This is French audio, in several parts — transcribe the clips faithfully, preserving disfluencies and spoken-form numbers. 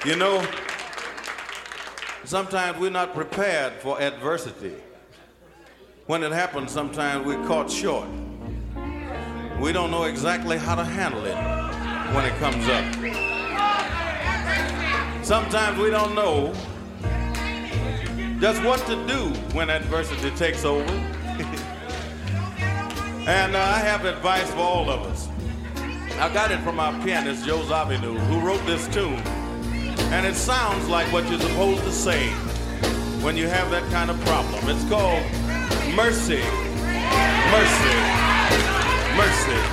You know, sometimes we're not prepared for adversity. When it happens, sometimes we're caught short. We don't know exactly how to handle it when it comes up. Sometimes we don't know just what to do when adversity takes over. And uh, I have advice for all of us. I got it from our pianist, Joe Zawinul, who wrote this tune. And it sounds like what you're supposed to say when you have that kind of problem. It's called mercy, mercy, mercy.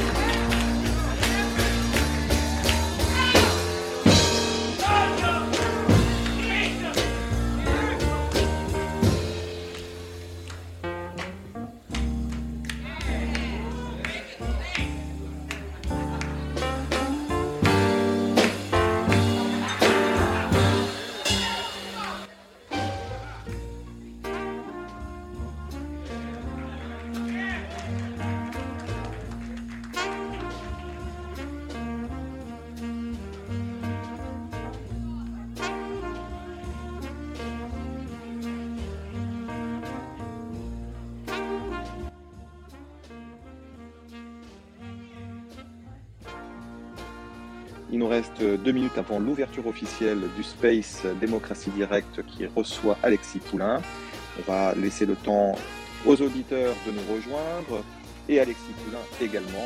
Il nous reste deux minutes avant l'ouverture officielle du Space Démocratie Directe qui reçoit Alexis Poulain. On va laisser le temps aux auditeurs de nous rejoindre et Alexis Poulain également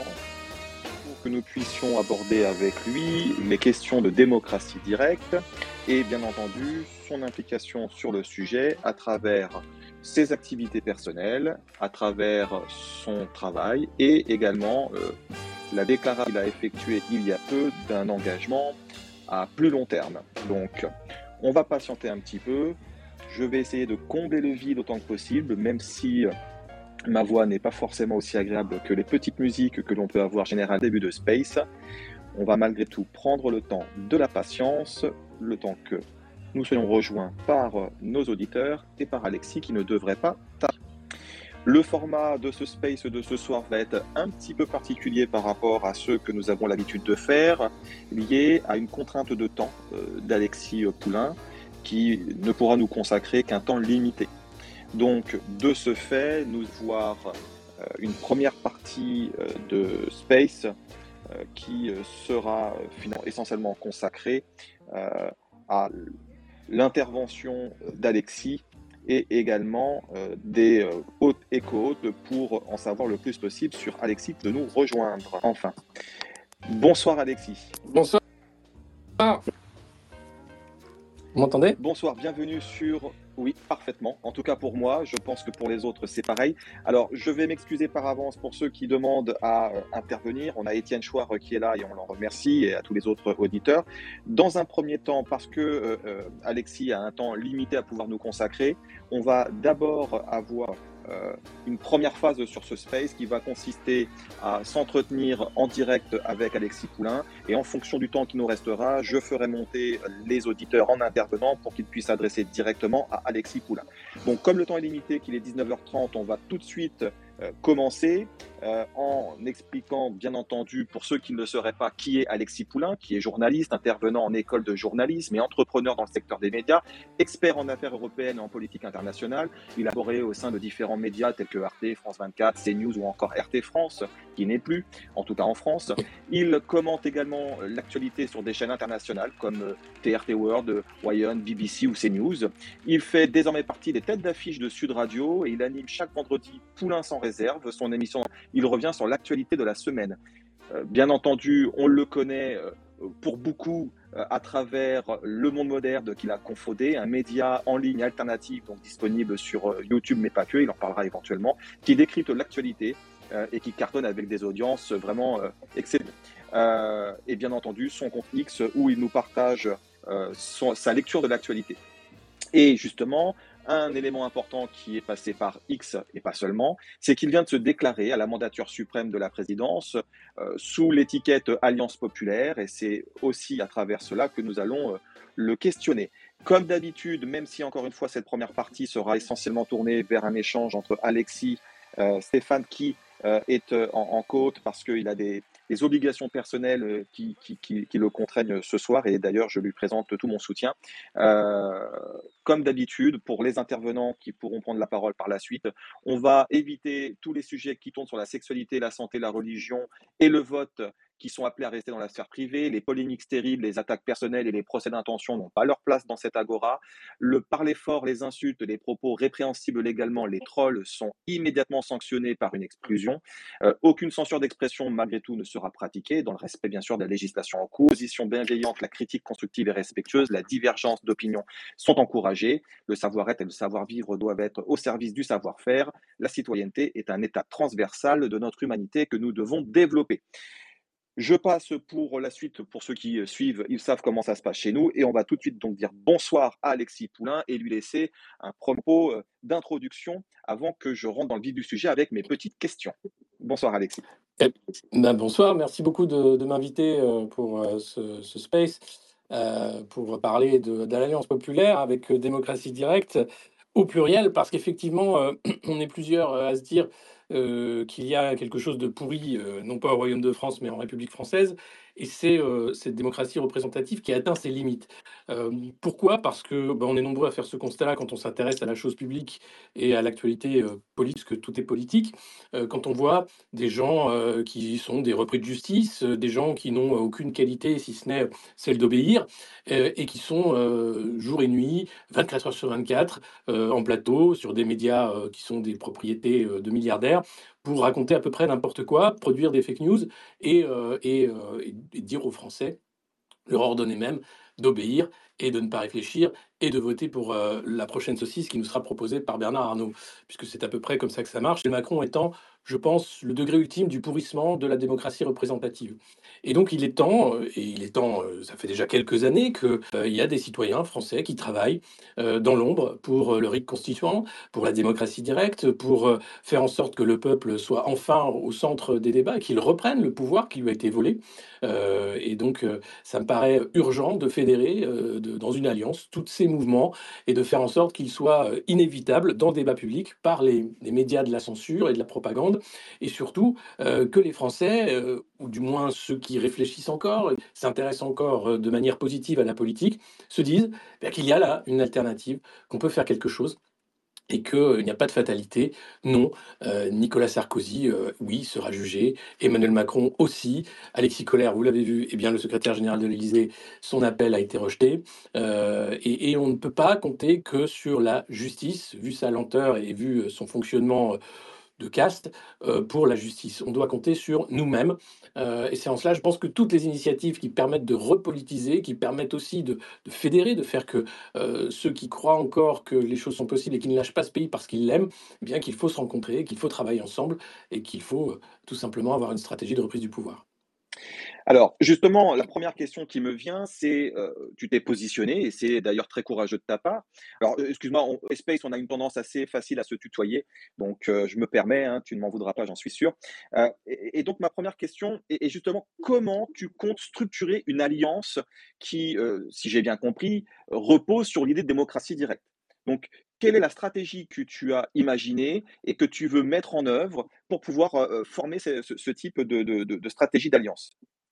pour que nous puissions aborder avec lui les questions de démocratie directe et bien entendu son implication sur le sujet à travers ses activités personnelles, à travers son travail et également euh, la déclaration qu'il a effectuée il y a peu d'un engagement à plus long terme. Donc, on va patienter un petit peu. Je vais essayer de combler le vide autant que possible, même si ma voix n'est pas forcément aussi agréable que les petites musiques que l'on peut avoir généralement au début de Space. On va malgré tout prendre le temps de la patience, le temps que nous soyons rejoints par nos auditeurs et par Alexis qui ne devrait pas tarder. Le format de ce space de ce soir va être un petit peu particulier par rapport à ceux que nous avons l'habitude de faire, lié à une contrainte de temps euh, d'Alexis Poulain qui ne pourra nous consacrer qu'un temps limité. Donc, de ce fait, nous allons voir euh, une première partie euh, de space euh, qui sera euh, finalement essentiellement consacrée euh, à l'intervention d'Alexis et également euh, des euh, hôtes et co-hôtes pour en savoir le plus possible sur Alexis de nous rejoindre. Enfin, bonsoir Alexis. Bonsoir. Vous m'entendez ? Bonsoir, bienvenue sur... Oui, parfaitement. En tout cas pour moi, je pense que pour les autres, c'est pareil. Alors, je vais m'excuser par avance pour ceux qui demandent à euh, intervenir. On a Étienne Chouard euh, qui est là et on l'en remercie, et à tous les autres auditeurs. Dans un premier temps, parce que euh, euh, Alexis a un temps limité à pouvoir nous consacrer, on va d'abord avoir euh, une première phase sur ce space qui va consister à s'entretenir en direct avec Alexis Poulain. Et en fonction du temps qui nous restera, je ferai monter les auditeurs en intervenant pour qu'ils puissent s'adresser directement à Alexis Poulain. Donc, comme le temps est limité, qu'il est dix-neuf heures trente, on va tout de suite euh, commencer euh, en expliquant, bien entendu, pour ceux qui ne le sauraient pas, qui est Alexis Poulain, qui est journaliste, intervenant en école de journalisme et entrepreneur dans le secteur des médias, expert en affaires européennes et en politique internationale. Il a laboré au sein de différents médias tels que Arte, France vingt-quatre, CNews ou encore R T France, qui n'est plus, en tout cas en France. Il commente également l'actualité sur des chaînes internationales comme T R T World, Wyon, B B C ou CNews. Il fait désormais partie des têtes d'affiche de Sud Radio et il anime chaque vendredi Poulain sans réserve, son émission. Il revient sur l'actualité de la semaine. Euh, bien entendu, on le connaît euh, pour beaucoup euh, à travers Le Monde Moderne qu'il a confondé, un média en ligne alternatif donc disponible sur euh, YouTube mais pas que, il en parlera éventuellement, qui décrypte l'actualité euh, et qui cartonne avec des audiences vraiment euh, excellentes. Euh, et bien entendu, son compte X où il nous partage euh, son, sa lecture de l'actualité. Et justement, un élément important qui est passé par X et pas seulement, c'est qu'il vient de se déclarer à la mandature suprême de la présidence euh, sous l'étiquette Alliance Populaire et c'est aussi à travers cela que nous allons euh, le questionner. Comme d'habitude, même si encore une fois cette première partie sera essentiellement tournée vers un échange entre Alexis, euh, Stéphane qui euh, est euh, en, en côte parce qu'il a des les obligations personnelles euh, qui, qui, qui, qui le contraignent ce soir. Et d'ailleurs, je lui présente tout mon soutien. Euh, Comme d'habitude, pour les intervenants qui pourront prendre la parole par la suite, on va éviter tous les sujets qui tournent sur la sexualité, la santé, la religion et le vote qui sont appelés à rester dans la sphère privée. Les polémiques stériles, les attaques personnelles et les procès d'intention n'ont pas leur place dans cette agora. Le parler fort, les insultes, les propos répréhensibles légalement, les trolls sont immédiatement sanctionnés par une exclusion. Euh, aucune censure d'expression, malgré tout, ne sera pratiquée, dans le respect, bien sûr, de la législation en cours. Position bienveillante, la critique constructive et respectueuse, la divergence d'opinion sont encouragées. Le savoir-être et le savoir-vivre doivent être au service du savoir-faire. La citoyenneté est un état transversal de notre humanité que nous devons développer. Je passe pour la suite, pour ceux qui suivent, ils savent comment ça se passe chez nous, et on va tout de suite donc dire bonsoir à Alexis Poulain et lui laisser un propos euh, d'introduction avant que je rentre dans le vif du sujet avec mes petites questions. Bonsoir Alexis. Eh ben, bonsoir, merci beaucoup de, de m'inviter euh, pour euh, ce, ce space, euh, pour parler de, de l'Alliance populaire avec euh, démocratie directe au pluriel, parce qu'effectivement, euh, on est plusieurs euh, à se dire euh, qu'il y a quelque chose de pourri, euh, non pas au Royaume de France, mais en République française, et c'est euh, cette démocratie représentative qui atteint ses limites. Euh, pourquoi? Parce que ben, on est nombreux à faire ce constat-là quand on s'intéresse à la chose publique et à l'actualité euh, politique, parce que tout est politique, euh, quand on voit des gens euh, qui sont des repris de justice, euh, des gens qui n'ont aucune qualité si ce n'est celle d'obéir, euh, et qui sont euh, jour et nuit, vingt-quatre heures sur vingt-quatre, euh, en plateau, sur des médias euh, qui sont des propriétés euh, de milliardaires, pour raconter à peu près n'importe quoi, produire des fake news et, euh, et, euh, et- et dire aux Français, leur ordonner même d'obéir et de ne pas réfléchir et de voter pour euh, la prochaine saucisse qui nous sera proposée par Bernard Arnault, puisque c'est à peu près comme ça que ça marche. Et Macron étant, je pense, le degré ultime du pourrissement de la démocratie représentative. Et donc il est temps, euh, et il est temps, euh, ça fait déjà quelques années qu'il y a des citoyens français qui travaillent euh, dans l'ombre pour euh, le rite constituant, pour la démocratie directe, pour euh, faire en sorte que le peuple soit enfin au centre des débats, qu'il reprenne le pouvoir qui lui a été volé. Euh, et donc, euh, ça me paraît urgent de fédérer euh, de- dans une alliance tous ces mouvements et de faire en sorte qu'ils soient euh, inévitables dans le débat public par les, les médias de la censure et de la propagande, et surtout euh, que les Français, euh, ou du moins ceux qui réfléchissent encore, s'intéressent encore euh, de manière positive à la politique, se disent ben, qu'il y a là une alternative, qu'on peut faire quelque chose et qu'il n'y a pas de fatalité. Non, euh, Nicolas Sarkozy, euh, oui, sera jugé, Emmanuel Macron aussi, Alexis Collère, vous l'avez vu, eh bien, le secrétaire général de l'Élysée, son appel a été rejeté, euh, et, et on ne peut pas compter que sur la justice, vu sa lenteur et vu euh, son fonctionnement euh, de caste, euh, pour la justice. On doit compter sur nous-mêmes. Euh, et c'est en cela, je pense que toutes les initiatives qui permettent de repolitiser, qui permettent aussi de, de fédérer, de faire que euh, ceux qui croient encore que les choses sont possibles et qui ne lâchent pas ce pays parce qu'ils l'aiment, eh bien qu'il faut se rencontrer, qu'il faut travailler ensemble et qu'il faut euh, tout simplement avoir une stratégie de reprise du pouvoir. Alors, justement, la première question qui me vient, c'est, euh, tu t'es positionné, et c'est d'ailleurs très courageux de ta part. Alors, euh, excuse-moi, on, Space, on a une tendance assez facile à se tutoyer, donc euh, je me permets, hein, tu ne m'en voudras pas, j'en suis sûr. Euh, et, et donc, ma première question est, est justement, comment tu comptes structurer une alliance qui, euh, si j'ai bien compris, repose sur l'idée de démocratie directe? Donc, quelle est la stratégie que tu as imaginée et que tu veux mettre en œuvre pour pouvoir euh, former ce, ce- ce type de, de de- de stratégie d'alliance?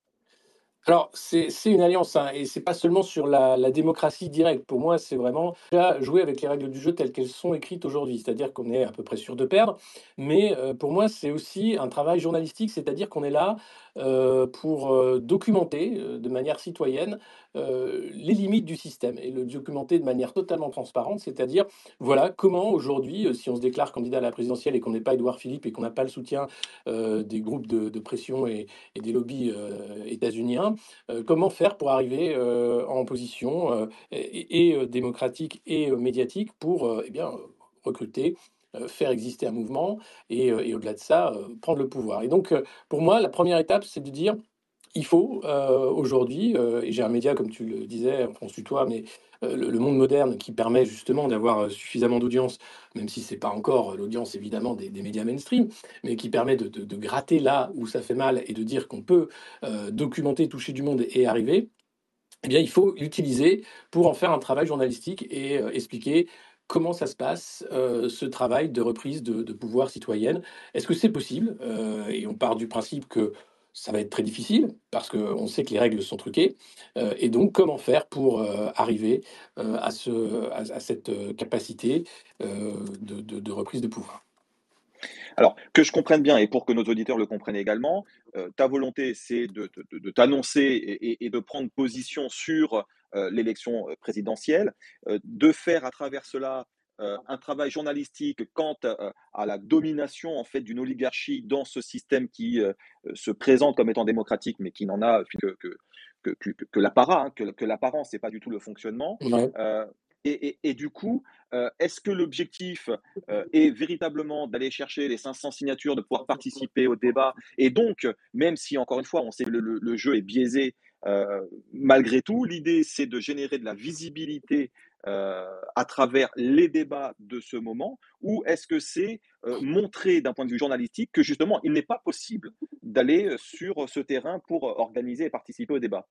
Alors, c'est c'est une alliance, hein, et c'est pas seulement sur la, la démocratie directe. Pour moi, c'est vraiment déjà jouer avec les règles du jeu telles qu'elles sont écrites aujourd'hui, c'est-à-dire qu'on est à peu près sûr de perdre. Mais euh, pour moi, c'est aussi un travail journalistique, c'est-à-dire qu'on est là euh, pour euh, documenter euh, de manière citoyenne euh, les limites du système et le documenter de manière totalement transparente, c'est-à-dire voilà comment aujourd'hui, euh, si on se déclare candidat à la présidentielle et qu'on n'est pas Édouard Philippe et qu'on n'a pas le soutien euh, des groupes de, de pression et, et des lobbies euh, états-uniens, euh, comment faire pour arriver euh, en position euh, et, et, euh, démocratique et euh, médiatique pour euh, eh bien, euh, recruter, euh, faire exister un mouvement et, euh, et au-delà de ça, euh, prendre le pouvoir. Et donc, euh, pour moi, la première étape, c'est de dire il faut euh, aujourd'hui, euh, et j'ai un média, comme tu le disais, on se tutoie, mais euh, le, le monde moderne qui permet justement d'avoir euh, suffisamment d'audience, même si c'est pas encore l'audience évidemment des, des médias mainstream, mais qui permet de, de- de gratter là où ça fait mal et de dire qu'on peut euh, documenter, toucher du monde et arriver, eh bien il faut l'utiliser pour en faire un travail journalistique et euh, expliquer comment ça se passe, euh, ce travail de reprise de, de pouvoir citoyenne. Est-ce que c'est possible? Euh, Et on part du principe que ça va être très difficile parce qu'on sait que les règles sont truquées, heu et donc comment faire pour, heu, arriver, heu, à ce à à cette, heu, capacité, heu, de de de reprise de pouvoir? Alors, que je comprenne bien et pour que nos auditeurs le comprennent également, heu, ta volonté, c'est de de de de t'annoncer et et et de prendre position sur, heu, l'élection, heu, présidentielle, heu, de faire à travers cela, heu, un travail journalistique quant, heu, à la domination, en fait, d'une oligarchie dans ce système qui, heu, heu, se présente comme étant démocratique, mais qui n'en a que que que que que l'apparat, hein, que que l'apparence et pas du tout le fonctionnement. Ouais. Heu et et et du coup, heu, est-ce que l'objectif, heu, est véritablement d'aller chercher les cinq cents signatures, de pouvoir participer au débat et donc, même si encore une fois, on sait que le le le jeu est biaisé, heu, malgré tout, l'idée c'est de générer de la visibilité, heu, à travers les débats de ce moment? Ou est-ce que c'est, heu, montrer d'un point de vue journalistique que justement il n'est pas possible d'aller, heu, sur ce terrain pour, organiser et participer au débat?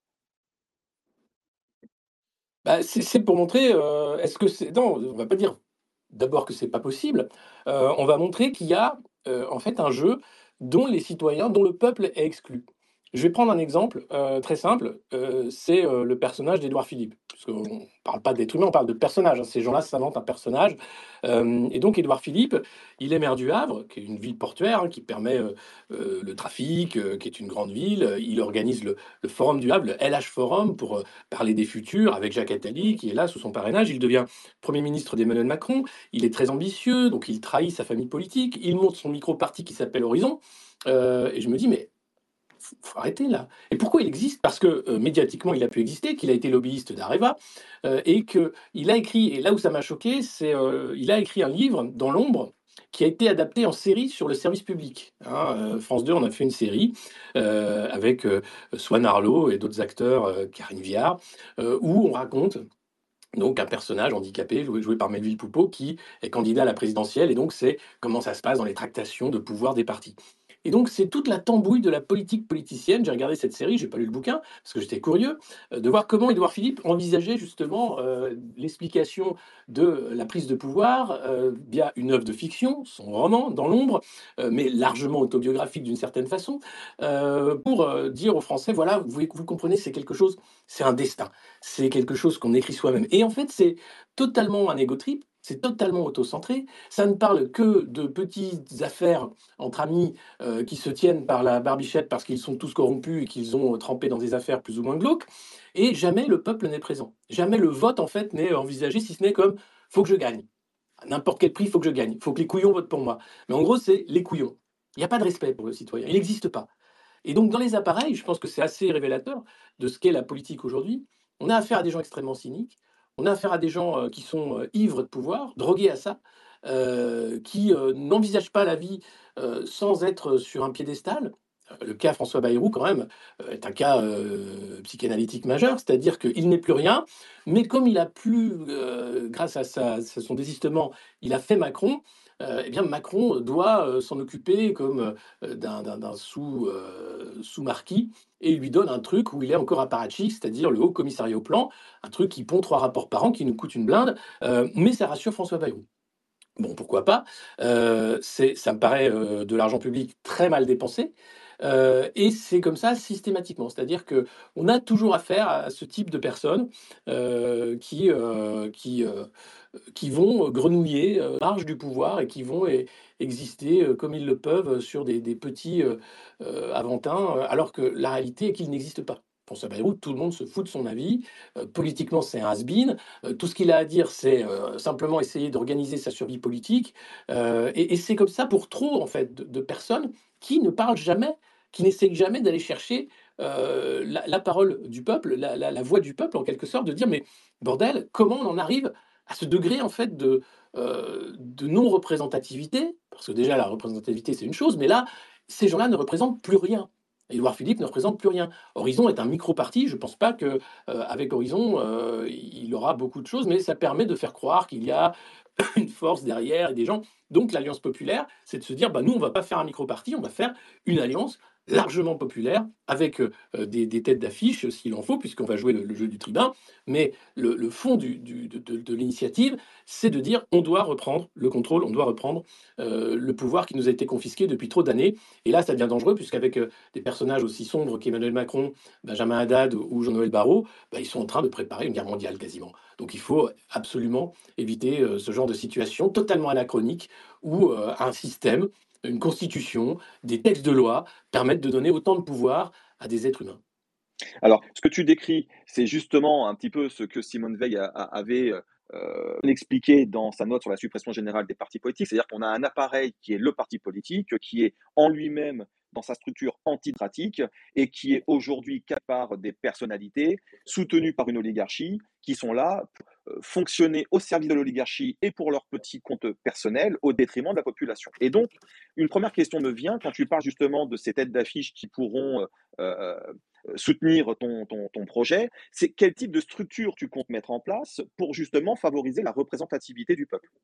Bah, c'est c'est pour montrer, heu, est-ce que c'est non, on va pas dire d'abord que c'est pas possible, heu, on va montrer qu'il y a, heu, en fait un jeu dont les citoyens, dont le peuple est exclu. Je vais prendre un exemple, heu, très simple, heu, c'est, heu, le personnage d'Édouard Philippe. Parce qu'on parle pas d'être humain, on parle de personnage, hein. Ces gens-là s'inventent un personnage, hem et donc Édouard Philippe, il est maire du Havre, qui est une ville portuaire, hein, qui permet, heu heu, le trafic, heu, qui est une grande ville. Il organise le le forum du Havre, le L H Forum pour, heu, parler des futurs avec Jacques Attali qui est là sous son parrainage. Il devient premier ministre d'Emmanuel Macron. Il est très ambitieux, donc il trahit sa famille politique. Il monte son micro-parti qui s'appelle Horizon. Euh, et je me dis, mais faut, faut arrêter là. Et pourquoi il existe? Parce que euh, médiatiquement, il a pu exister, qu'il a été lobbyiste d'Areva, euh, et qu'il a écrit, et là où ça m'a choqué, c'est euh, il a écrit un livre, Dans l'ombre, qui a été adapté en série sur le service public. Hein. Euh, France deux, on a fait une série euh, avec euh, Swan Arlo et d'autres acteurs, euh, Karine Viard, euh, où on raconte donc un personnage handicapé joué, joué par Melville Poupeau qui est candidat à la présidentielle et donc c'est comment ça se passe dans les tractations de pouvoir des partis. Et donc c'est toute la tambouille de la politique politicienne. J'ai regardé cette série, j'ai pas lu le bouquin parce que j'étais curieux euh, de voir comment Édouard Philippe envisageait justement euh, l'explication de la prise de pouvoir euh, via une œuvre de fiction, son roman Dans l'ombre, euh, mais largement autobiographique d'une certaine façon, euh, pour euh, dire aux Français voilà, vous, vous comprenez, c'est quelque chose, c'est un destin, c'est quelque chose qu'on écrit soi-même. Et en fait, c'est totalement un ego trip, c'est totalement autocentré. Ça ne parle que de petites affaires entre amis euh, qui se tiennent par la barbichette parce qu'ils sont tous corrompus et qu'ils ont trempé dans des affaires plus ou moins glauques. Et jamais le peuple n'est présent. Jamais le vote, en fait, n'est envisagé, si ce n'est comme faut que je gagne. À n'importe quel prix, il faut que je gagne. Il faut que les couillons votent pour moi. Mais en gros, c'est les couillons. Il n'y a pas de respect pour le citoyen. Il n'existe pas. Et donc, dans les appareils, je pense que c'est assez révélateur de ce qu'est la politique aujourd'hui. On a affaire à des gens extrêmement cyniques, on a affaire à des gens euh, qui sont euh, ivres de pouvoir, drogués à ça, euh, qui euh, n'envisagent pas la vie euh, sans être sur un piédestal. Euh, Le cas François Bayrou, quand même, euh, est un cas euh, psychanalytique majeur, c'est-à-dire qu'il n'est plus rien, mais comme il a plus, euh, grâce à, sa- à son désistement, il a fait Macron, euh, eh bien Macron doit euh, s'en occuper comme euh, d'un d'un- d'un sous, euh, sous-marquis et il lui donne un truc où il est encore apparatchik, c'est-à-dire le Haut Commissariat au Plan, un truc qui pond trois rapports par an, qui nous coûte une blinde, euh, mais ça rassure François Bayrou. Bon, pourquoi pas? Euh, c'est, ça me paraît euh, de l'argent public très mal dépensé. Euh, et c'est comme ça systématiquement, c'est-à-dire que on a toujours affaire à ce type de personnes euh, qui, euh, qui, euh, qui vont grenouiller euh, marge du pouvoir et qui vont e- exister euh, comme ils le peuvent sur des, des petits euh, euh, aventins, euh, alors que la réalité est qu'ils n'existent pas. Pour Bayrou, tout le monde se fout de son avis. Euh, politiquement, c'est un has-been. Euh, tout ce qu'il a à dire, c'est euh, simplement essayer d'organiser sa survie politique. Euh, et et c'est comme ça pour trop, en fait, de, de personnes qui ne parlent jamais, qui n'essayent jamais d'aller chercher euh, la, la parole du peuple, la, la- la voix du peuple, en quelque sorte, de dire, mais bordel, comment on en arrive à ce degré, en fait, de, euh, de non-représentativité? Parce que déjà, la représentativité, c'est une chose, mais là, ces gens-là ne représentent plus rien. Édouard Philippe ne représente plus rien. Horizon est un micro-parti. Je ne pense pas que euh, avec Horizon, euh, il aura beaucoup de choses, mais ça permet de faire croire qu'il y a une force derrière et des gens. Donc l'alliance populaire, c'est de se dire, bah, nous, on va pas faire un micro-parti, on va faire une alliance largement populaire, avec euh, des, des têtes d'affiche, s'il en faut, puisqu'on va jouer le, le jeu du tribun. Mais le, le fond du- du- de, de- de l'initiative, c'est de dire on doit reprendre le contrôle, on doit reprendre euh, le pouvoir qui nous a été confisqué depuis trop d'années. Et là, ça devient dangereux, puisqu'avec euh, des personnages aussi sombres qu'Emmanuel Macron, Benjamin Haddad ou Jean-Noël Barrot, bah, ils sont en train de préparer une guerre mondiale quasiment. Donc il faut absolument éviter euh, ce genre de situation totalement anachronique où euh, un système, une constitution, des textes de loi permettent de donner autant de pouvoir à des êtres humains. Alors, ce que tu décris, c'est justement un petit peu ce que Simone Veil a a avait, heu heu, expliqué dans sa note sur la suppression générale des partis politiques. C'est-à-dire qu'on a un appareil qui est le parti politique, qui est en lui-même, dans sa structure antidémocratique et qui est aujourd'hui créé par des personnalités soutenues par une oligarchie qui sont là pour, heu, fonctionner au service de l'oligarchie et pour leur petit compte personnel au détriment de la population. Et donc, une première question me vient quand tu parles justement de ces têtes d'affiche qui pourront, heu heu soutenir ton, ton, ton projet, c'est quel type de structure tu comptes mettre en place pour justement favoriser la représentativité du peuple.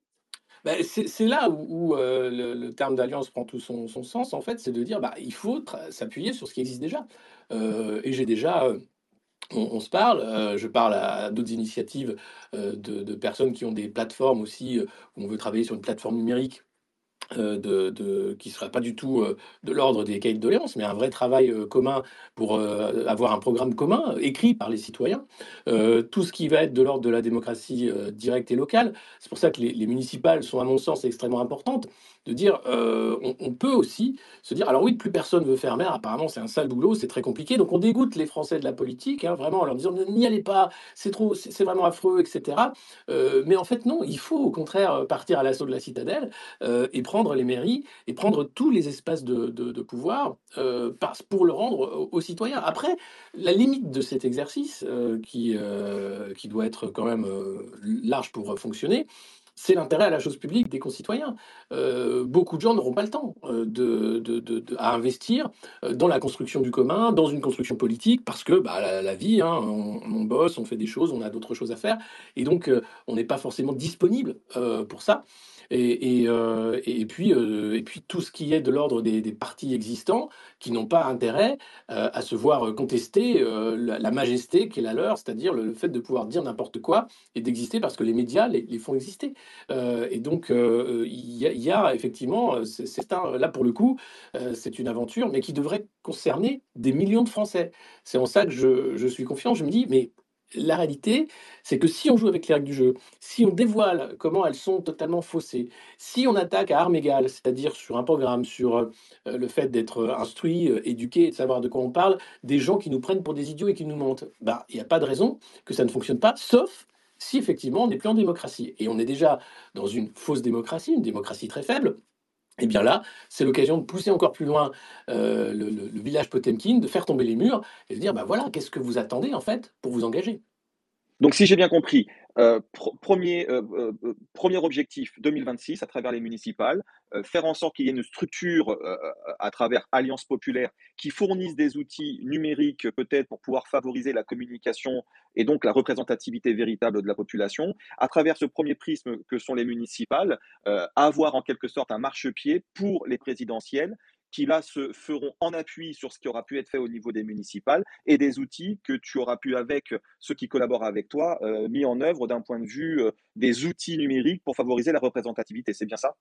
Ben, c'est c'est là où, où, euh, le, le terme d'alliance prend tout son, son sens, en fait, c'est de dire bah, il faut tra- s'appuyer sur ce qui existe déjà. Euh, et j'ai déjà, euh, on, on se parle, euh, je parle à, d'autres initiatives euh, de, de personnes qui ont des plateformes aussi, euh, où on veut travailler sur une plateforme numérique euh, de, de- qui ne sera pas du tout euh, de l'ordre des cahiers de doléances, mais un vrai travail euh, commun pour euh, avoir un programme commun euh, écrit par les citoyens. Euh, tout ce qui va être de l'ordre de la démocratie euh, directe et locale, c'est pour ça que les, les municipales sont, à mon sens, extrêmement importantes, de dire, euh, on, on peut aussi se dire, alors oui, plus personne veut faire maire, apparemment c'est un sale boulot, c'est très compliqué, donc on dégoûte les Français de la politique, hein, vraiment, en leur disant, n'y allez pas, c'est trop, c'est c'est vraiment affreux, et cetera. Euh, mais en fait, non, il faut au contraire partir à l'assaut de la citadelle euh, et prendre les mairies et prendre tous les espaces de, de- de pouvoir euh, par- pour le rendre aux, aux citoyens. Après, la limite de cet exercice, euh, qui, euh, qui doit être quand même euh, large pour fonctionner, c'est l'intérêt à la chose publique des concitoyens. Euh, beaucoup de gens n'auront pas le temps euh, de, de- de- de- à investir euh, dans la construction du commun, dans une construction politique, parce que bah, la, la vie, hein, on, on bosse, on fait des choses, on a d'autres choses à faire, et donc euh, on n'est pas forcément disponible euh, pour ça. Et, et, euh, et puis, euh, et puis tout ce qui est de l'ordre des, des partis existants qui n'ont pas intérêt euh, à se voir contester euh, la, la majesté qui est la leur, c'est-à-dire le, le fait de pouvoir dire n'importe quoi et d'exister parce que les médias les, les font exister. Euh, et donc, euh, il y, a, il y a effectivement, euh, c'est, c'est un- là pour le coup, euh, c'est une aventure, mais qui devrait concerner des millions de Français. C'est en ça que je, je suis confiant. Je me dis, mais la réalité, c'est que si on joue avec les règles du jeu, si on dévoile comment elles sont totalement faussées, si on attaque à armes égales, c'est-à-dire sur un programme, sur euh, le fait d'être instruit, euh, éduqué, de savoir de quoi on parle, des gens qui nous prennent pour des idiots et qui nous mentent, bah, il n'y a pas de raison que ça ne fonctionne pas, sauf si effectivement on n'est plus en démocratie. Et on est déjà dans une fausse démocratie, une démocratie très faible. Et bien là, c'est l'occasion de pousser encore plus loin euh, le, le- le village Potemkin, de faire tomber les murs et de dire, bah voilà, qu'est-ce que vous attendez en fait pour vous engager? Donc, si j'ai bien compris, heu, pre premier, heu heu heu, premier objectif deux mille vingt-six à travers les municipales, heu, faire en sorte qu'il y ait une structure, heu heu à travers Alliance Populaire qui fournisse des outils numériques, euh, peut-être pour pouvoir favoriser la communication et donc la représentativité véritable de la population. À travers ce premier prisme que sont les municipales, heu, avoir en quelque sorte un marchepied pour les présidentielles qui là se feront en appui sur ce qui aura pu être fait au niveau des municipales et des outils que tu auras pu avec ceux qui collaborent avec toi, heu, mis en œuvre d'un point de vue, heu, des outils numériques pour favoriser la représentativité, c'est bien ça?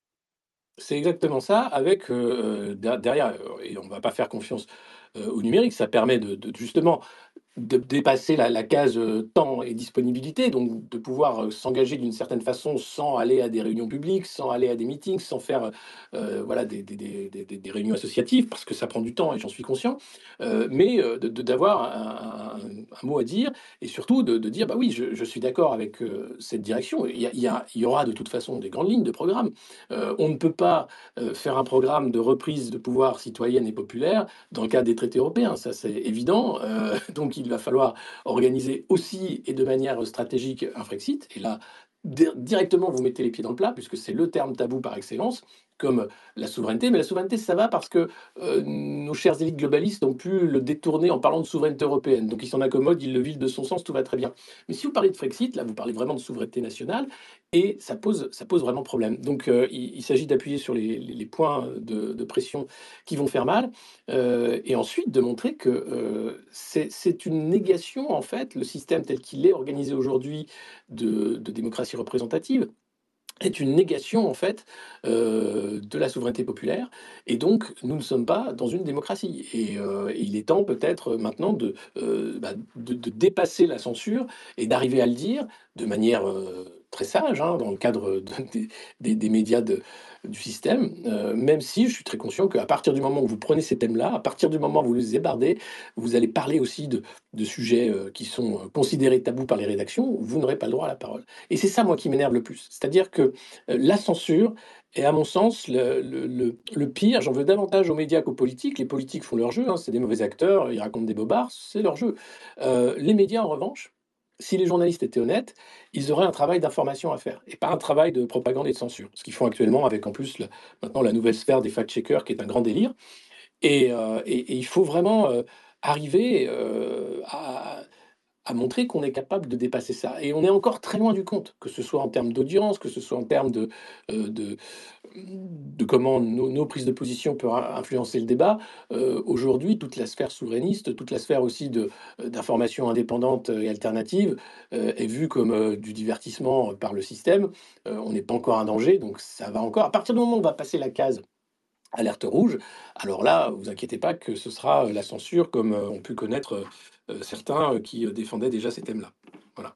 C'est exactement ça, avec euh, der- derrière, euh, et on ne va pas faire confiance euh, au numérique, ça permet de, de- justement de dépasser la, la case euh, temps et disponibilité, donc de pouvoir euh, s'engager d'une certaine façon sans aller à des réunions publiques, sans aller à des meetings, sans faire euh, voilà, des, des- des- des- des- des réunions associatives, parce que ça prend du temps et j'en suis conscient, euh, mais euh, de- de- d'avoir un, un- un mot à dire et surtout de, de dire, bah oui, je, je suis d'accord avec euh, cette direction. Il y, a- il y a- il y aura de toute façon des grandes lignes de programme. Euh, on ne peut pas euh, faire un programme de reprise de pouvoir citoyenne et populaire dans le cadre des traités européens, ça c'est évident. Euh, donc il va falloir organiser aussi et de manière stratégique un Frexit. Et là, di- directement, vous mettez les pieds dans le plat, puisque c'est le terme tabou par excellence, comme la souveraineté. Mais la souveraineté, ça va parce que euh, nos chères élites globalistes ont pu le détourner en parlant de souveraineté européenne. Donc ils s'en accommodent, ils le vident de son sens, tout va très bien. Mais si vous parlez de Frexit, là, vous parlez vraiment de souveraineté nationale et ça pose, ça pose vraiment problème. Donc euh, il, il s'agit d'appuyer sur les, les- les points de, de pression qui vont faire mal euh, et ensuite de montrer que euh, c'est c'est une négation, en fait, le système tel qu'il est organisé aujourd'hui de, de démocratie représentative est une négation en fait euh, de la souveraineté populaire et donc nous ne sommes pas dans une démocratie et, euh, et il est temps peut-être maintenant de, euh, bah, de, de dépasser la censure et d'arriver à le dire de manière euh, très sage hein, dans le cadre de- des, des- des médias de- du système, euh, même si je suis très conscient qu'à partir du moment où vous prenez ces thèmes-là, à partir du moment où vous les ébardez, vous allez parler aussi de, de sujets euh, qui sont euh, considérés tabous par les rédactions, vous n'aurez pas le droit à la parole. Et c'est ça, moi, qui m'énerve le plus. C'est-à-dire que euh, la censure est, à mon sens, le, le- le- le pire. J'en veux davantage aux médias qu'aux politiques. Les politiques font leur jeu, hein, c'est des mauvais acteurs, ils racontent des bobards, c'est leur jeu. Euh, les médias, en revanche, si les journalistes étaient honnêtes, ils auraient un travail d'information à faire, et pas un travail de propagande et de censure. Ce qu'ils font actuellement avec, en plus, la- maintenant, la nouvelle sphère des fact-checkers, qui est un grand délire. Et, euh, et- et il faut vraiment euh, arriver euh, à, à montrer qu'on est capable de dépasser ça. Et on est encore très loin du compte, que ce soit en termes d'audience, que ce soit en termes de, euh, de, de comment nos, nos prises de position peuvent influencer le débat. Euh, aujourd'hui, toute la sphère souverainiste, toute la sphère aussi de, euh, d'information indépendante et alternative euh, est vue comme euh, du divertissement par le système. Euh, on n'est pas encore un danger, donc ça va encore. À partir du moment où on va passer la case alerte rouge, alors là, vous inquiétez pas que ce sera euh, la censure comme euh, ont pu connaître euh, euh, certains euh, qui euh, défendaient déjà ces thèmes-là. Voilà.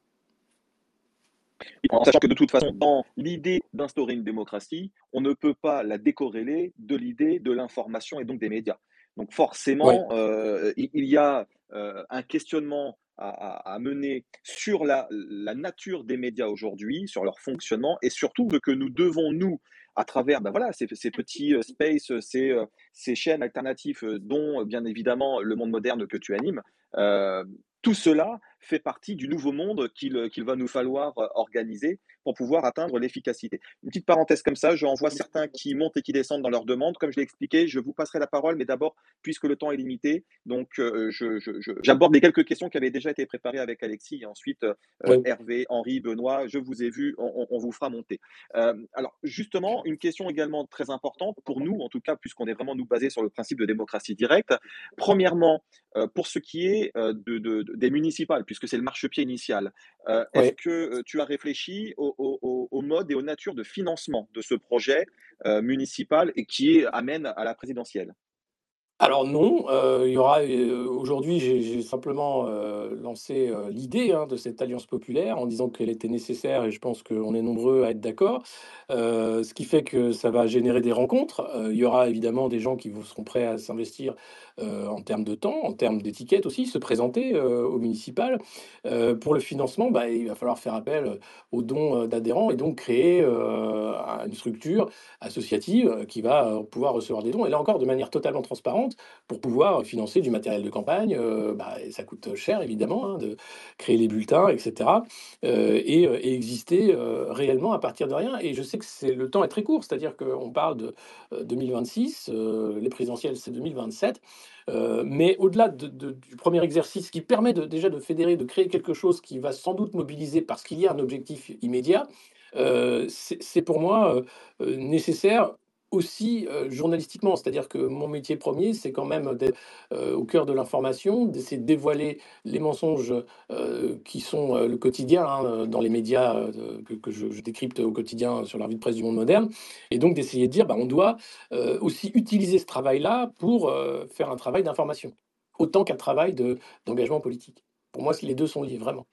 En sachant que de toute façon, dans l'idée d'instaurer une démocratie, on ne peut pas la décorréler de l'idée de l'information et donc des médias. Donc Ouais. forcément, euh, il il y a euh, un questionnement à, à- à mener sur la, la nature des médias aujourd'hui, sur leur fonctionnement et surtout ce que nous devons, nous, à travers ben voilà, ces, ces petits euh, spaces, ces, euh, ces chaînes alternatives euh, dont, euh, bien évidemment, le monde moderne que tu animes, euh, tout cela fait partie du nouveau monde qu'il qu'il va nous falloir euh, organiser pour pouvoir atteindre l'efficacité. Une petite parenthèse comme ça, j'en vois certains qui montent et qui descendent dans leurs demandes. Comme je l'ai expliqué, je vous passerai la parole, mais d'abord, puisque le temps est limité, donc euh, je- je- je- j'aborde les quelques questions qui avaient déjà été préparées avec Alexis et ensuite euh, Ouais. Hervé, Henri, Benoît, je vous ai vu, on, on- on vous fera monter. Euh, alors justement, une question également très importante pour nous, en tout cas, puisqu'on est vraiment nous basé sur le principe de démocratie directe. Premièrement, euh, pour ce qui est euh, de, de- de- des municipales, puisque c'est le marchepied initial, euh, est-ce Ouais. que euh, tu as réfléchi au, au- au- au mode et aux natures de financement de ce projet euh, municipal et qui est- amène à la présidentielle? Alors non, heu, il y aura, heu, aujourd'hui, j'ai j'ai simplement, heu, lancé, heu, l'idée, hein, de cette alliance populaire en disant qu'elle était nécessaire et je pense qu'on est nombreux à être d'accord. Heu, ce qui fait que ça va générer des rencontres. Heu, il y aura évidemment des gens qui vous seront prêts à s'investir, heu, en termes de temps, en termes d'étiquette aussi, se présenter, heu, au municipal. Heu, pour le financement, bah, il va falloir faire appel, aux dons, heu, d'adhérents et donc créer, heu, un une structure associative, heu, qui va, heu, pouvoir recevoir des dons et là encore de manière totalement transparente pour pouvoir financer du matériel de campagne, heu, bah, et ça coûte cher évidemment, hein, de créer les bulletins et cetera, heu, et heu, et exister, heu, réellement à partir de rien et je sais que c'est le temps est très court, c'est-à-dire qu'on parle de, heu, deux mille vingt-six, heu, les présidentielles c'est deux mille vingt-sept, heu, mais au-delà de de du premier exercice qui permet de déjà de fédérer, de créer quelque chose qui va sans doute mobiliser parce qu'il y a un objectif immédiat, heu, c'est c'est pour moi, heu heu, nécessaire aussi, heu, journalistiquement. C'est-à-dire que mon métier premier, c'est quand même d'être, heu, au cœur de l'information, d'essayer de dévoiler les mensonges, heu, qui sont, heu, le quotidien, hein, dans les médias, heu, que que je je décrypte au quotidien sur la revue de presse du Monde moderne et donc d'essayer de dire: «Bah, on doit, heu, aussi utiliser ce travail-là pour, heu, faire un travail d'information, autant qu'un travail de d'engagement politique». Pour moi, les deux sont liés, vraiment.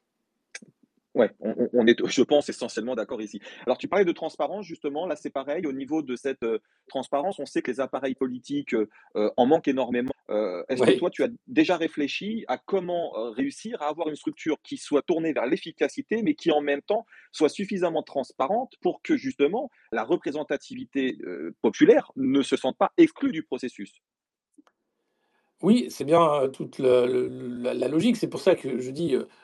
Ouais, on on on est, je pense, essentiellement d'accord ici. Alors tu parlais de transparence justement, là c'est pareil au niveau de cette, heu, transparence, on sait que les appareils politiques, heu heu, en manquent énormément. Heu, est-ce que Oui. toi tu as déjà réfléchi à comment, heu, réussir à avoir une structure qui soit tournée vers l'efficacité, mais qui en même temps soit suffisamment transparente pour que justement la représentativité, heu, populaire ne se sente pas exclue du processus? Oui, c'est bien, heu, toute le le la la logique. C'est pour ça que je dis, heu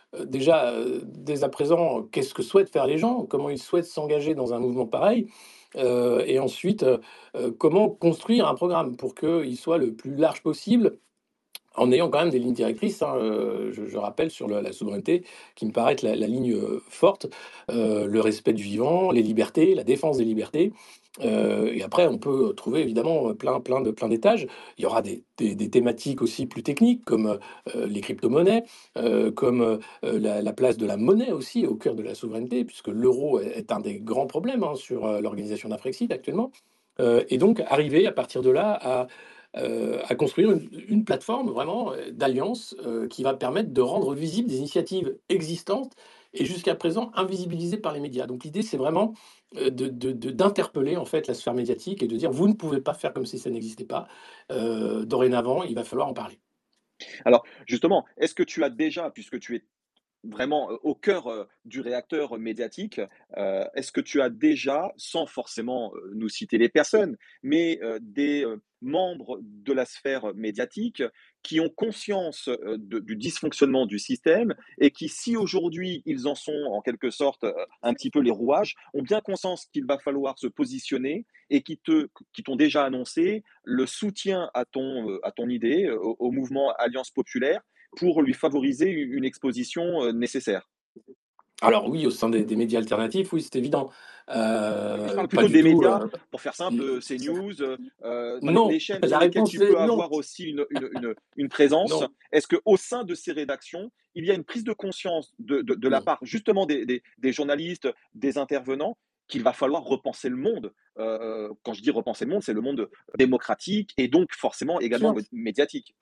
euh, déjà, euh, dès à présent, qu'est-ce que souhaitent faire les gens, comment ils souhaitent s'engager dans un mouvement pareil, euh, et ensuite, euh, euh, comment construire un programme pour qu'il soit le plus large possible en ayant quand même des lignes directrices, hein, heu, je je rappelle sur le la souveraineté qui me paraît être la la ligne, heu, forte, heu, le respect du vivant, les libertés, la défense des libertés, heu et après on peut trouver évidemment, heu, plein plein de plein d'étages. Il y aura des des des thématiques aussi plus techniques comme, heu les cryptomonnaies, heu, comme, heu la la place de la monnaie aussi au cœur de la souveraineté puisque l'euro est est un des grands problèmes, hein, sur, heu, l'organisation d'un Frexit actuellement, heu et donc arriver à partir de là à heu, à construire une une plateforme vraiment, heu, d'alliance, heu, qui va permettre de rendre visibles des initiatives existantes et jusqu'à présent invisibilisées par les médias. Donc l'idée, c'est vraiment, heu, de de de d'interpeller en fait la sphère médiatique et de dire: «Vous ne pouvez pas faire comme si ça n'existait pas. Heu, dorénavant, il va falloir en parler». Alors justement, est-ce que tu as déjà, puisque tu es vraiment, heu, au cœur, heu, du réacteur médiatique, heu, est-ce que tu as déjà, sans forcément, heu, nous citer les personnes, mais, heu, des, heu, membres de la sphère médiatique qui ont conscience, heu, de du dysfonctionnement du système et qui, si aujourd'hui ils en sont en quelque sorte, heu, un petit peu les rouages, ont bien conscience qu'il va falloir se positionner et qui te qui t'ont déjà annoncé le soutien à ton, heu, à ton idée, heu, au au mouvement Alliance populaire pour lui favoriser u une exposition, heu, nécessaire? Alors oui, au sein des des médias alternatifs, oui, c'est évident. Je Heu, parle pas plutôt du des tout, médias, heu, pour faire simple, l heu, CNews, heu heu, enfin les les non, chaînes sur la lesquelles réponse tu peux est non, avoir aussi une une une une présence. non, Est-ce qu'au sein de ces rédactions, il y a une prise de conscience de de de la non. part justement des des des journalistes, des intervenants, qu'il va falloir repenser le monde? Heu, quand je dis repenser le monde, c'est le monde démocratique et donc forcément également Sûr. mé médiatique.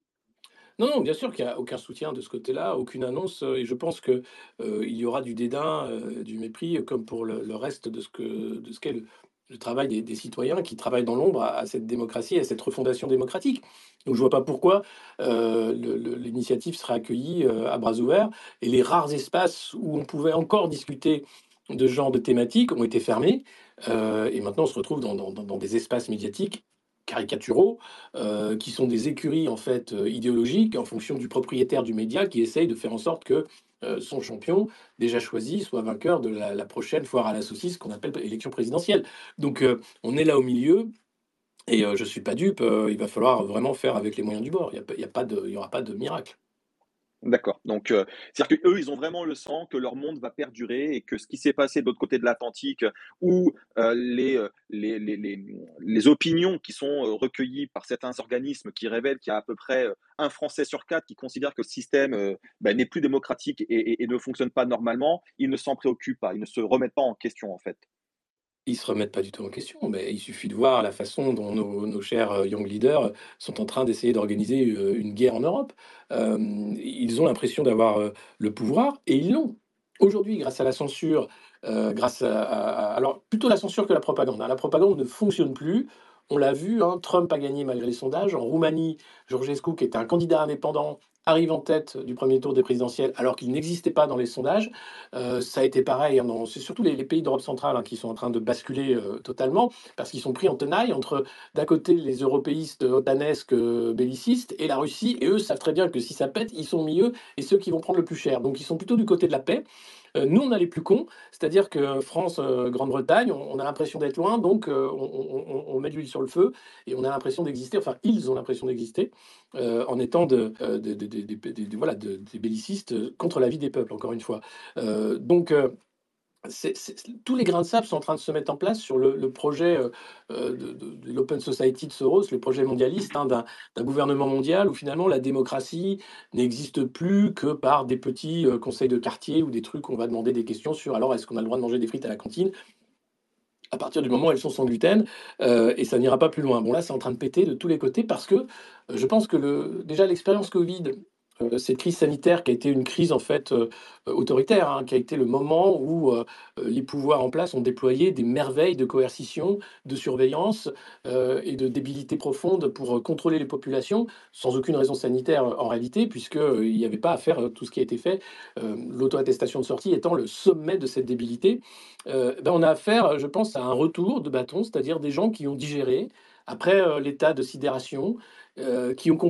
Non, non, bien sûr qu'il y a aucun soutien de ce côté-là, aucune annonce, heu et je pense que, heu, il y aura du dédain, heu, du mépris, euh, comme pour le le reste de ce que de ce qu'est le le travail des des citoyens qui travaillent dans l'ombre à à cette démocratie, à cette refondation démocratique. Donc je vois pas pourquoi, heu, le le l'initiative serait accueillie, heu, à bras ouverts et les rares espaces où on pouvait encore discuter de ce genre de thématiques ont été fermés, heu et maintenant on se retrouve dans dans dans dans des espaces médiatiques caricaturaux, heu, qui sont des écuries en fait, heu, idéologiques en fonction du propriétaire du média qui essaye de faire en sorte que, heu, son champion, déjà choisi, soit vainqueur de la la prochaine foire à la saucisse qu'on appelle élection présidentielle. Donc, heu, on est là au milieu et heu, je suis pas dupe, heu, il va falloir vraiment faire avec les moyens du bord. Il y a pas il y a pas de il y aura pas de miracle. D'accord, donc heu, c'est-à-dire qu'eux, ils ont vraiment le sang que leur monde va perdurer et que ce qui s'est passé de l'autre côté de l'Atlantique, où, heu, les, heu, les les les, mmh, les opinions qui sont, heu, recueillies par certains organismes qui révèlent qu'il y a à peu près, heu, un Français sur quatre qui considère que le système, heu, bah, n'est plus démocratique et et et ne fonctionne pas normalement, ils ne s'en préoccupent pas, ils ne se remettent pas en question, en fait. Ils se remettent pas du tout en question, mais il suffit de voir la façon dont nos nos chers, heu, young leaders sont en train d'essayer d'organiser, heu, une guerre en Europe. Hem, ils ont l'impression d'avoir, heu, le pouvoir et ils l'ont. Aujourd'hui, grâce à la censure, heu, grâce à à à alors plutôt la censure que la propagande, hein. La propagande ne fonctionne plus. On l'a vu, hein, Trump a gagné malgré les sondages. En Roumanie, Georgescu, qui était un candidat indépendant, arrive en tête du premier tour des présidentielles alors qu'il n'existait pas dans les sondages. Heu, ça a été pareil, hein, dans c'est surtout les les pays d'Europe centrale, hein, qui sont en train de basculer, heu, totalement, parce qu'ils sont pris en tenaille entre, d'un côté, les européistes, heu, otanesques, heu, bellicistes et la Russie et eux savent très bien que si ça pète, ils sont au milieu et ceux qui vont prendre le plus cher. Donc ils sont plutôt du côté de la paix. Heu, nous, on a les plus cons, c'est-à-dire que France, heu, Grande-Bretagne, on on a l'impression d'être loin, donc heu, on on on on met de l'huile sur le feu et on a l'impression d'exister, enfin, ils ont l'impression d'exister, heu, en étant de, heu, de de de des des des voilà, de des bellicistes, heu, contre la vie des peuples, encore une fois. Heu, donc heu, c'est c'est tous les grains de sable sont en train de se mettre en place sur le le projet, heu heu, de de de l'open society de Soros, le projet mondialiste, hein, d'un d'un gouvernement mondial où finalement la démocratie n'existe plus que par des petits, heu, conseils de quartier ou des trucs où on va demander des questions sur: «Alors est-ce qu'on a le droit de manger des frites à la cantine?» À partir du moment où elles sont sans gluten, heu et ça n'ira pas plus loin. Bon là, c'est en train de péter de tous les côtés parce que, heu, je pense que le déjà l'expérience Covid, heu, cette crise sanitaire qui a été une crise en fait, heu, autoritaire, hein, qui a été le moment où, heu les pouvoirs en place ont déployé des merveilles de coercition, de surveillance, heu et de débilité profonde pour, heu, contrôler les populations, sans aucune raison sanitaire, heu, en réalité, puisque, heu, il n'y avait pas à faire, heu, tout ce qui a été fait, heu, l'auto-attestation de sortie étant le sommet de cette débilité. Heu, bah, on a affaire, je pense, à un retour de bâton, c'est-à-dire des gens qui ont digéré après, heu, l'état de sidération, heu, qui ont compris.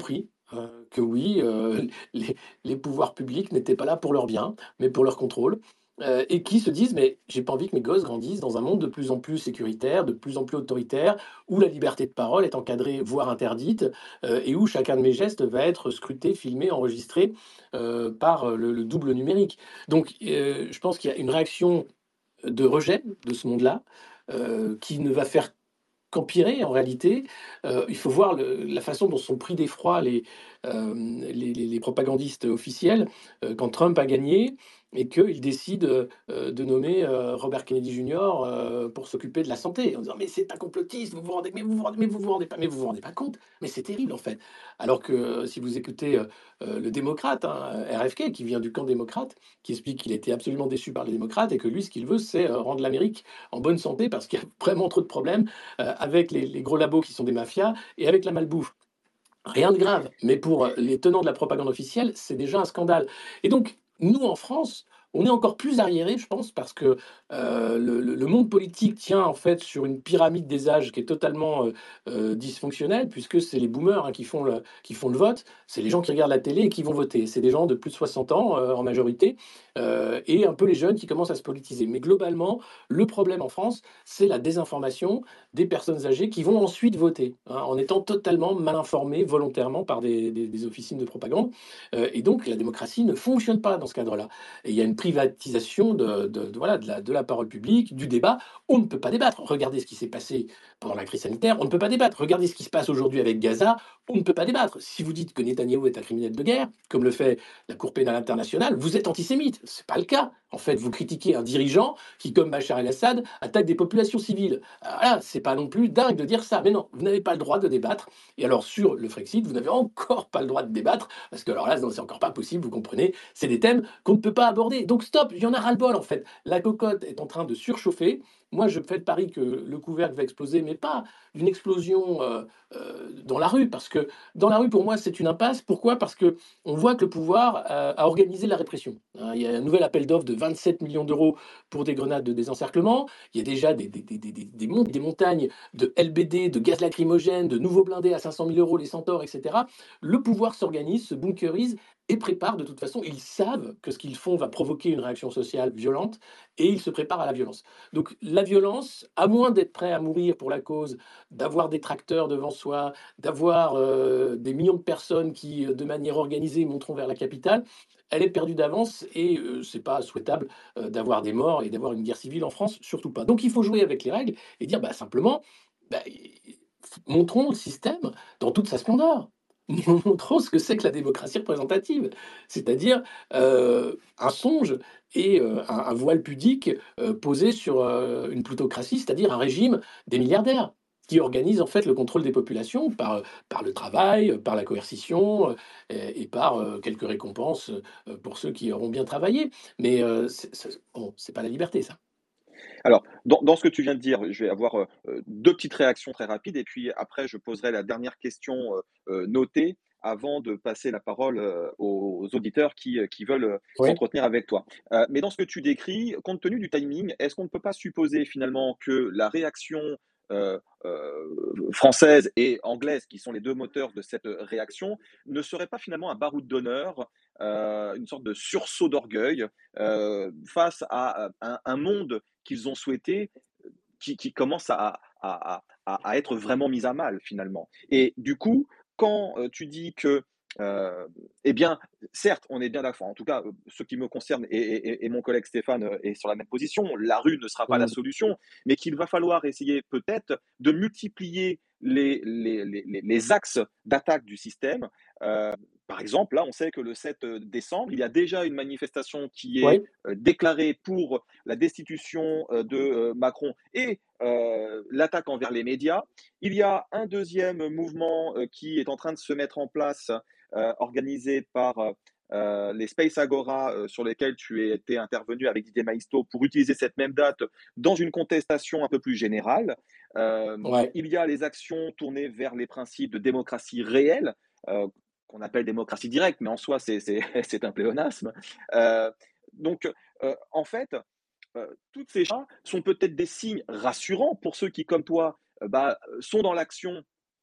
heu, que oui, heu, les les pouvoirs publics n'étaient pas là pour leur bien, mais pour leur contrôle, heu et qui se disent: «Mais j'ai pas envie que mes gosses grandissent dans un monde de plus en plus sécuritaire, de plus en plus autoritaire, où la liberté de parole est encadrée, voire interdite, heu et où chacun de mes gestes va être scruté, filmé, enregistré, heu, par, le le double numérique». Donc heu, je pense qu'il y a une réaction de rejet de ce monde-là, heu, qui ne va faire qu'empirer en réalité. Heu, il faut voir le la façon dont sont pris d'effroi les, hem, les les les propagandistes officiels, heu, quand Trump a gagné et qu'il décide, heu heu, de nommer, heu, Robert Kennedy junior, heu, pour s'occuper de la santé, en disant: «Mais c'est un complotiste, vous vous rendez mais vous vous rendez mais vous vous rendez pas mais vous vous rendez pas compte, mais c'est terrible en fait». Alors que, euh, si vous écoutez, heu heu, le démocrate, hein, R F K, qui vient du camp démocrate, qui explique qu'il était absolument déçu par les démocrates et que lui, ce qu'il veut, c'est, heu, rendre l'Amérique en bonne santé parce qu'il y a vraiment trop de problèmes, heu, avec les les gros labos qui sont des mafias et avec la malbouffe. Rien de grave, mais pour, heu, les tenants de la propagande officielle, c'est déjà un scandale et donc nous, en France, on est encore plus arriérés, je pense, parce que, heu, le le le monde politique tient, en fait, sur une pyramide des âges qui est totalement, heu heu, dysfonctionnelle puisque c'est les boomers, hein, qui font le qui font le vote. C'est les gens qui regardent la télé et qui vont voter. C'est des gens de plus de soixante ans, heu, en majorité, heu et un peu les jeunes qui commencent à se politiser. Mais globalement, le problème en France, c'est la désinformation, des personnes âgées qui vont ensuite voter, hein, en étant totalement mal informées volontairement par des, des- des officines de propagande. Euh, et donc la démocratie ne fonctionne pas dans ce cadre-là. Et il y a une privatisation de, de- de- voilà, de, la, de la parole publique, du débat. On ne peut pas débattre. Regardez ce qui s'est passé pendant la crise sanitaire, on ne peut pas débattre. Regardez ce qui se passe aujourd'hui avec Gaza, on ne peut pas débattre. Si vous dites que Netanyahou est un criminel de guerre, comme le fait la Cour pénale internationale, vous êtes antisémite. Ce n'est pas le cas. En fait, vous critiquez un dirigeant qui, comme Bachar el-Assad, attaque des populations civiles. Alors là, c'est pas non plus dingue de dire ça, mais non, vous n'avez pas le droit de débattre. Et alors sur le Frexit, vous n'avez encore pas le droit de débattre, parce que alors là, non, c'est encore pas possible, vous comprenez, c'est des thèmes qu'on ne peut pas aborder. Donc stop, il y en a ras-le-bol en fait. La cocotte est en train de surchauffer. Moi, je fais le pari que le couvercle va exploser, mais pas d'une explosion euh, euh, dans la rue, parce que dans la rue, pour moi, c'est une impasse. Pourquoi? Parce que on voit que le pouvoir euh, a organisé la répression, hein. Il y a un nouvel appel d'offres de vingt-sept millions d'euros pour des grenades de désencerclement. Il y a déjà des, des, des, des, des, des mon- des montagnes de L B D, de gaz lacrymogène, de nouveaux blindés à cinq cent mille euros, les Centaures, et cetera. Le pouvoir s'organise, se bunkerise et prépare de toute façon. Ils savent que ce qu'ils font va provoquer une réaction sociale violente et ils se préparent à la violence. Donc la violence, à moins d'être prêt à mourir pour la cause, d'avoir des tracteurs devant soi, d'avoir euh, des millions de personnes qui, euh, de manière organisée, monteront vers la capitale, elle est perdue d'avance et euh, c'est pas souhaitable euh, d'avoir des morts et d'avoir une guerre civile en France, surtout pas. Donc il faut jouer avec les règles et dire bah, simplement, bah, montrons le système dans toute sa splendeur. Montrons ce que c'est que la démocratie représentative, c'est-à-dire euh, un songe et euh, un, un voile pudique euh, posé sur euh, une plutocratie, c'est-à-dire un régime des milliardaires qui organise en fait le contrôle des populations par, par le travail, par la coercition euh, et, et par euh, quelques récompenses euh, pour ceux qui auront bien travaillé. Mais euh, c'est c'est- bon, c'est pas la liberté, ça. Alors, dans, dans ce que tu viens de dire, je vais avoir euh, euh, deux petites réactions très rapides et puis après, je poserai la dernière question euh, euh, notée avant de passer la parole euh, aux auditeurs qui, euh, qui veulent euh, Oui. s'entretenir avec toi. Euh, mais dans ce que tu décris, compte tenu du timing, est-ce qu'on ne peut pas supposer finalement que la réaction euh, euh, française et anglaise, qui sont les deux moteurs de cette réaction, ne serait pas finalement un baroud d'honneur, euh, une sorte de sursaut d'orgueil euh, face à un, un monde qu'ils ont souhaité, qui, qui commence à, à, à, à être vraiment mise à mal finalement. Et du coup, quand euh, tu dis que, euh, eh bien, certes, on est bien d'accord, en tout cas, euh, ce qui me concerne et, et, et mon collègue Stéphane euh, est sur la même position, la rue ne sera pas la Mm. solution, mais qu'il va falloir essayer peut-être de multiplier les, les, les, les axes d'attaque du système. Euh, par exemple, là, on sait que le sept décembre, il y a déjà une manifestation qui est Oui. euh, déclarée pour la destitution euh, de euh, Macron et euh, l'attaque envers les médias. Il y a un deuxième mouvement euh, qui est en train de se mettre en place, euh, organisé par euh, les Space Agora, euh, sur lesquels tu es, été intervenu avec Didier Maisto pour utiliser cette même date dans une contestation un peu plus générale. Euh, Ouais. il y a les actions tournées vers les principes de démocratie réelle, euh, qu'on appelle démocratie directe, mais en soi, c'est, c'est, c'est un pléonasme. Euh, donc, euh, en fait, euh, toutes ces choses sont peut-être des signes rassurants pour ceux qui, comme toi, euh, bah, sont dans l'action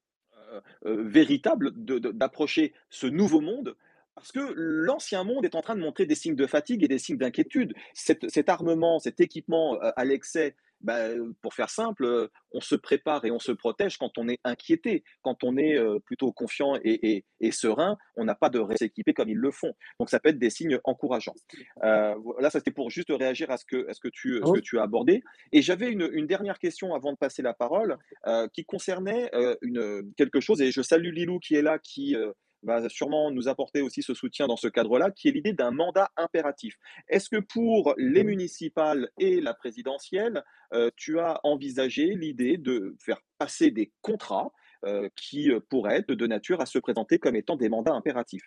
euh, véritable de- de- d'approcher ce nouveau monde. Parce que l'ancien monde est en train de montrer des signes de fatigue et des signes d'inquiétude. Cet, cet armement, cet équipement euh, à l'excès, bah, euh, pour faire simple, euh, on se prépare et on se protège quand on est inquiété. Quand on est euh, plutôt confiant et, et- et serein, on n'a pas de s'équiper comme ils le font. Donc ça peut être des signes encourageants. Euh, là, ça c'était pour juste réagir à ce que, à ce que, tu, ce que tu as abordé. Et j'avais une, une dernière question avant de passer la parole euh, qui concernait euh, une, quelque chose, et je salue Lilou qui est là, qui euh, va sûrement nous apporter aussi ce soutien dans ce cadre-là, qui est l'idée d'un mandat impératif. Est-ce que pour les municipales et la présidentielle, euh, tu as envisagé l'idée de faire passer des contrats euh, qui euh, pourraient être de nature à se présenter comme étant des mandats impératifs?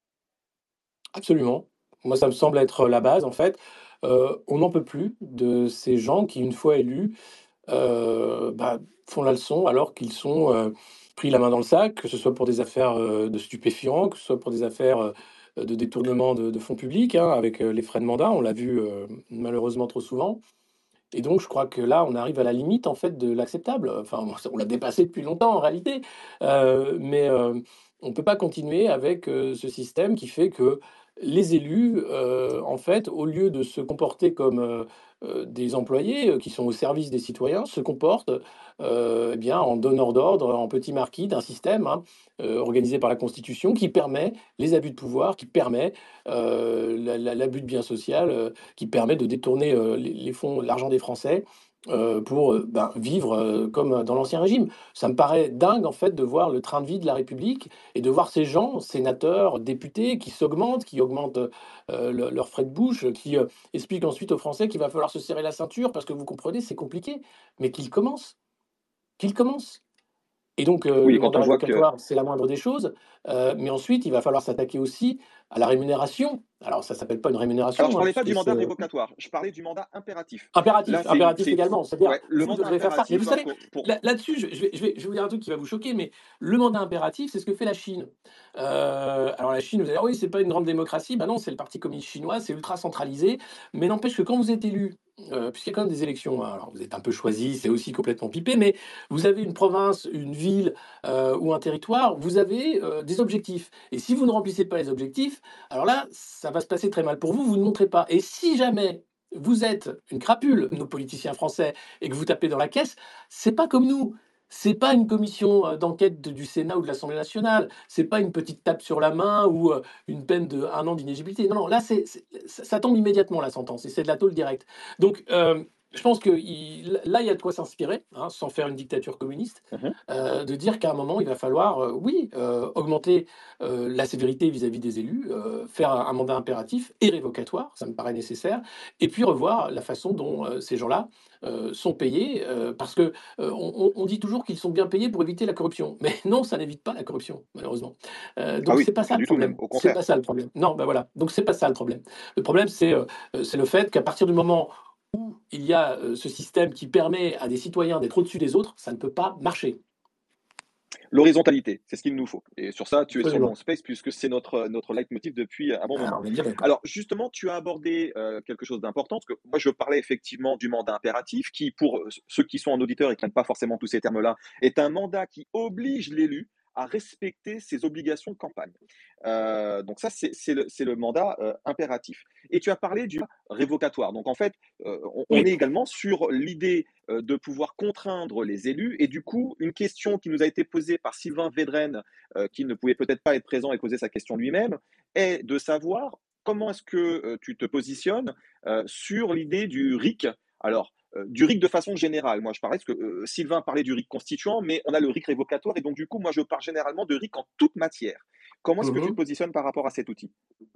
Absolument. Moi, ça me semble être la base, en fait. Heu, on n'en peut plus de ces gens qui, une fois élus, heu, bah, font la leçon alors qu'ils sont, heu, pris la main dans le sac, que ce soit pour des affaires, heu, de stupéfiants, que ce soit pour des affaires, heu, de détournement de de fonds publics, hein, avec, heu, les frais de mandat. On l'a vu, heu, malheureusement trop souvent et donc je crois que là, on arrive à la limite, en fait, de l'acceptable. Enfin, on l'a dépassé depuis longtemps en réalité, heu, mais, heu, on ne peut pas continuer avec, heu, ce système qui fait que les élus, heu, en fait, au lieu de se comporter comme, heu heu, des employés, heu, qui sont au service des citoyens, se comportent, heu, eh bien, en donneurs d'ordre, en petits marquis d'un système, hein, heu, organisé par la Constitution qui permet les abus de pouvoir, qui permet, heu, la la l'abus de biens social, heu, qui permet de détourner, heu, les les fonds l'argent des Français, heu, pour, heu, ben, vivre, heu, comme dans l'Ancien Régime. Ça me paraît dingue, en fait, de voir le train de vie de la République et de voir ces gens, sénateurs, députés, qui s'augmentent, qui augmentent, heu le leurs frais de bouche, qui, heu, expliquent ensuite aux Français qu'il va falloir se serrer la ceinture parce que vous comprenez, c'est compliqué. Mais qu'ils commencent, qu'ils commencent. Et donc, heu, Oui, le quand mandat on voit que révocatoire, c'est la moindre des choses, heu, mais ensuite, il va falloir s'attaquer aussi à la rémunération. Alors ça s'appelle pas une alors, je rémunération, hein, parlais pas puisque du mandat c'est, heu révocatoire, je parlais du mandat impératif. Là, impératif, c'est une, impératif c'est, également. C'est-à-dire, ouais, le vous mandat devrez faire ça. Mais vous impératif, hein, savez, pour, pour- là là-dessus, je je vais je vais je vais vous dire un truc qui va vous choquer, mais le mandat impératif, c'est ce que fait la Chine. Heu, alors la Chine, vous allez dire: «Oui, c'est pas une grande démocratie». Bah non, c'est le parti communiste chinois, c'est ultra centralisé, mais n'empêche que quand vous êtes élu, heu, puisqu'il y a quand même des élections, hein, alors vous êtes un peu choisi, c'est aussi complètement pipé, mais vous avez une province, une ville, heu, ou un territoire, vous avez, heu, des objectifs et si vous ne remplissez pas les objectifs, alors là, ça va se passer très mal pour vous, vous ne montrez pas et si jamais vous êtes une crapule, nos politiciens français, et que vous tapez dans la caisse, c'est pas comme nous. C'est pas une commission euh, d'enquête de- du Sénat ou de l'Assemblée nationale. C'est pas une petite tape sur la main ou euh, une peine de un an d'inéligibilité. Non, non, là, c'est, c'est- ça, ça tombe immédiatement la sentence et c'est de la tôle directe. Donc, euh, je pense que il- là, il y a de quoi s'inspirer, hein, sans faire une dictature communiste, Mhm. euh, de dire qu'à un moment, il va falloir, euh, oui, euh, augmenter euh, la sévérité vis-à-vis des élus, euh, faire un, un mandat impératif et révocatoire, ça me paraît nécessaire, et puis revoir la façon dont euh, ces gens-là euh, sont payés, euh, parce que euh, on, on dit toujours qu'ils sont bien payés pour éviter la corruption, mais non, ça n'évite pas la corruption, malheureusement. Euh, Ah donc oui, c'est pas pas ça le du tout même, problème. au C'est pas contraire. ça le problème. Non, ben voilà. Donc c'est pas ça le problème. Le problème, c'est euh, euh, c'est le fait qu'à partir du moment où il y a euh, ce système qui permet à des citoyens d'être au-dessus des autres, ça ne peut pas marcher. L'horizontalité, c'est ce qu'il nous faut. Et sur ça, tu es sur le bon Absolument. space puisque c'est notre, notre leitmotiv depuis un bon Ah, moment. on est bien d'accord. Alors, justement, tu as abordé euh, quelque chose d'important, parce que moi, je parlais effectivement du mandat impératif, qui, pour euh, ceux qui sont en auditeur et qui n'aiment pas forcément tous ces termes-là, est un mandat qui oblige l'élu à respecter ses obligations de campagne. Euh, donc ça, c'est c'est le, c'est le mandat euh, impératif. Et tu as parlé du révocatoire. Donc en fait, euh, on, on est Oui. également sur l'idée euh, de pouvoir contraindre les élus. Et du coup, une question qui nous a été posée par Sylvain Védrenne, euh, qui ne pouvait peut-être pas être présent et poser sa question lui-même, est de savoir comment est-ce que euh, tu te positionnes euh, sur l'idée du R I C. Alors, euh, du R I C de façon générale. Moi, je parlais, parce que euh, Sylvain parlait du R I C constituant, mais on a le R I C révocatoire, et donc du coup, moi, je parle généralement de R I C en toute matière. Comment est-ce que tu te Mhm. positionnes par rapport à cet outil?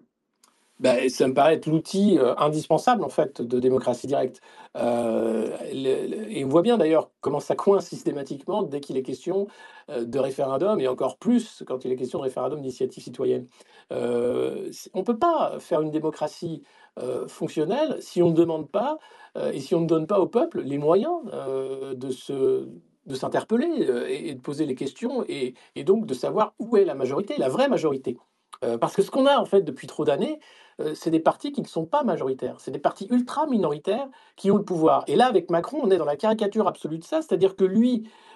Ben, ça me paraît être l'outil euh, indispensable en fait de démocratie directe. Euh, le- le- et on voit bien d'ailleurs comment ça coince systématiquement dès qu'il est question euh, de référendum et encore plus quand il est question de référendum d'initiative citoyenne. Euh, c'est- on ne peut pas faire une démocratie euh, fonctionnelle si on ne demande pas euh, et si on ne donne pas au peuple les moyens euh, de se de s'interpeller euh, et, et de poser les questions et, et donc de savoir où est la majorité, la vraie majorité. Euh, parce que ce qu'on a en fait depuis trop d'années, euh, c'est des partis qui ne sont pas majoritaires. C'est des partis ultra minoritaires qui ont le pouvoir. Et là, avec Macron, on est dans la caricature absolue de ça, c'est-à-dire que lui,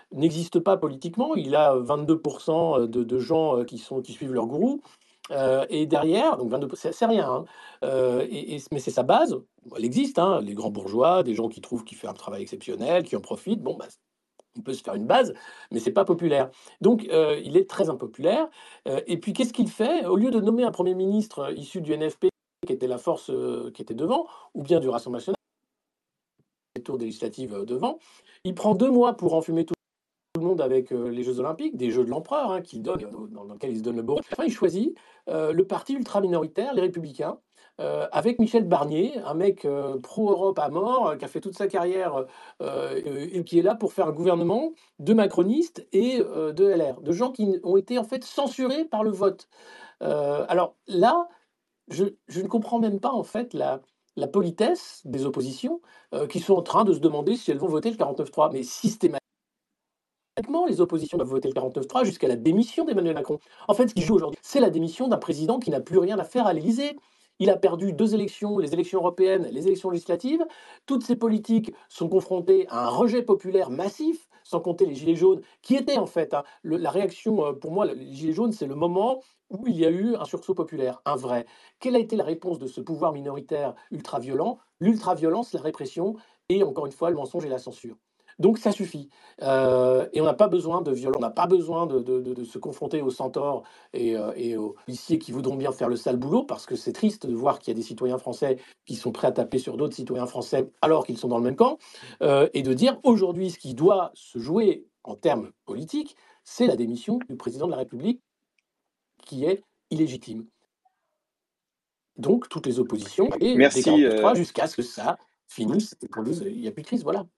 n'existe pas politiquement. Il a vingt-deux pour cent de, de gens qui, sont, qui suivent leur gourou. Euh, et derrière, donc vingt-deux, c'est c'est rien, hein. Euh, et, et- mais c'est sa base. Elle existe, hein, les grands bourgeois, des gens qui trouvent qu'il fait un travail exceptionnel, qui en profitent. Bon, bah, on peut se faire une base, mais c'est pas populaire. Donc, euh, il est très impopulaire. Euh, et puis, qu'est-ce qu'il fait? Au lieu de nommer un Premier ministre euh, issu du N F P, qui était la force euh, qui était devant, ou bien du Rassemblement national, les tours des législatives euh, devant, il prend deux mois pour enfumer tout le monde avec euh, les Jeux Olympiques, des Jeux de l'Empereur, hein, qui donne, dans, dans lesquels il se donne le beau. Enfin, il choisit euh, le parti ultra-minoritaire, les Républicains, euh, avec Michel Barnier, un mec euh, pro-Europe à mort, euh, qui a fait toute sa carrière euh, euh, et qui est là pour faire un gouvernement de macronistes et euh, de L R, de gens qui n- ont été en fait censurés par le vote. Euh, alors là, je, je ne comprends même pas en fait la, la politesse des oppositions euh, qui sont en train de se demander si elles vont voter le quarante-neuf trois, mais systématiquement les oppositions doivent voter le quarante-neuf trois jusqu'à la démission d'Emmanuel Macron. En fait, ce qui joue aujourd'hui, c'est la démission d'un président qui n'a plus rien à faire à l'Élysée. Il a perdu deux élections, les élections européennes, les élections législatives. Toutes ces politiques sont confrontées à un rejet populaire massif, sans compter les Gilets jaunes, qui étaient en fait hein, le- la réaction, euh, pour moi, les Gilets jaunes, c'est le moment où il y a eu un sursaut populaire, un vrai. Quelle a été la réponse de ce pouvoir minoritaire ultra-violent? L'ultra-violence, la répression et, encore une fois, le mensonge et la censure. Donc ça suffit. Euh, et on n'a pas besoin de violence, on n'a pas besoin de, de- de- de se confronter aux centaures et, euh, et aux policiers qui voudront bien faire le sale boulot, parce que c'est triste de voir qu'il y a des citoyens français qui sont prêts à taper sur d'autres citoyens français alors qu'ils sont dans le même camp, euh, et de dire aujourd'hui ce qui doit se jouer en termes politiques, c'est la démission du président de la République qui est illégitime. Donc toutes les oppositions et des Merci. euh, quarante-neuf trois jusqu'à ce que ça finisse et qu'on dise il n'y a plus de crise, voilà.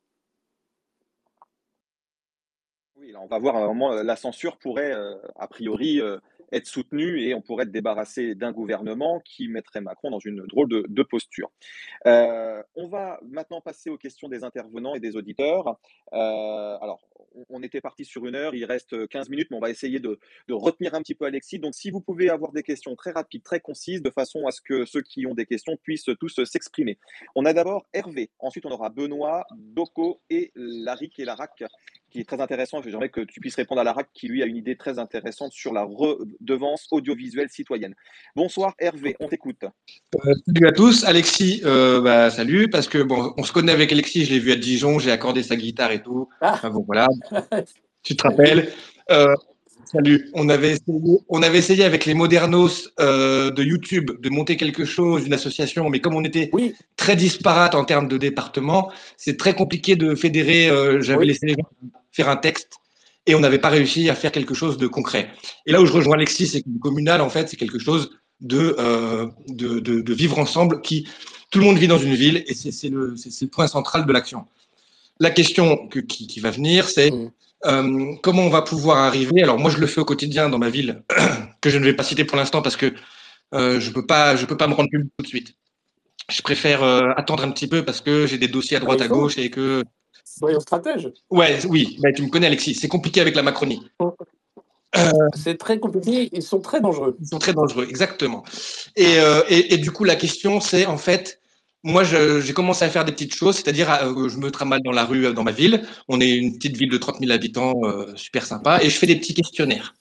Oui, là, on va voir à un moment, euh, la censure pourrait, euh, a priori, euh, être soutenue et on pourrait être débarrassé d'un gouvernement qui mettrait Macron dans une drôle de, de posture. Euh, on va maintenant passer aux questions des intervenants et des auditeurs. Euh, alors, on, on était parti sur une heure, il reste quinze minutes, mais on va essayer de, de retenir un petit peu Alexis. Donc, si vous pouvez avoir des questions très rapides, très concises, de façon à ce que ceux qui ont des questions puissent tous s'exprimer. On a d'abord Hervé, ensuite on aura Benoît, Doko et Laric et Larac, qui est très intéressant. J'aimerais que tu puisses répondre à Larac, qui lui a une idée très intéressante sur la redevance audiovisuelle citoyenne. Bonsoir Hervé, on t'écoute. Euh, salut à tous, Alexis, euh, bah, salut, parce que bon, on se connaît avec Alexis, je l'ai vu à Dijon, j'ai accordé sa guitare et tout. Ah, Enfin bon, voilà, tu te oui, rappelles. Euh, salut, on avait essayé, on avait essayé avec les Modernos euh, de YouTube de monter quelque chose, une association, mais comme on était oui, très disparates en termes de département, c'est très compliqué de fédérer. Euh, J'avais oui. laissé les gens faire un texte et on n'avait pas réussi à faire quelque chose de concret. Et là où je rejoins Alexis, c'est que le communal, en fait, c'est quelque chose de, euh, de, de, de vivre ensemble, qui tout le monde vit dans une ville et c'est le, le point central de l'action. La question que, qui, qui va venir, c'est Mmh. euh, comment on va pouvoir arriver. Alors moi, je le fais au quotidien dans ma ville, que je ne vais pas citer pour l'instant parce que euh, je peux pas, je peux pas me rendre public tout de suite. Je préfère euh, attendre un petit peu parce que j'ai des dossiers à Bah, droite il à faut, gauche et que soyons stratèges. ouais, oui, bah, tu me connais Alexis, c'est compliqué avec la Macronie. C'est très compliqué, ils sont très dangereux. Ils sont très dangereux, exactement. Et, euh, et, et du coup, la question, c'est en fait, moi, j'ai commencé à faire des petites choses, c'est-à-dire, euh, je me trimballe dans la rue, euh, dans ma ville. On est une petite ville de trente mille habitants, euh, super sympa, et je fais des petits questionnaires.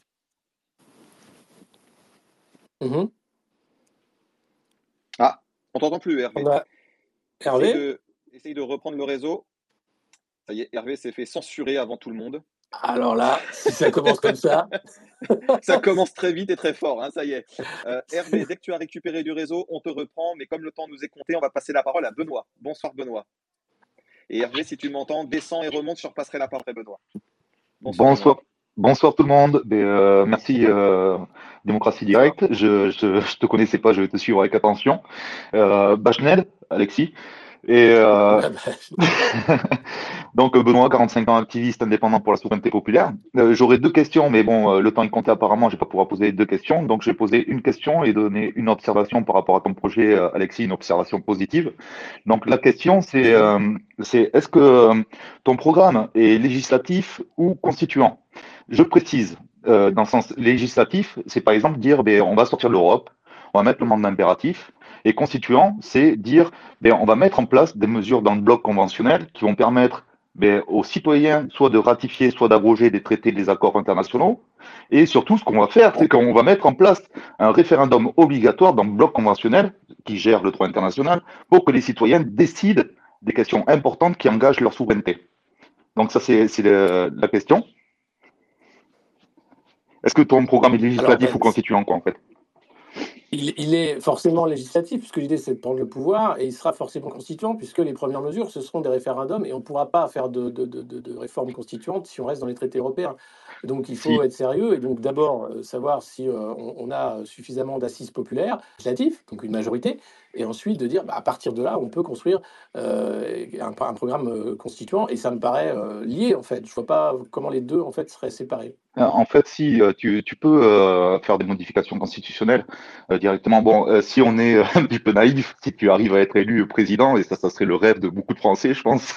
Mmh. Ah, on t'entend plus, Hervé. On a Essaye Hervé. de, essaye de reprendre le réseau. Ça y est, Hervé s'est fait censurer avant tout le monde. Alors là, si ça commence comme ça, Ça commence très vite et très fort, hein, ça y est. Euh, Hervé, dès que tu as récupéré du réseau, on te reprend, mais comme le temps nous est compté, on va passer la parole à Benoît. Bonsoir Benoît. Et Hervé, si tu m'entends, descends et remonte, je repasserai la parole à Benoît. Bonsoir. Bonsoir, Benoît. bonsoir tout le monde. Ben, euh, merci euh, Démocratie Directe. Je, je, je te connaissais pas, je vais te suivre avec attention. Euh, Bachnel, Alexis. Et euh, ah bah, donc Benoît, quarante-cinq ans, activiste indépendant pour la souveraineté populaire. Euh, J'aurais deux questions, mais bon, euh, le temps est compté apparemment, je vais pas pouvoir poser deux questions. Donc je vais poser une question et donner une observation par rapport à ton projet, euh, Alexis, une observation positive. Donc la question, c'est euh, c'est est-ce que euh, ton programme est législatif ou constituant? Je précise, euh, dans le sens législatif, c'est par exemple dire, ben, on va sortir de l'Europe, on va mettre le mandat impératif. Et constituant, c'est dire, ben, on va mettre en place des mesures dans le bloc conventionnel qui vont permettre ben, aux citoyens soit de ratifier, soit d'abroger des traités, des accords internationaux. Et surtout, ce qu'on va faire, c'est qu'on va mettre en place un référendum obligatoire dans le bloc conventionnel qui gère le droit international pour que les citoyens décident des questions importantes qui engagent leur souveraineté. Donc ça, c'est la question. Est-ce que ton programme est législatif Alors, ben, ou constituant, quoi, en fait? Il, il est forcément législatif, puisque l'idée c'est de prendre le pouvoir, et il sera forcément constituant, puisque les premières mesures, ce seront des référendums, et on ne pourra pas faire de, de, de, de, de réforme constituante si on reste dans les traités européens. Donc il faut si. être sérieux, et donc d'abord euh, savoir si euh, on, on a suffisamment d'assises populaires, législatives, donc une majorité, et ensuite de dire, bah, à partir de là, on peut construire euh, un, un programme euh, constituant, et ça me paraît euh, lié, en fait. Je ne vois pas comment les deux, en fait, seraient séparés. En fait, si tu, tu peux euh, faire des modifications constitutionnelles euh, directement. Bon, euh, si on est un petit peu naïf, si tu arrives à être élu président, et ça, ça serait le rêve de beaucoup de Français, je pense.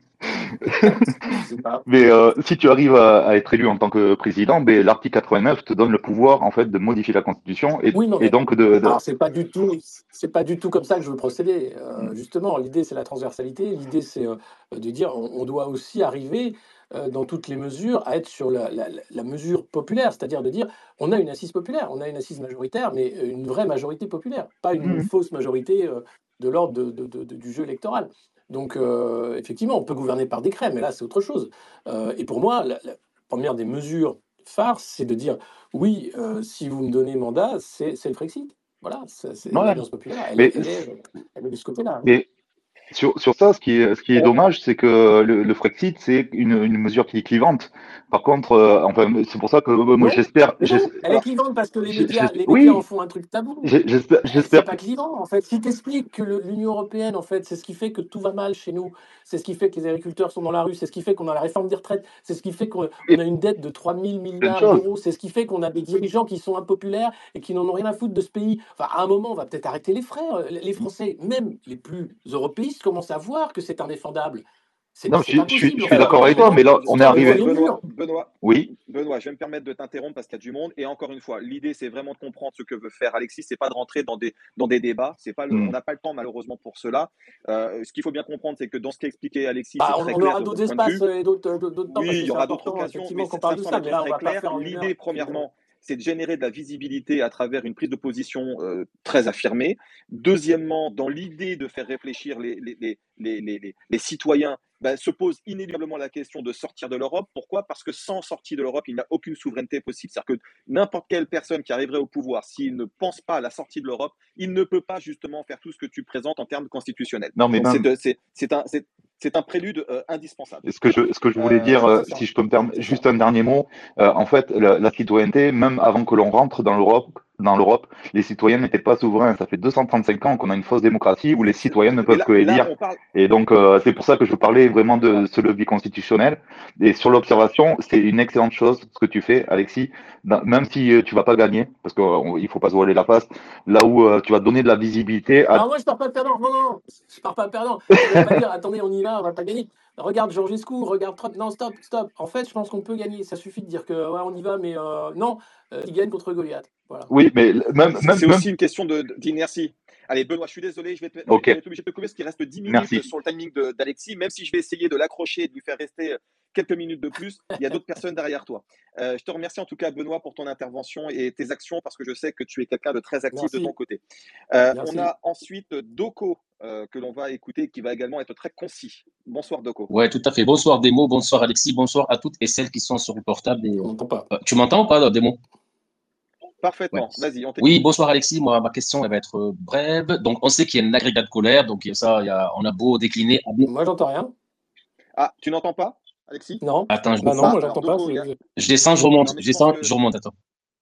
Mais euh, si tu arrives à, à être élu en tant que président, ben, l'article quatre-vingt-neuf te donne le pouvoir en fait de modifier la Constitution et, oui, non, et donc de. de... Alors c'est pas du tout, c'est pas du tout comme ça que je veux procéder. Euh, justement, l'idée c'est la transversalité. L'idée c'est euh, de dire on, on doit aussi arriver euh, dans toutes les mesures à être sur la, la, la mesure populaire, c'est-à-dire de dire on a une assise populaire, on a une assise majoritaire, mais une vraie majorité populaire, pas une mmh. fausse majorité euh, de l'ordre de, de, de, de, du jeu électoral. Donc, euh, effectivement, on peut gouverner par décret, mais là, c'est autre chose. Euh, et pour moi, la, la première des mesures phares, c'est de dire, oui, euh, si vous me donnez mandat, c'est le Frexit. Voilà, c'est ouais. l'Alliance populaire, elle, elle, est, elle est de ce côté-là. Mais sur, sur ça, ce qui est, ce qui est dommage, c'est que le, le Frexit, c'est une, une mesure qui est clivante. Par contre, euh, enfin, c'est pour ça que euh, moi, j'espère... Elle est clivante parce que les médias, les médias oui. en font un truc tabou. J'espère. C'est pas clivant, en fait. Si t'expliques que l'Union européenne, en fait, c'est ce qui fait que tout va mal chez nous, c'est ce qui fait que les agriculteurs sont dans la rue, c'est ce qui fait qu'on a la réforme des retraites, c'est ce qui fait qu'on a une dette de trois mille milliards d'euros, c'est ce qui fait qu'on a des dirigeants qui sont impopulaires et qui n'en ont rien à foutre de ce pays. Enfin, à un moment, on va peut-être arrêter les frais. Les Français, même les plus européistes, commencent à voir que c'est indéfendable. Non, je, je, suis, je suis d'accord avec toi, mais là, on est arrivé. Benoît, Benoît, oui. Benoît, je vais me permettre de t'interrompre parce qu'il y a du monde. Et encore une fois, l'idée, c'est vraiment de comprendre ce que veut faire Alexis. C'est pas de rentrer dans des, dans des débats. C'est pas le, mm. On n'a pas le temps, malheureusement, pour cela. Euh, ce qu'il faut bien comprendre, c'est que dans ce qu'a expliqué Alexis, bah, c'est très on clair. On aura d'autres espaces et d'autres temps. Oui, il y aura d'autres occasions. Mais qu'on parle de ça, mais là, très on va clair. pas faire L'idée, premièrement, c'est de générer de la visibilité à travers une prise de position euh, très affirmée. Deuxièmement, dans l'idée de faire réfléchir les, les, les, les, les, les, les citoyens, ben, se pose inéluctablement la question de sortir de l'Europe. Pourquoi? Parce que sans sortie de l'Europe, il n'y a aucune souveraineté possible. C'est-à-dire que n'importe quelle personne qui arriverait au pouvoir, s'il ne pense pas à la sortie de l'Europe, il ne peut pas justement faire tout ce que tu présentes en termes constitutionnels. Non, mais même... c'est un... C'est un prélude euh, indispensable. Ce que je, ce que je voulais euh, dire, euh, si je peux me permettre, juste un dernier mot, euh, en fait, la, la citoyenneté, même avant que l'on rentre dans l'Europe, dans l'Europe, les citoyens n'étaient pas souverains. Ça fait deux cent trente-cinq ans qu'on a une fausse démocratie où les citoyens ne peuvent là, que élire. Parle... Et donc, euh, c'est pour ça que je parlais vraiment de ce levier constitutionnel. Et sur l'observation, c'est une excellente chose ce que tu fais, Alexis, dans, même si euh, tu vas pas gagner, parce qu'il ne faut pas se voiler la face, là où euh, tu vas donner de la visibilité à... Alors moi, je pars pas perdant. Non, non, je pars pas perdant. Je ne vais pas dire, attendez, on y va, on va pas gagner. Regarde Georgescu, regarde Trump. Non, stop, stop. En fait, je pense qu'on peut gagner. Ça suffit de dire que ouais, on y va, mais euh, non, euh, il gagne contre Goliath. Voilà. Oui, mais même. même c'est aussi même... une question d'inertie. Allez, Benoît, je suis désolé, je vais, te, okay. je vais être obligé de te couper parce qu'il reste dix minutes Merci. Sur le timing d'Alexis, même si je vais essayer de l'accrocher et de lui faire rester quelques minutes de plus. Il y a d'autres personnes derrière toi. Euh, je te remercie en tout cas, Benoît, pour ton intervention et tes actions parce que je sais que tu es quelqu'un de très actif Merci. De ton côté. Euh, on a ensuite Doko euh, que l'on va écouter qui va également être très concis. Bonsoir, Doko. Oui, tout à fait. Bonsoir, Demo. Bonsoir, Alexis. Bonsoir à toutes et celles qui sont sur le portable. Et... On pas. Euh, tu m'entends ou pas, Demo? Parfaitement. Ouais. Vas-y, on t'écoute. Oui, bonsoir Alexis. Moi, ma question elle va être brève. Donc, on sait qu'il y a un agrégat de colère. Donc, ça, il y a, on a beau décliner. Moi, j'entends rien. Ah, tu n'entends pas, Alexis? Non. Attends, je bah non, moi, j'entends pas. Je... je descends, je remonte. Non, je descends, que... je remonte. Attends.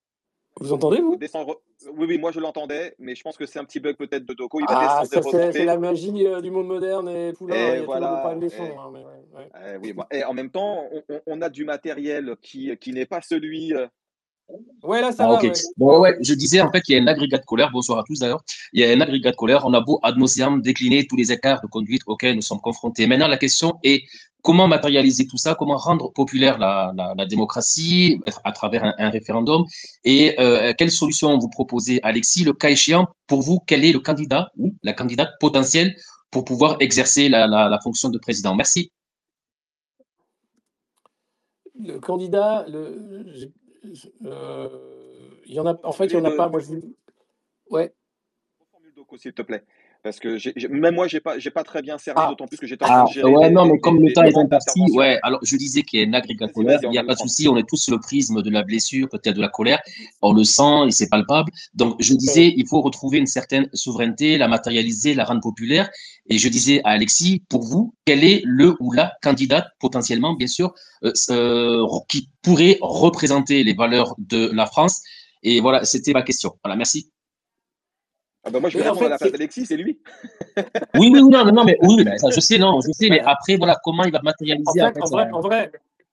Vous entendez, vous descendre... Oui, oui, moi, je l'entendais, mais je pense que c'est un petit bug peut-être de Doko. Il va ah, c'est la magie euh, du monde moderne et tout là. Et il y a voilà. Pas de leçon, et... hein, mais ouais, ouais. Et, oui, bon. Et en même temps, on, on a du matériel qui, qui n'est pas celui... Euh... Ouais, là, ça ah, va. Okay. Ouais. Bon, ouais, je disais en fait qu'il y a un agrégat de colère. Bonsoir à tous d'ailleurs. Il y a un agrégat de colère. On a beau ad nauseam décliner tous les écarts de conduite auxquels nous sommes confrontés. Maintenant, la question est comment matérialiser tout ça, comment rendre populaire la, la, la démocratie à travers un, un référendum et euh, quelle solution vous proposez, Alexis? Le cas échéant, pour vous, quel est le candidat ou la candidate potentielle pour pouvoir exercer la, la, la fonction de président? Merci. le candidat, le, j'ai- euh, il y en a, en fait, il y en a Reformuler pas. le, Moi, je, ouais. reformule Doco, s'il te plaît. Parce que j'ai- j'ai- même moi, j'ai pas, j'ai pas très bien cerné, Ah, d'autant plus que j'étais en train Ah, de gérer ouais, les, non, les, mais comme les, le les temps est demandes imparti, d'intervention. ouais, alors je disais qu'il y a une agrégate Vas-y, colère, vas-y, il n'y a Henri, pas de prends. souci, on est tous sur le prisme de la blessure, peut-être de la colère, on le sent et c'est palpable. Donc, je euh, disais, il faut retrouver une certaine souveraineté, la matérialiser, la rendre populaire. Et je disais à Alexis, pour vous, quel est le ou la candidate, potentiellement, bien sûr, euh, euh, qui pourrait représenter les valeurs de la France? Et voilà, c'était ma question. Voilà, merci. Ah ben moi, je vais mais en répondre à fait, la place c'est, d'Alexis, c'est lui. Oui, oui, oui, non, non, non, mais oui, mais ça, je sais, non, je sais, mais bah, après, voilà, comment il va en matérialiser, en fait, fait, en ça. vrai, en vrai,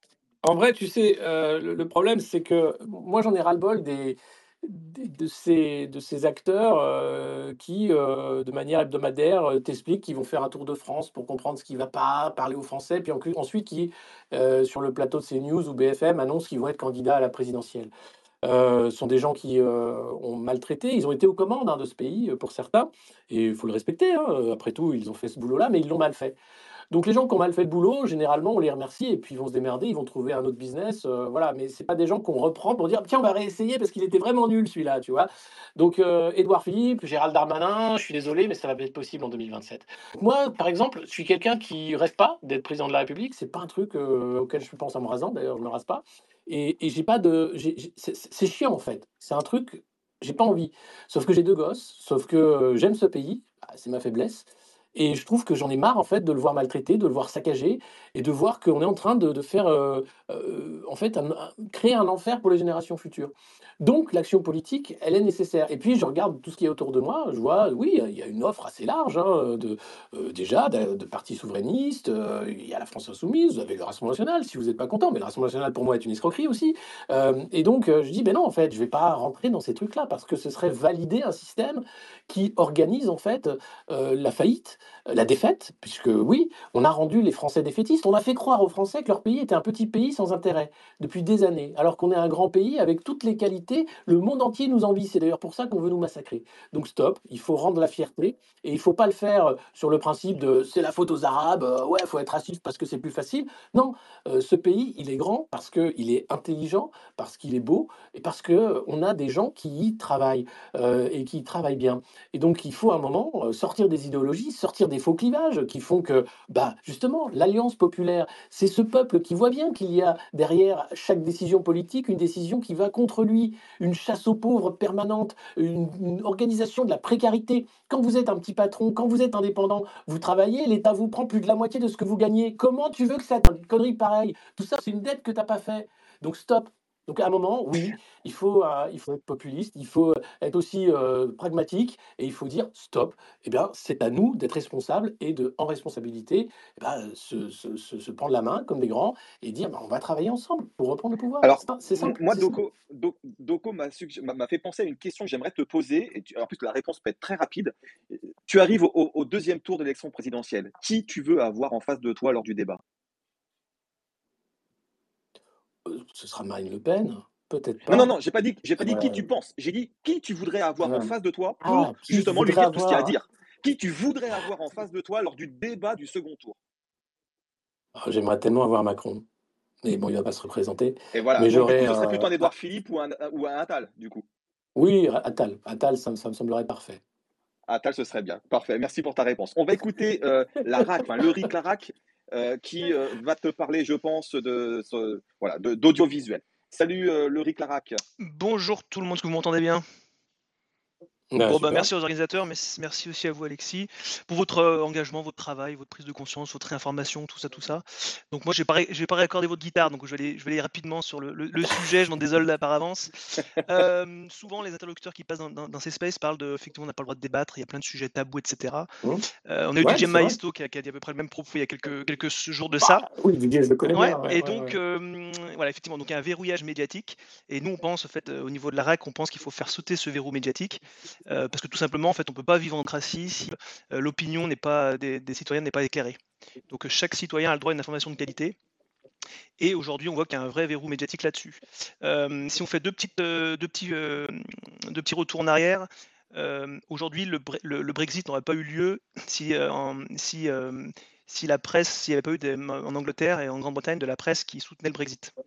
En vrai, tu sais, euh, le, le problème, c'est que moi, j'en ai ras-le-bol des, des- de ces, de ces acteurs euh, qui, euh, de manière hebdomadaire, euh, t'expliquent qu'ils vont faire un tour de France pour comprendre ce qui va pas, parler aux Français, puis en- ensuite qui, euh, sur le plateau de CNews ou B F M, annoncent qu'ils vont être candidats à la présidentielle. Euh, ce sont des gens qui euh, ont maltraité, ils ont été aux commandes hein, de ce pays euh, pour certains, et il faut le respecter, hein, après tout, ils ont fait ce boulot-là, mais ils l'ont mal fait. Donc les gens qui ont mal fait le boulot, généralement, on les remercie et puis ils vont se démerder, ils vont trouver un autre business, euh, voilà. Mais c'est pas des gens qu'on reprend pour dire tiens, on va réessayer parce qu'il était vraiment nul celui-là, tu vois. Donc euh, Édouard Philippe, Gérald Darmanin, je suis désolé, mais ça va pas être possible en deux mille vingt-sept. Moi, par exemple, je suis quelqu'un qui rêve pas d'être président de la République. C'est pas un truc euh, auquel je pense en me rasant. D'ailleurs, je me rase pas. Et, et j'ai pas de, j'ai- j'ai- c'est c'est chiant en fait. C'est un truc, j'ai pas envie. Sauf que j'ai deux gosses, sauf que euh, j'aime ce pays, bah, c'est ma faiblesse. Et je trouve que j'en ai marre en fait de le voir maltraité, de le voir saccagé et de voir qu'on est en train de, de faire euh, euh, en fait un- un- créer un enfer pour les générations futures. Donc l'action politique, elle est nécessaire. Et puis je regarde tout ce qui est autour de moi, je vois, oui, il y a une offre assez large hein, de euh, déjà de, de partis souverainistes. euh, il y a la France insoumise, vous avez le Rassemblement national. Si vous n'êtes pas content, mais le Rassemblement national pour moi est une escroquerie aussi. Euh, et donc euh, je dis, ben non, en fait, je vais pas rentrer dans ces trucs-là parce que ce serait valider un système qui organise en fait euh, la faillite, euh, la défaite, puisque oui, on a rendu les Français défaitistes. On a fait croire aux Français que leur pays était un petit pays sans intérêt depuis des années, alors qu'on est un grand pays avec toutes les qualités. Le monde entier nous envie. C'est d'ailleurs pour ça qu'on veut nous massacrer. Donc stop, il faut rendre la fierté et il faut pas le faire euh, sur le principe de c'est la faute aux Arabes, euh, ouais, il faut être raciste parce que c'est plus facile. Non, euh, ce pays, il est grand parce qu'il est intelligent, parce qu'il est beau et parce qu'on a des gens qui y travaillent euh, et qui y travaillent bien. Et donc, il faut à un moment euh, sortir des idéologies, sortir des faux clivages qui font que, bah, justement, l'Alliance populaire, c'est ce peuple qui voit bien qu'il y a derrière chaque décision politique une décision qui va contre lui, une chasse aux pauvres permanente, une, une organisation de la précarité. Quand vous êtes un petit patron, quand vous êtes indépendant, vous travaillez, l'État vous prend plus de la moitié de ce que vous gagnez. Comment tu veux que ça, une connerie pareille? Tout ça, c'est une dette que tu n'as pas fait. Donc, stop. Donc, à un moment, oui, il faut, euh, il faut être populiste, il faut être aussi euh, pragmatique et il faut dire stop. Eh bien, c'est à nous d'être responsables et de, en responsabilité, eh ben, se, se- se- se prendre la main comme des grands et dire ben, on va travailler ensemble pour reprendre le pouvoir. Alors, C'est ça, c'est m- simple, moi, c'est simple. Doko, Do- Doko m'a sugg- m'a m'a fait penser à une question que j'aimerais te poser. Et tu- en plus, la réponse peut être très rapide. Tu arrives au, au- au deuxième tour de l'élection présidentielle. Qui tu veux avoir en face de toi lors du débat? Euh, Ce sera Marine Le Pen, peut-être Non, non, pas. non, j'ai pas dit, j'ai pas dit qui tu Euh, penses. J'ai dit qui tu voudrais avoir en euh, face de toi ah, pour qui je justement lui voudrais dire tout ce qu'il y a à avoir? dire. Qui tu voudrais avoir en face de toi lors du débat du second tour. Ah, j'aimerais tellement avoir Macron, mais bon, il va pas se représenter. Et voilà. Mais Donc, du j'aurais coup, ce serait euh, plutôt un Édouard ah, Philippe ou un, ou un Attal, du coup. oui, Attal. Attal, ça, me- ça me semblerait parfait. Attal, ce serait bien. Parfait. Merci pour ta réponse. On va écouter euh, la R A C, enfin le Ric Larac, euh, qui euh, va te parler, je pense, de, ce- voilà, de- d'audiovisuel. Salut euh, le Ric Larac. Bonjour tout le monde, est-ce que vous m'entendez bien? Ah, Bon, bah, super. merci aux organisateurs, mais merci aussi à vous, Alexis, pour votre euh, engagement, votre travail, votre prise de conscience, votre réinformation, tout ça, tout ça. Donc moi, j'ai pas, ré- j'ai pas réaccordé votre guitare, donc je vais aller, je vais aller rapidement sur le, le- le sujet, je m'en désole là par avance. Euh, souvent, les interlocuteurs qui passent dans, dans- dans ces spaces parlent de, effectivement, on n'a pas le droit de débattre, il y a plein de sujets tabous, et cetera. Hum. Euh, on a eu Ouais, D J c'est vrai. Maisto qui a, qui a dit à peu près le même propos il y a quelques, quelques jours de ça. Bah, oui, Didier, je le connais Ouais, bien. Ouais, et ouais, donc, ouais. euh, voilà, effectivement, donc il y a un verrouillage médiatique. Et nous, on pense, en fait, euh, au niveau de la R A C, on pense qu'il faut faire sauter ce verrou médiatique. euh, parce que tout simplement, en fait, on ne peut pas vivre en démocratie si euh, l'opinion n'est pas, des, des citoyens n'est pas éclairée. Donc, euh, chaque citoyen a le droit à une information de qualité. Et aujourd'hui, on voit qu'il y a un vrai verrou médiatique là-dessus. Euh, si on fait deux, petites, euh, deux, petits, euh, deux petits retours en arrière, euh, aujourd'hui, le, Bre- le- le Brexit n'aurait pas eu lieu si, euh, en- si, euh, si la presse, s'il n'y avait pas eu des- en Angleterre et en Grande-Bretagne de la presse qui soutenait le Brexit.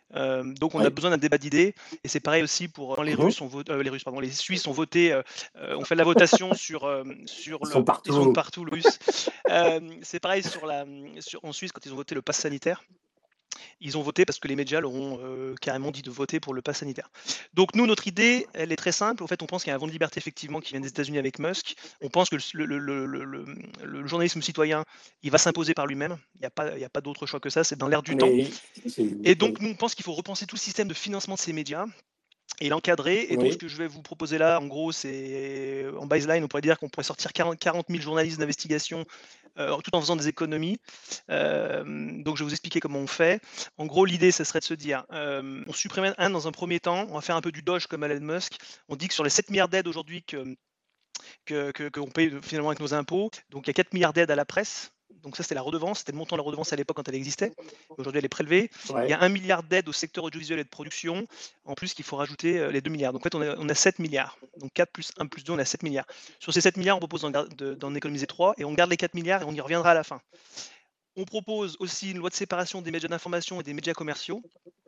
Euh, donc on a Ouais. besoin d'un débat d'idées, et c'est pareil aussi pour quand les Mhm. Russes ont voté, euh, les Russes, pardon, les Suisses ont voté, euh, euh, on fait de la votation sur euh, sur Ils le, sont ils sont partout. partout les Russes. Euh, c'est pareil sur la, sur, en Suisse quand ils ont voté le pass sanitaire. Ils ont voté parce que les médias leur ont euh, carrément dit de voter pour le pass sanitaire. Donc nous, notre idée, elle est très simple. En fait, on pense qu'il y a un vent de liberté effectivement qui vient des États-Unis avec Musk. On pense que le, le, le, le, le, le journalisme citoyen, il va s'imposer par lui-même. Il n'y a pas, il y a pas d'autre choix que ça. C'est dans l'air du temps. Mais c'est- Et donc nous, on pense qu'il faut repenser tout le système de financement de ces médias et l'encadrer. Et donc, ce oui. que je vais vous proposer là, en gros, c'est en baseline, on pourrait dire qu'on pourrait sortir quarante mille journalistes d'investigation euh, tout en faisant des économies. Euh, donc, je vais vous expliquer comment on fait. En gros, l'idée, ce serait de se dire, euh, on supprime un dans un premier temps, on va faire un peu du Doge comme Elon Musk. On dit que sur les sept milliards d'aides aujourd'hui que que, que, qu'on paye finalement avec nos impôts. Donc il y a quatre milliards d'aides à la presse. Donc ça, c'était la redevance, c'était le montant de la redevance à l'époque quand elle existait. Aujourd'hui, elle est prélevée. Ouais. Il y a un milliard d'aides au secteur audiovisuel et de production, en plus qu'il faut rajouter euh, les deux milliards. Donc en fait, on a, on a sept milliards. Donc quatre plus un plus deux, on a sept milliards. Sur ces sept milliards, on propose d'en, gar- de- d'en économiser trois et on garde les quatre milliards et on y reviendra à la fin. On propose aussi une loi de séparation des médias d'information et des médias commerciaux.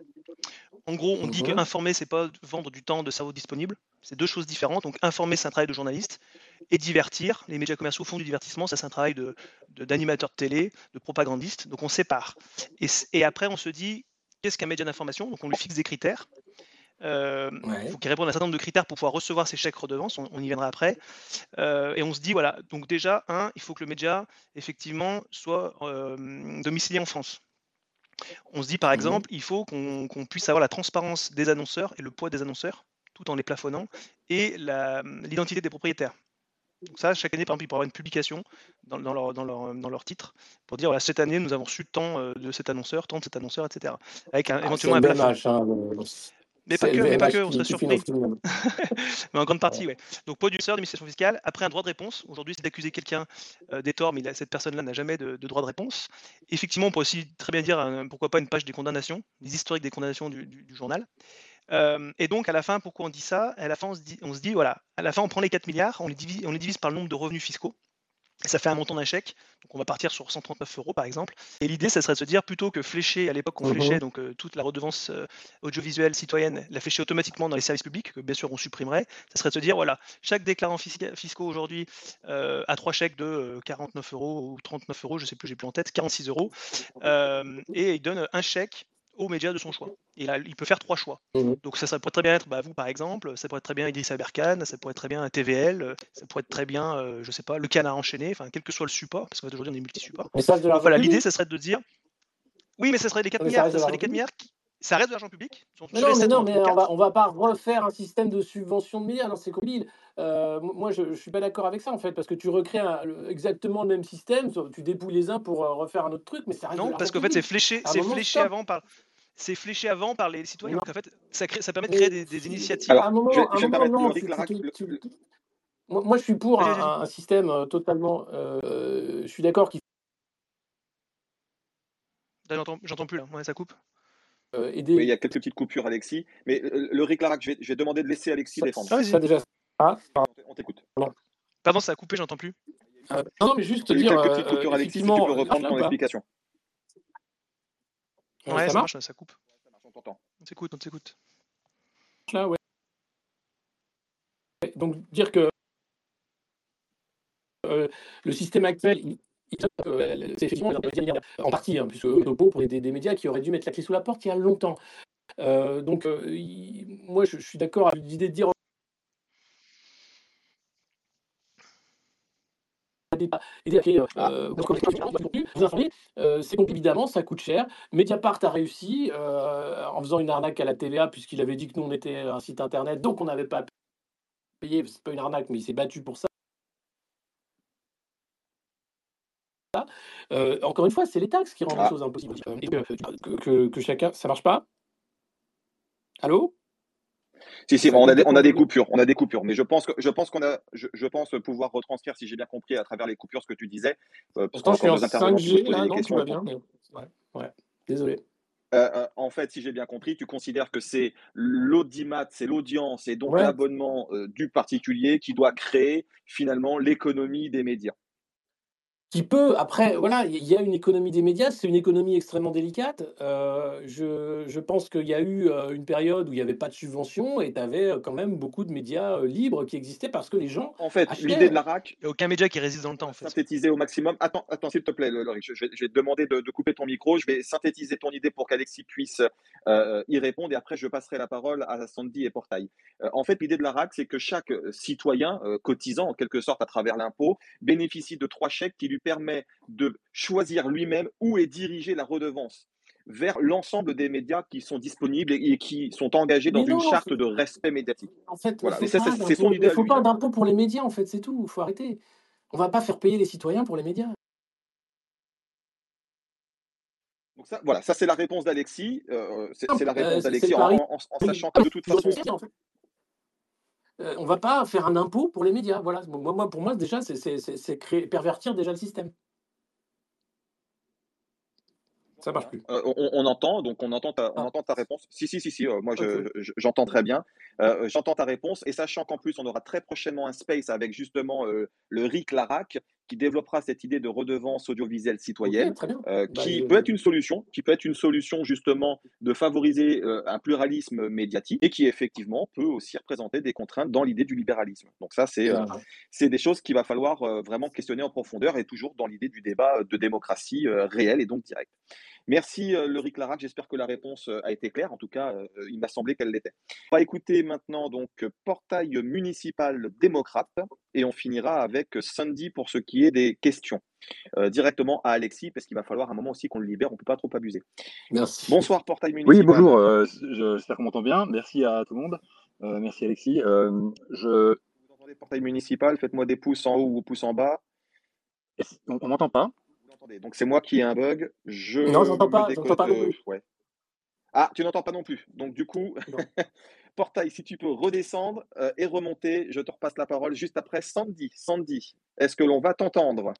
En gros, on dit Mhm. qu'informer, c'est pas vendre du temps de cerveau disponible. C'est deux choses différentes. Donc, informer, c'est un travail de journaliste. Et divertir, les médias commerciaux font du divertissement, ça, c'est un travail de, de- d'animateur de télé, de propagandiste. Donc, on sépare. Et, c- et après, on se dit, qu'est-ce qu'un média d'information? Donc, on lui fixe des critères. Euh, Il Ouais. faut qu'il réponde à un certain nombre de critères pour pouvoir recevoir ses chèques redevances. On, on y viendra après. Euh, et on se dit, voilà, donc déjà, un, il faut que le média, effectivement, soit euh, domicilié en France. On se dit par Mhm. exemple, il faut qu'on qu'on puisse avoir la transparence des annonceurs et le poids des annonceurs, tout en les plafonnant, et la- l'identité des propriétaires. Donc ça, chaque année, par exemple, ils pourraient avoir une publication dans, dans leur, dans, leur, dans leur titre pour dire, voilà, cette année, nous avons reçu tant euh, de cet annonceur, tant de cet annonceur, et cetera. Avec un- Ah, c'est éventuellement un plafond. L V M H, hein, le- Mais pas c'est que, mais pas que, L V M H on serait qui, qui finance surpris. tout le monde. Mais en grande partie, Ouais. ouais. Donc, producteur d'administration fiscale, après un droit de réponse. Aujourd'hui, c'est d'accuser quelqu'un euh, des torts, mais il a- cette personne-là n'a jamais de, de droit de réponse. Effectivement, on peut aussi très bien dire, euh, pourquoi pas une page des condamnations, des historiques des condamnations du, du- du journal. Euh, et donc, à la fin, pourquoi on dit ça? À la fin, on se dit, on se dit, voilà, à la fin, on prend les quatre milliards, on les divise, on les divise par le nombre de revenus fiscaux. Et ça fait un montant d'un chèque. Donc on va partir sur cent trente-neuf euros par exemple. Et l'idée, ça serait de se dire, plutôt que flécher, à l'époque on Mhm. fléchait donc euh, toute la redevance euh, audiovisuelle citoyenne, la flécher automatiquement dans les services publics, que bien sûr on supprimerait, ça serait de se dire, voilà, chaque déclarant fisca- fiscaux aujourd'hui euh, a trois chèques de euh, quarante-neuf euros ou trente-neuf euros, je sais plus, j'ai plus en tête, quarante-six euros, euh, et il donne un chèque aux médias de son choix. Et là, il peut faire trois choix. Mhm. Donc ça, ça pourrait très bien être bah, vous par exemple, ça pourrait être très bien Idriss Aberkane, ça pourrait être très bien un T V L, euh, ça pourrait être très bien, euh, je sais pas, le Canard enchaîné, enfin quel que soit le support, parce qu'aujourd'hui on est multi-support. Mais ça reste de Donc l'argent voilà, l'idée, public. ça serait de dire, oui, mais ça serait les quatre Non, mais ça milliards, reste ça de serait l'argent les quatre public. milliards, qui... ça reste de l'argent public. Sur, Mais sur non, les mais sept, on non, en mais trouve on va, quatre. on va pas refaire un système de subvention de médias. Non, c'est Covid. Euh, moi, je, je suis pas d'accord avec ça en fait, parce que tu recrées un- le- exactement le même système, sauf- tu dépouilles les uns pour euh, refaire un autre truc, mais ça reste de Non, l'argent parce qu'en fait, c'est public. fléché, À un c'est moment, fléché stop. avant par, c'est fléché avant par les Mais citoyens. non, Donc en fait, ça, crée, ça permet de créer mais des, des si- initiatives. à un Alors, je vais, moment, à un je vais me moment, permettre, non. Loïc Tu, tu, Larac, tu- le- tu- le- tu- Moi, moi, je suis pour Vas-y, un, vas-y. un- un système euh, totalement. euh, je suis d'accord qu'il Là, J'entends, j'entends plus là. Ouais, ça coupe. faut euh, oui, il aider. y a quelques petites coupures, Alexis. Mais euh, le Rick Larac, je vais, je vais demander de laisser Alexis Ça, défendre. Ah, ça vas-y. déjà. Ah, On t- on t'écoute. pardon. Pardon, ça a coupé, j'entends plus. Euh, non, non, mais juste te Il y a eu dire, quelques euh, petites euh, coupures, Alexis, si tu peux effectivement, euh, reprendre là ou ton pas explication. Euh, Ouais, ça ça marche marche, ça coupe. Ça marche, on t'entend. On s'écoute, on s'écoute. là, ouais. Donc dire que euh, le système actuel, il, il- euh, c'est effectivement en partie, hein, puisque eux, topo pour des, des médias qui auraient dû mettre la clé sous la porte il y a longtemps. Euh, donc euh, il- moi, je, je suis d'accord avec l'idée de dire aider à créer, Ah, euh, vous informer, euh, c'est donc évidemment ça coûte cher. Mediapart a réussi euh, en faisant une arnaque à la T V A puisqu'il avait dit que nous on était un site internet, donc on n'avait pas payé. C'est pas une arnaque, mais il s'est battu pour ça. Euh, encore une fois, c'est les taxes qui rendent les ah. choses impossibles. Et que, que, que- que chacun, ça marche pas. Allô? Si, si, Ça on a, coupe des, on a des complètement. coupures, on a des coupures, mais je pense que je pense qu'on a, je, je pense pouvoir retranscrire, si j'ai bien compris, à travers les coupures, ce que tu disais, euh, parce Pourtant, qu'on je suis a en encore deux intervenants qui vont se cinq G poser là, des non, tout questions. va Et pour- bien. Mais... Ouais, ouais. Désolé. Euh, euh, en fait, si j'ai bien compris, tu considères que c'est l'audimat, c'est l'audience et donc Ouais. l'abonnement euh, du particulier qui doit créer finalement l'économie des médias. Qui peut, après, voilà, il y a une économie des médias, c'est une économie extrêmement délicate. Euh, je, je pense qu'il y a eu euh, une période où il n'y avait pas de subvention et tu avais quand même beaucoup de médias euh, libres qui existaient parce que les gens En fait, achetaient. l'idée de la R A C, Il n'y a aucun média qui résiste dans le temps, en fait. synthétiser au maximum. Attends, attends, s'il te plaît, Laurie, je, je vais, je vais te demander de, de couper ton micro. Je vais synthétiser ton idée pour qu'Alexis puisse euh, y répondre et après je passerai la parole à Sandy et Portail. Euh, en fait, l'idée de la R A C, c'est que chaque citoyen euh, cotisant en quelque sorte à travers l'impôt bénéficie de trois chèques qui lui permettent de choisir lui-même où est dirigée la redevance vers l'ensemble des médias qui sont disponibles et, et qui sont engagés dans Mais une non, charte de respect médiatique. en fait, il Voilà, faut et ça, pas c'est son d'impôt. idée Il à faut lui. pas d'impôt pour les médias, en fait, c'est tout. Il faut arrêter. On va pas faire payer les citoyens pour les médias. Donc ça, voilà, ça c'est la réponse d'Alexis. Euh, c'est c'est la Euh, réponse c'est c'est d'Alexis le en, pari. en- en sachant que de toute façon, En fait. Euh, on va pas faire un impôt pour les médias. Voilà. Moi, moi, pour moi, déjà, c'est- c'est c'est- c'est créer, pervertir déjà le système. Ça marche plus. euh, on, on entend, donc on entend ta, on Ah. entend ta réponse. Si, si, si, si, euh, moi je- Ok. je- j'entends très bien. Euh, j'entends ta réponse et sachant qu'en plus on aura très prochainement un space avec justement euh, le R I C Larac qui développera cette idée de redevance audiovisuelle citoyenne, Ok, très bien. euh, Bah, qui je- peut être une solution, qui peut être une solution justement de favoriser euh, un pluralisme médiatique et qui effectivement peut aussi représenter des contraintes dans l'idée du libéralisme. Donc ça, c'est euh, c'est des choses qu'il va falloir euh, vraiment questionner en profondeur et toujours dans l'idée du débat de démocratie euh, réelle et donc directe. Merci, euh, Laurie Clarac. J'espère que la réponse euh, a été claire. En tout cas, euh, il m'a semblé qu'elle l'était. On va écouter maintenant donc Portail municipal démocrate et on finira avec Sandy pour ce qui est des questions. Euh, directement à Alexis parce qu'il va falloir un moment aussi qu'on le libère. On ne peut pas trop abuser. Merci. Bonsoir, Portail Oui, municipal. bonjour, euh, je- j'espère qu'on m'entend bien. Merci à tout le monde. Euh, merci Alexis. Euh, je... Vous entendez, Portail municipal? Faites-moi des pouces en haut ou pouces en bas. On, on m'entend pas? Vous l'entendez. Donc c'est moi qui ai un bug. Je Non, j'entends me pas, décode. j'entends pas non euh, plus. ouais. Ah, tu n'entends pas non plus. Donc du coup, Portail, si tu peux redescendre euh, et remonter, je te repasse la parole juste après Sandy. Sandy, est-ce que l'on va t'entendre?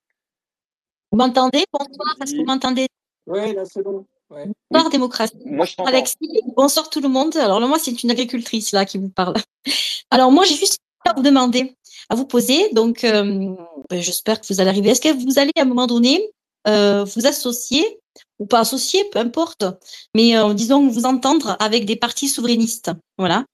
Vous m'entendez? Bonsoir, est-ce que vous m'entendez? Oui, là c'est bon. Ouais. Bonsoir, démocratie. Moi, je t'entends. Alexis, bonsoir tout le monde. Alors là, moi, c'est une agricultrice là qui vous parle. Alors moi, j'ai juste à vous demander, à vous poser. Donc, euh, j'espère que vous allez arriver. Est-ce que vous allez à un moment donné euh, vous associer ou pas associer, peu importe, mais euh, disons vous entendre avec des partis souverainistes, voilà.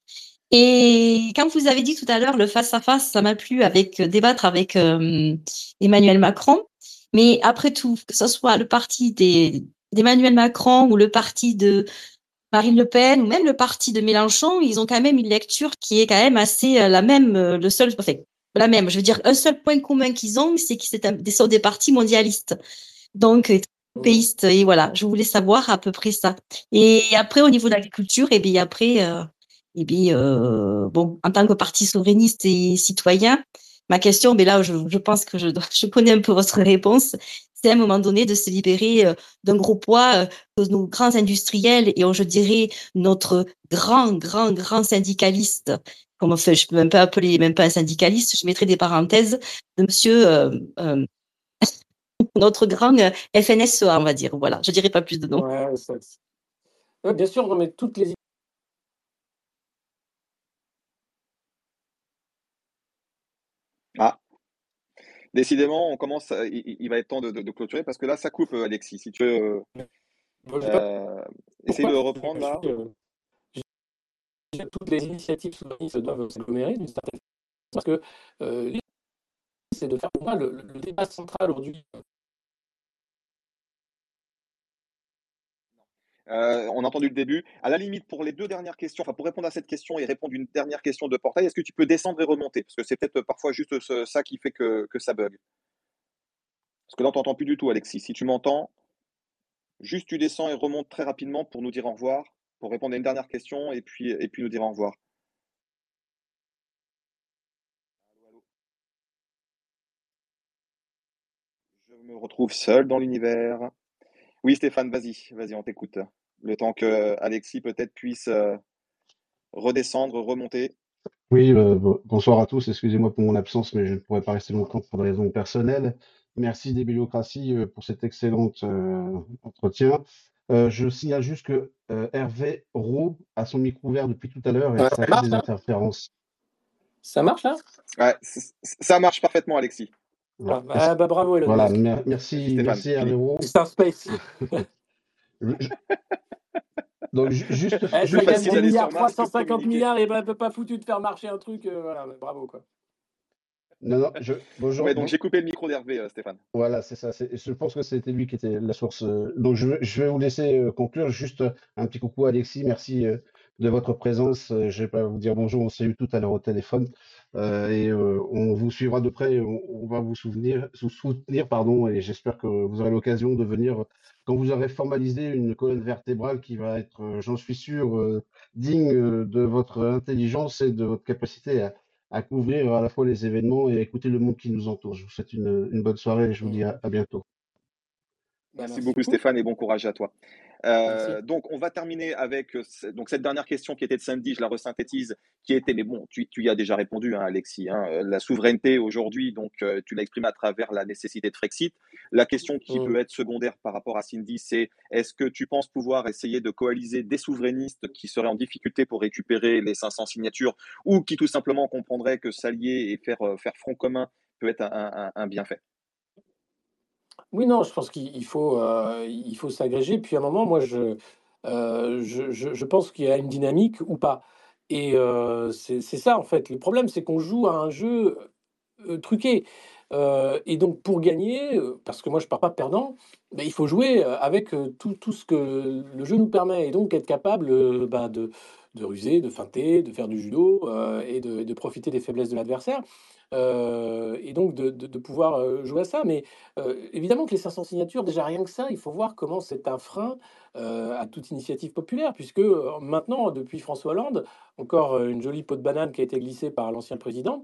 Et quand vous avez dit tout à l'heure le face à face, ça m'a plu avec euh, débattre avec euh, Emmanuel Macron. Mais après tout, que ce soit le parti des d'Emmanuel Macron ou le parti de Marine Le Pen ou même le parti de Mélenchon, ils ont quand même une lecture qui est quand même assez euh, la même, euh, le seul, enfin, la même. Je veux dire, un seul point commun qu'ils ont, c'est qu'ils c'est un- des- sont des partis mondialistes, donc euh, européistes. Et voilà, je voulais savoir à peu près ça. Et après, au niveau de l'agriculture, et bien après, euh, et bien euh, bon, en tant que parti souverainiste et citoyen, ma question, mais là, je, je pense que je, dois- je connais un peu votre réponse. C'est à un moment donné de se libérer euh, d'un gros poids euh, que nos grands industriels et oh, je dirais notre grand, grand, grand syndicaliste, comme enfin, je peux même pas appeler même pas un syndicaliste, je mettrai des parenthèses, de monsieur euh, euh, notre grand euh, F N S E A, on va dire. Voilà, je dirais pas plus de noms. Ouais, ça- ouais, bien sûr, non, mais toutes les Ah, décidément, on commence. à- il, il va être temps de, de- de clôturer parce que là, ça coupe, euh, Alexis. Si tu veux, euh, Moi, je sais pas euh, essaye de pourquoi, reprendre je là. suis, euh, je dis que toutes les initiatives souverainistes doivent s'agglomérer d'une certaine façon, parce que euh, l'idée, c'est de faire pour moi le, le débat central aujourd'hui. Euh, on a entendu le début. À la limite, pour les deux dernières questions, enfin pour répondre à cette question et répondre à une dernière question de Portail, est-ce que tu peux descendre et remonter? Parce que c'est peut-être parfois juste ce- ça qui fait que, que ça bug. Parce que là, on t'entend plus du tout, Alexis. Si tu m'entends, juste tu descends et remontes très rapidement pour nous dire au revoir, pour répondre à une dernière question et puis, et puis nous dire au revoir. Je me retrouve seul dans l'univers. Oui, Stéphane, vas-y, vas-y, on t'écoute. Le temps que Alexis peut-être puisse euh, redescendre, remonter. Oui, euh, bo- bonsoir à tous. Excusez-moi pour mon absence, mais je ne pourrais pas rester longtemps pour des raisons personnelles. Merci des Débiocratie euh, pour cet excellent euh, entretien. Euh, je signale juste que euh, Hervé Roux a son micro ouvert depuis tout à l'heure et Ouais, ça ça fait marche, des là? interférences. Ça marche là? Ouais, c- c- ça marche parfaitement, Alexis. Ah, bah, bah, bravo Elon Voilà, Musk. mer- merci, Stéphane, merci fini. Hervéro. C'est un space. Je- je- Donc, ju- juste, Eh, Plus ça juste, gagne facile dix d'aller milliards, sur Mars que de trois cent cinquante communiquer. milliards, et ben, peut pas foutu de faire marcher un truc. euh, voilà, bah, bravo quoi. non, non, je, bonjour, Ouais, donc bon- j'ai coupé le micro d'Hervé, euh, Stéphane. voilà, c'est ça. c'est- Je pense que c'était lui qui était la source. euh, Donc, je, vais- je vais vous laisser euh, conclure. Juste un petit coucou, Alexis. Merci euh, de votre présence. Euh, Je vais pas vous dire bonjour. On s'est eu tout à l'heure au téléphone. Euh, et euh, on vous suivra de près. On, on va vous souvenir, vous soutenir, pardon. Et j'espère que vous aurez l'occasion de venir quand vous aurez formalisé une colonne vertébrale qui va être, euh, j'en suis sûr, euh, digne euh, de votre intelligence et de votre capacité à à couvrir à la fois les événements et à écouter le monde qui nous entoure. Je vous souhaite une, une bonne soirée et je vous dis Mm. à, à bientôt. Bah, Merci merci beaucoup beaucoup. Stéphane et bon courage à toi. Merci. Euh, donc on va terminer avec euh, ce- donc cette dernière question qui était de Sandy, je la resynthétise, qui était, mais bon, tu, tu y as déjà répondu, hein, Alexis, hein, euh, la souveraineté aujourd'hui, donc euh, tu l'as exprimé à travers la nécessité de Frexit. La question qui Mm. peut être secondaire par rapport à Cindy, c'est est-ce que tu penses pouvoir essayer de coaliser des souverainistes qui seraient en difficulté pour récupérer les cinq cents signatures ou qui tout simplement comprendraient que s'allier et faire, euh, faire front commun peut être un, un- un bienfait? Oui, non, je pense qu'il il faut, euh, il faut s'agréger. Puis à un moment, moi, je, euh, je, je, je pense qu'il y a une dynamique ou pas. Et euh, c'est c'est ça, en fait. Le problème, c'est qu'on joue à un jeu euh, truqué. Euh, et donc, pour gagner, euh, parce que moi, je pars pas perdant, ben, il faut jouer euh, avec euh, tout, tout ce que le jeu nous permet. Et donc, être capable euh, bah, de, de ruser, de feinter, de faire du judo euh, et de, de profiter des faiblesses de l'adversaire. Euh, et donc, de, de- de pouvoir euh, jouer à ça. Mais euh, évidemment que les cinq cents signatures, déjà rien que ça, il faut voir comment c'est un frein euh, à toute initiative populaire, puisque euh, maintenant, depuis François Hollande, encore euh, une jolie peau de banane qui a été glissée par l'ancien président,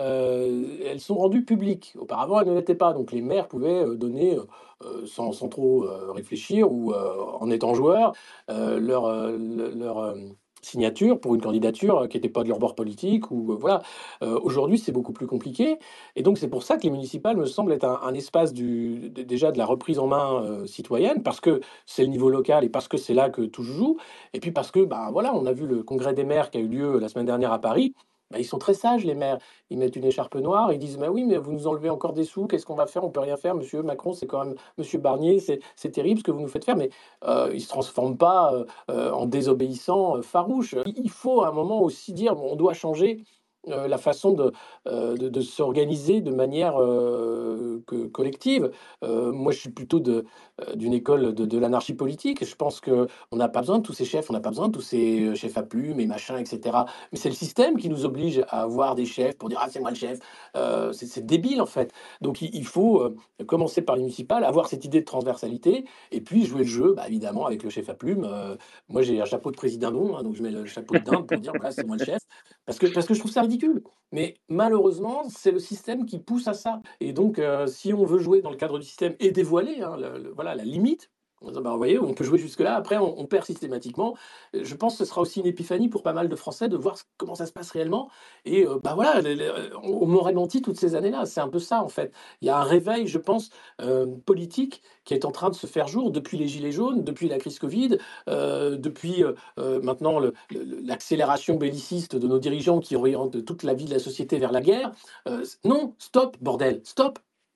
euh, elles sont rendues publiques. Auparavant, elles ne l'étaient pas. Donc les maires pouvaient euh, donner, euh, euh, sans, sans trop euh, réfléchir ou euh, en étant joueurs, euh, leur, euh, le- leur euh, signature pour une candidature euh, qui n'était pas de leur bord politique. Ou, euh, voilà. Euh, aujourd'hui, c'est beaucoup plus compliqué. Et donc, c'est pour ça que les municipales me semblent être un, un espace du, d- déjà de la reprise en main euh, citoyenne, parce que c'est le niveau local et parce que c'est là que tout se joue. Et puis parce que, bah, voilà, on a vu le congrès des maires qui a eu lieu la semaine dernière à Paris. Bah, ils sont très sages, les maires. Ils mettent une écharpe noire, ils disent: bah oui, mais vous nous enlevez encore des sous, qu'est-ce qu'on va faire? On peut rien faire, monsieur Macron, c'est quand même monsieur Barnier, c'est c'est terrible ce que vous nous faites faire, mais euh, ils ne se transforment pas euh, euh, en désobéissants euh, farouches. Il il faut à un moment aussi dire: bon, on doit changer euh, la façon de, euh, de, de s'organiser de manière euh, que- collective. Euh, moi, je suis plutôt de, euh, d'une école de, de l'anarchie politique. Je pense qu'on n'a pas besoin de tous ces chefs, on n'a pas besoin de tous ces euh, chefs à plumes et machin, et cetera. Mais c'est le système qui nous oblige à avoir des chefs pour dire: ah, c'est moi le chef. Euh, c'est c'est débile, en fait. Donc, il, il faut euh, commencer par les municipales, avoir cette idée de transversalité, et puis jouer le jeu, bah, évidemment, avec le chef à plumes. Euh, moi, j'ai un chapeau de président, hein, donc je mets le chapeau de dinde pour dire: voilà, c'est moi le chef. Parce que, parce que je trouve ça ridicule. Mais malheureusement, c'est le système qui pousse à ça. Et donc, euh, si on veut jouer dans le cadre du système et dévoiler hein, le- le- voilà, la limite, en disant, bah, vous voyez, on peut jouer jusque-là, après on, on perd systématiquement. Euh, Je pense que ce sera aussi une épiphanie pour pas mal de Français de voir ce- comment ça se passe réellement. Et euh, bah voilà, les- les- on, on m'aurait menti toutes ces années-là. C'est un peu ça, en fait. Il y a un réveil, je pense, euh, politique qui est en train de se faire jour depuis les Gilets jaunes, depuis la crise Covid, euh, depuis euh, euh, maintenant le- le- l'accélération belliciste de nos dirigeants qui orientent toute la vie de la société vers la guerre. Euh, non, stop, bordel, stop.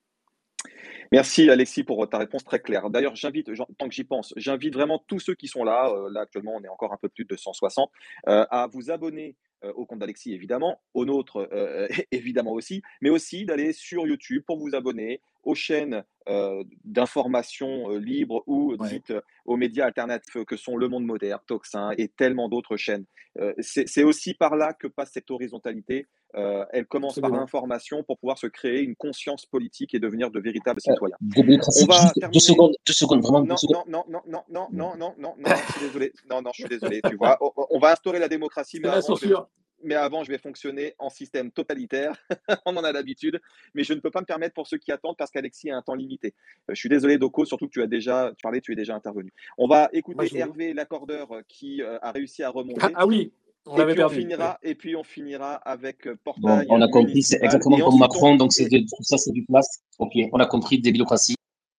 Merci Alexis pour ta réponse très claire. D'ailleurs, j'invite, j'en- tant que j'y pense, j'invite vraiment tous ceux qui sont là, euh, là actuellement on est encore un peu plus de cent soixante, euh, à vous abonner euh, au compte d'Alexis évidemment, au nôtre euh, évidemment aussi, mais aussi d'aller sur YouTube pour vous abonner aux chaînes euh, d'information euh, libres ou Ouais. dites euh, aux médias alternatifs que sont Le Monde Moderne, Toxin et tellement d'autres chaînes. Euh, c'est c'est aussi par là que passe cette horizontalité. Euh, elle commence par Absolument. l'information pour pouvoir se créer une conscience politique et devenir de véritables Euh, citoyens. On démocratie, va juste deux terminer. secondes, deux secondes, vraiment deux Non, secondes. non, non, non, non, non, non, non, non, non, non, je suis désolé. Non, non, je suis désolé. Tu vois, on, on va instaurer la démocratie, C'est mais la avant, je vais, censure. mais avant, je vais fonctionner en système totalitaire. On en a l'habitude, mais je ne peux pas me permettre pour ceux qui attendent parce qu'Alexis a un temps limité. Euh, je suis désolé, Doko, surtout que tu as déjà, tu parlais, tu es déjà intervenu. On va Moi, écouter je... Hervé, l'accordeur, euh, qui euh, a réussi à ah, remonter. ah oui, on Et l'avait puis on perdu. Oui. finira, et puis on finira avec euh, Bon, portail on a compris, c'est municipal. exactement Et comme ensuite, on, Macron, donc c'est et, de, tout ça, c'est du place. Ok, on a compris, débilocratie.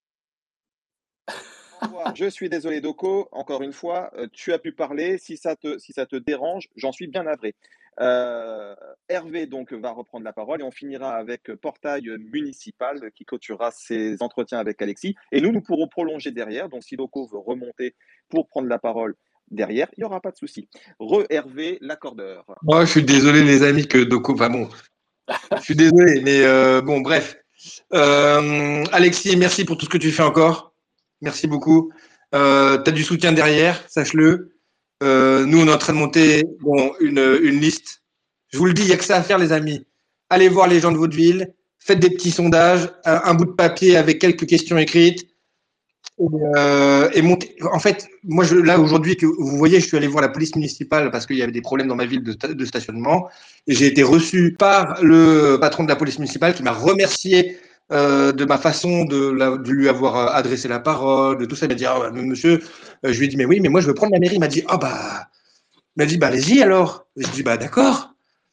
Au revoir. Je suis désolé, Doko. Encore une fois, euh, tu as pu parler. Si ça te, si ça te dérange, j'en suis bien navré. Euh, Hervé donc va reprendre la parole et on finira avec Portail Municipal qui clôturera ses entretiens avec Alexis. Et nous, nous pourrons prolonger derrière. Donc si Loco veut remonter pour prendre la parole derrière, il n'y aura pas de souci. Re-Hervé, l'accordeur. Moi, je suis désolé, les amis, que Doko. Enfin bon, je suis désolé, mais euh, bon, bref. Euh, Alexis, merci pour tout ce que tu fais encore. Merci beaucoup. Euh, tu as du soutien derrière, sache-le. Euh, nous, on est en train de monter bon, une, une liste. Je vous le dis, il n'y a que ça à faire, les amis. Allez voir les gens de votre ville, faites des petits sondages, un, un bout de papier avec quelques questions écrites. Et, euh, et monter. En fait, moi, je, là, aujourd'hui, que vous voyez, je suis allé voir la police municipale parce qu'il y avait des problèmes dans ma ville de, de stationnement. Et j'ai été reçu par le patron de la police municipale qui m'a remercié euh, de ma façon de, la, de lui avoir adressé la parole, de tout ça. Il m'a dit, ah, monsieur, euh, je lui ai dit, mais oui, mais moi, je veux prendre la mairie. Il m'a dit, ah, bah, il m'a dit, bah, allez-y alors. Et je dis, bah, d'accord.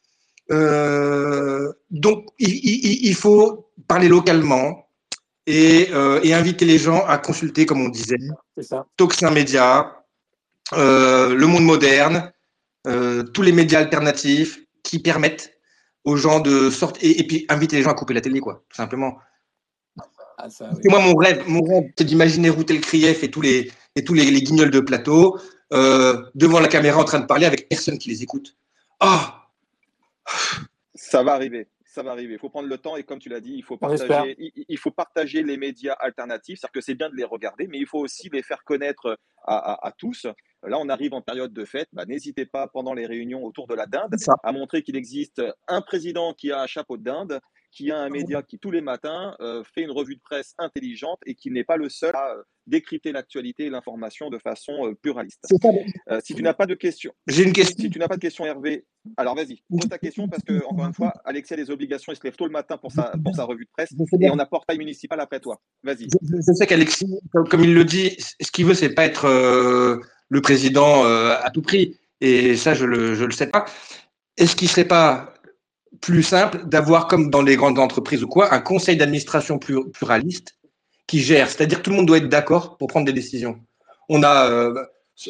Euh, donc, il, il, il faut parler localement. Et, euh, et inviter les gens à consulter, comme on disait, Toxin Média, euh, Le Monde Moderne, euh, tous les médias alternatifs qui permettent aux gens de sortir, et, et puis inviter les gens à couper la télé, quoi, tout simplement. Ah, ça, oui. Et moi, mon rêve, mon rêve, c'est d'imaginer Routel Krief et tous les, et tous les, les guignols de plateau euh, devant la caméra en train de parler avec personne qui les écoute. Ah, ça va arriver. Ça va arriver. Il faut prendre le temps et comme tu l'as dit, il faut partager, il, il faut partager les médias alternatifs. C'est-à-dire que c'est bien de les regarder, mais il faut aussi les faire connaître à, à, à tous. Là, on arrive en période de fête. Bah, n'hésitez pas pendant les réunions autour de la dinde à montrer qu'il existe un président qui a un chapeau de dinde, qui a un média qui tous les matins euh, fait une revue de presse intelligente et qui n'est pas le seul à euh, décrypter l'actualité et l'information de façon euh, pluraliste. Euh, si tu n'as pas de questions, j'ai une question. Si tu n'as pas de questions, Hervé, alors vas-y, pose ta question parce que encore une fois, Alexis a des obligations, il se lève tôt le matin pour sa pour sa revue de presse et on a Portail Municipal après toi. Vas-y. Je, je sais qu'Alexis, comme, comme il le dit, ce qu'il veut, c'est pas être euh, le président euh, à tout prix. Et ça, je le je le sais pas. Est-ce qu'il serait pas plus simple d'avoir, comme dans les grandes entreprises ou quoi, un conseil d'administration pluraliste qui gère, c'est-à-dire que tout le monde doit être d'accord pour prendre des décisions. On a, euh,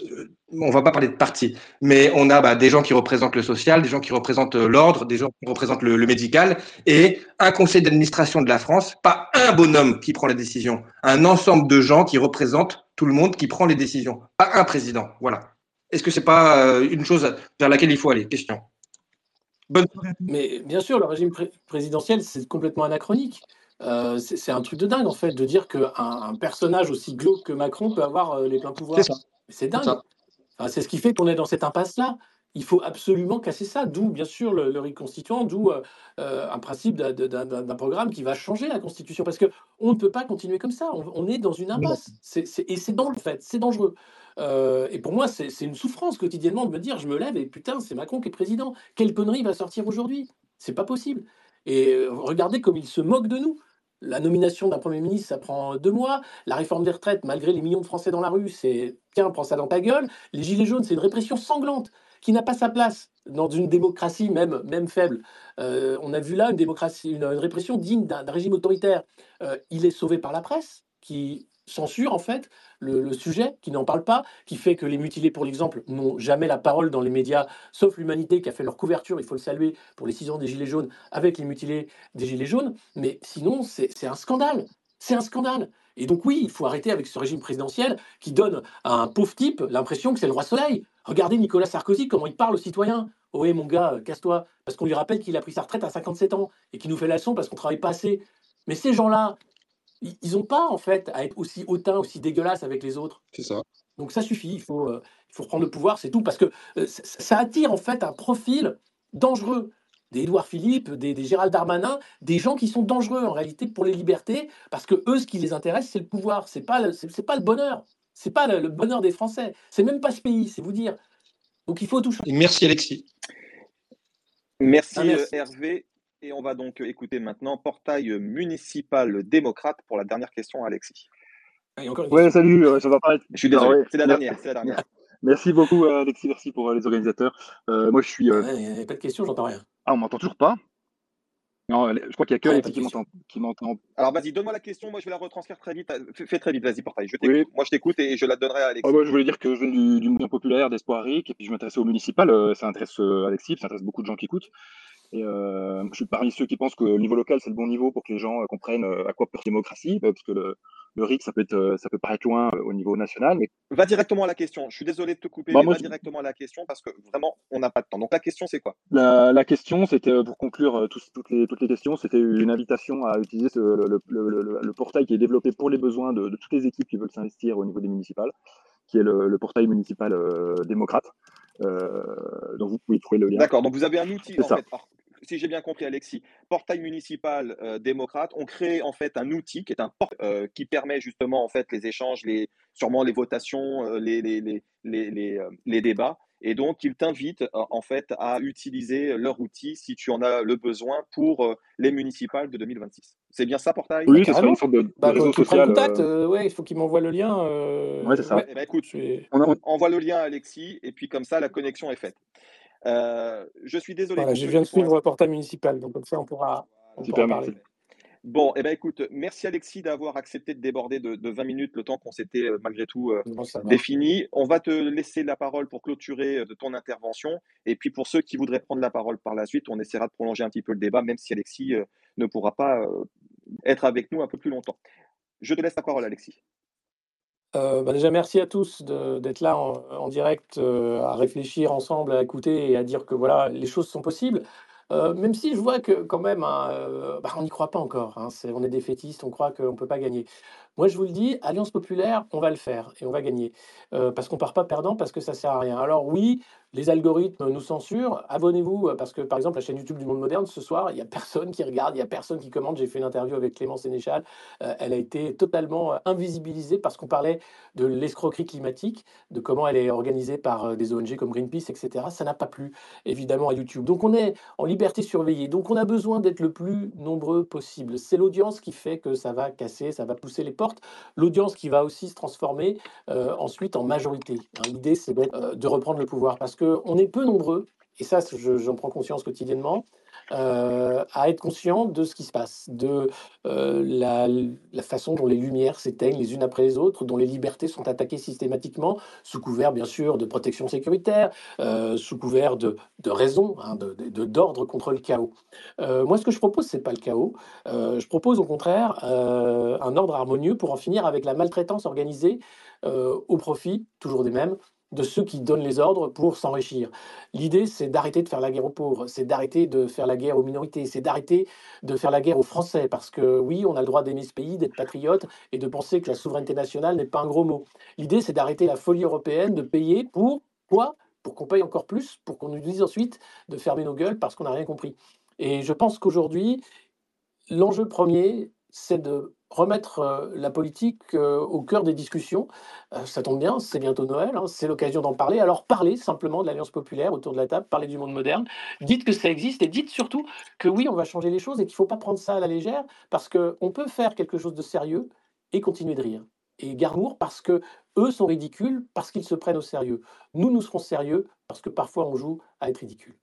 on va pas parler de parti, mais on a bah, des gens qui représentent le social, des gens qui représentent l'ordre, des gens qui représentent le, le médical, et un conseil d'administration de la France, pas un bonhomme qui prend les décisions, un ensemble de gens qui représentent tout le monde qui prend les décisions, pas un président. Voilà. Est-ce que c'est pas une chose vers laquelle il faut aller? Question. Bonne... Mais bien sûr, le régime pré présidentiel, c'est complètement anachronique. Euh, c'est un truc de dingue, en fait, de dire qu'un un personnage aussi glauque que Macron peut avoir euh, les pleins pouvoirs. C'est dingue. Enfin, c'est ce qui fait qu'on est dans cette impasse-là. Il faut absolument casser ça, d'où, bien sûr, le, le ric constituant, d'où euh, un principe d'un programme qui va changer la Constitution. Parce qu'on ne peut pas continuer comme ça. On, on est dans une impasse. C'est, c'est, et c'est dans le fait, c'est dangereux. Euh, et pour moi, c'est une souffrance quotidiennement de me dire, je me lève et putain, c'est Macron qui est président. Quelle connerie va sortir aujourd'hui? C'est pas possible. Et euh, regardez comme il se moque de nous. La nomination d'un Premier ministre, ça prend deux mois. La réforme des retraites, malgré les millions de Français dans la rue, c'est tiens, prends ça dans ta gueule. Les gilets jaunes, c'est une répression sanglante qui n'a pas sa place dans une démocratie même, même faible. Euh, on a vu là une démocratie, une, une répression digne d'un régime autoritaire. Euh, il est sauvé par la presse qui censure en fait le, le sujet, qui n'en parle pas, qui fait que les mutilés, pour l'exemple, n'ont jamais la parole dans les médias, sauf l'Humanité qui a fait leur couverture, il faut le saluer, pour les six ans des Gilets jaunes, avec les mutilés des Gilets jaunes. Mais sinon, c'est un scandale. C'est un scandale. Et donc oui, il faut arrêter avec ce régime présidentiel qui donne à un pauvre type l'impression que c'est le roi soleil. Regardez Nicolas Sarkozy, comment il parle aux citoyens. « Oh, mon gars, casse-toi », parce qu'on lui rappelle qu'il a pris sa retraite à cinquante-sept ans et qu'il nous fait la leçon parce qu'on ne travaille pas assez. Mais ces gens-là, ils n'ont pas, en fait, à être aussi hautains, aussi dégueulasses avec les autres. C'est ça. Donc ça suffit, il faut, euh, il faut reprendre le pouvoir, c'est tout. Parce que euh, ça attire, en fait, un profil dangereux. Des Édouard Philippe, des, des Gérald Darmanin, des gens qui sont dangereux, en réalité, pour les libertés, parce que eux, ce qui les intéresse, c'est le pouvoir. Ce n'est pas, pas le bonheur. Ce n'est pas le, le bonheur des Français. C'est même pas ce pays, c'est vous dire. Donc il faut tout changer. Merci, Alexis. Merci, ah, merci. Hervé. Et on va donc écouter maintenant Portail Municipal Démocrate pour la dernière question à Alexis. Oui, salut, ça va pas être... Je suis désolé, ouais. c'est la dernière, c'est la dernière. Merci beaucoup Alexis, merci pour les organisateurs. Euh, moi je suis... Il euh... n'y a pas de question, j'entends rien. Ah, on m'entend toujours pas? Non, je crois qu'il n'y a que Ah, pas Alexis de qui question. m'entend. Qui m'entend. Alors vas-y, donne-moi la question, moi je vais la retranscrire très vite. Fais, fais très vite, vas-y, Portail, je Oui. t'écoute. Moi je t'écoute et je la donnerai à Ah, Alexis. moi, je voulais dire que je viens du, du mouvement populaire d'Espoir Ric, et puis je m'intéresse au municipal. euh, ça intéresse euh, Alexis, ça intéresse beaucoup de gens qui écoutent. Et euh, je suis parmi ceux qui pensent que le niveau local, c'est le bon niveau pour que les gens euh, comprennent euh, à quoi peut la démocratie, euh, parce que le, le R I C, ça peut, être, euh, ça peut paraître loin euh, au niveau national. Mais Va directement à la question. Je suis désolé de te couper, bah, mais moi, va je- directement à la question parce que vraiment, on n'a pas de temps. Donc la question, c'est quoi? la, la question, c'était, euh, pour conclure euh, tous- toutes, les, toutes les questions, c'était une invitation à utiliser ce- le, le- le- le- le portail qui est développé pour les besoins de, de toutes les équipes qui veulent s'investir au niveau des municipales, qui est le, le portail municipal euh, démocrate. Euh, donc vous pouvez trouver le lien. D'accord, donc vous avez un outil, C'est en ça. fait, alors, si j'ai bien compris, Alexis, portail municipal euh, démocrate, on crée en fait un outil qui est un port- euh, qui permet justement en fait les échanges, les, sûrement les votations, euh, les, les, les, les, les, euh, les débats, et donc ils t'invitent euh, en fait à utiliser leur outil si tu en as le besoin pour euh, les municipales de deux mille vingt-six. C'est bien ça, portail? Bah, Oui, ce sera une carrément. sorte de, de Bah, réseau qu'ils prennent social. contact. euh, euh, ouais, il faut qu'ils m'envoient le lien. Ouais, c'est euh, ça. ouais, Eh ben, écoute, je vais- On a- envoie le lien à Alexis, et puis comme ça, la connexion est faite. Euh, je suis désolé Voilà, pour je ceux viens qui de sont suivre le portail municipal, donc comme ça, on pourra, on pourra Super, parler. merci. Bon, eh ben, écoute, merci Alexis d'avoir accepté de déborder de, de vingt minutes le temps qu'on s'était euh, malgré tout euh, Bon, ça va. défini. On va te laisser la parole pour clôturer euh, de ton intervention. Et puis pour ceux qui voudraient prendre la parole par la suite, on essaiera de prolonger un petit peu le débat, même si Alexis euh, ne pourra pas euh, être avec nous un peu plus longtemps. Je te laisse la parole, Alexis. Euh, bah, déjà, merci à tous de- d'être là en, en direct, euh, à réfléchir ensemble, à écouter et à dire que voilà, les choses sont possibles. Euh, même si je vois que quand même, hein, euh, bah, on n'y croit pas encore. Hein, c'est- on est défaitiste, on croit qu'on ne peut pas gagner. Moi, je vous le dis, Alliance Populaire, on va le faire et on va gagner. Euh, parce qu'on part pas perdant, parce que ça sert à rien. Alors oui, les algorithmes nous censurent. Abonnez-vous, euh, parce que par exemple, la chaîne YouTube du Monde Moderne, ce soir, il n'y a personne qui regarde, il n'y a personne qui commente. J'ai fait une interview avec Clément Sénéchal. Euh, elle a été totalement euh, invisibilisée parce qu'on parlait de l'escroquerie climatique, de comment elle est organisée par euh, des O N G comme Greenpeace, et cetera. Ça n'a pas plu, évidemment, à YouTube. Donc on est en liberté surveillée. Donc on a besoin d'être le plus nombreux possible. C'est l'audience qui fait que ça va casser, ça va pousser les portes. L'audience qui va aussi se transformer euh, ensuite en majorité. Hein, l'idée, c'est d'être, euh, de reprendre le pouvoir parce qu'on est peu nombreux, et ça, je- j'en prends conscience quotidiennement, euh, à être conscient de ce qui se passe, de euh, la, la façon dont les lumières s'éteignent les unes après les autres, dont les libertés sont attaquées systématiquement, sous couvert bien sûr de protection sécuritaire, euh, sous couvert de, de raison, hein, de, de- d'ordre contre le chaos. Euh, moi, ce que je propose, c'est pas le chaos. Euh, je propose au contraire euh, un ordre harmonieux pour en finir avec la maltraitance organisée euh, au profit, toujours des mêmes, de ceux qui donnent les ordres pour s'enrichir. L'idée, c'est d'arrêter de faire la guerre aux pauvres, c'est d'arrêter de faire la guerre aux minorités, c'est d'arrêter de faire la guerre aux Français, parce que oui, on a le droit d'aimer ce pays, d'être patriote et de penser que la souveraineté nationale n'est pas un gros mot. L'idée, c'est d'arrêter la folie européenne, de payer pour quoi? Pour qu'on paye encore plus, pour qu'on nous dise ensuite de fermer nos gueules parce qu'on n'a rien compris. Et je pense qu'aujourd'hui, l'enjeu premier, c'est de remettre euh, la politique euh, au cœur des discussions. Euh, ça tombe bien, c'est bientôt Noël, hein, c'est l'occasion d'en parler. Alors parlez simplement de l'Alliance populaire autour de la table, parlez du monde moderne, dites que ça existe et dites surtout que oui, on va changer les choses et qu'il ne faut pas prendre ça à la légère parce qu'on peut faire quelque chose de sérieux et continuer de rire. Et Garmour, parce que eux sont ridicules, parce qu'ils se prennent au sérieux. Nous, nous serons sérieux parce que parfois on joue à être ridicule.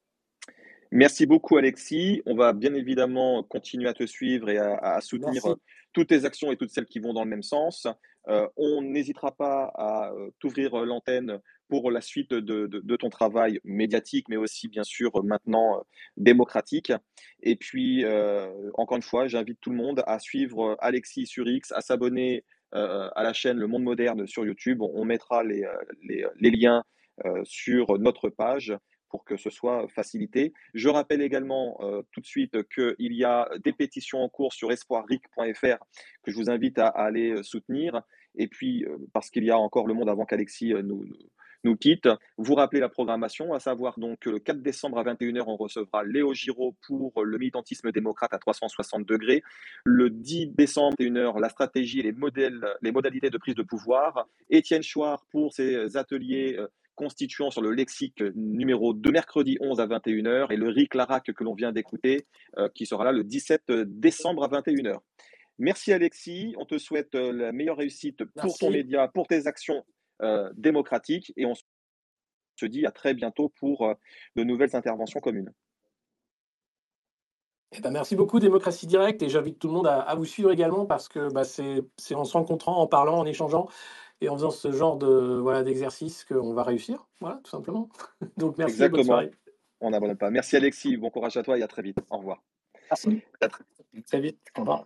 Merci beaucoup, Alexis. On va bien évidemment continuer à te suivre et à, à soutenir Merci. euh, toutes tes actions et toutes celles qui vont dans le même sens. Euh, on n'hésitera pas à euh, t'ouvrir euh, l'antenne pour la suite de, de- de ton travail médiatique, mais aussi, bien sûr, euh, maintenant euh, démocratique. Et puis, euh, encore une fois, j'invite tout le monde à suivre euh, Alexis sur X, à s'abonner euh, à la chaîne Le Monde Moderne sur YouTube. On, on mettra les, euh, les, les liens euh, sur notre page pour que ce soit facilité. Je rappelle également euh, tout de suite qu'il y a des pétitions en cours sur espoir ric point f r que je vous invite à, à aller soutenir. Et puis, euh, parce qu'il y a encore le monde avant qu'Alexis euh, nous, nous, nous quitte, vous rappelez la programmation, à savoir donc que le quatre décembre à vingt et une heures, on recevra Léo Giraud pour le militantisme démocrate à trois cent soixante degrés. Le dix décembre à vingt et une heures, la stratégie et les, modèles, les modalités de prise de pouvoir. Étienne Chouard pour ses ateliers euh, constituant sur le lexique numéro deux, mercredi onze à vingt et une heures, et le Ric Larac que l'on vient d'écouter, euh, qui sera là le dix-sept décembre à vingt et une heures. Merci Alexis, on te souhaite euh, la meilleure réussite pour ton Merci. média, pour tes actions euh, démocratiques, et on se dit à très bientôt pour euh, de nouvelles interventions communes. Eh ben, merci beaucoup Démocratie Directe et j'invite tout le monde à, à vous suivre également parce que bah, c'est c'est en se rencontrant, en parlant, en échangeant et en faisant ce genre de voilà d'exercice qu'on va réussir. Voilà, tout simplement. Donc merci et bonne Exactement. soirée. On n'abandonne pas. Merci Alexis. Bon courage à toi et à très vite. Au revoir. Merci. À très très vite. Au revoir.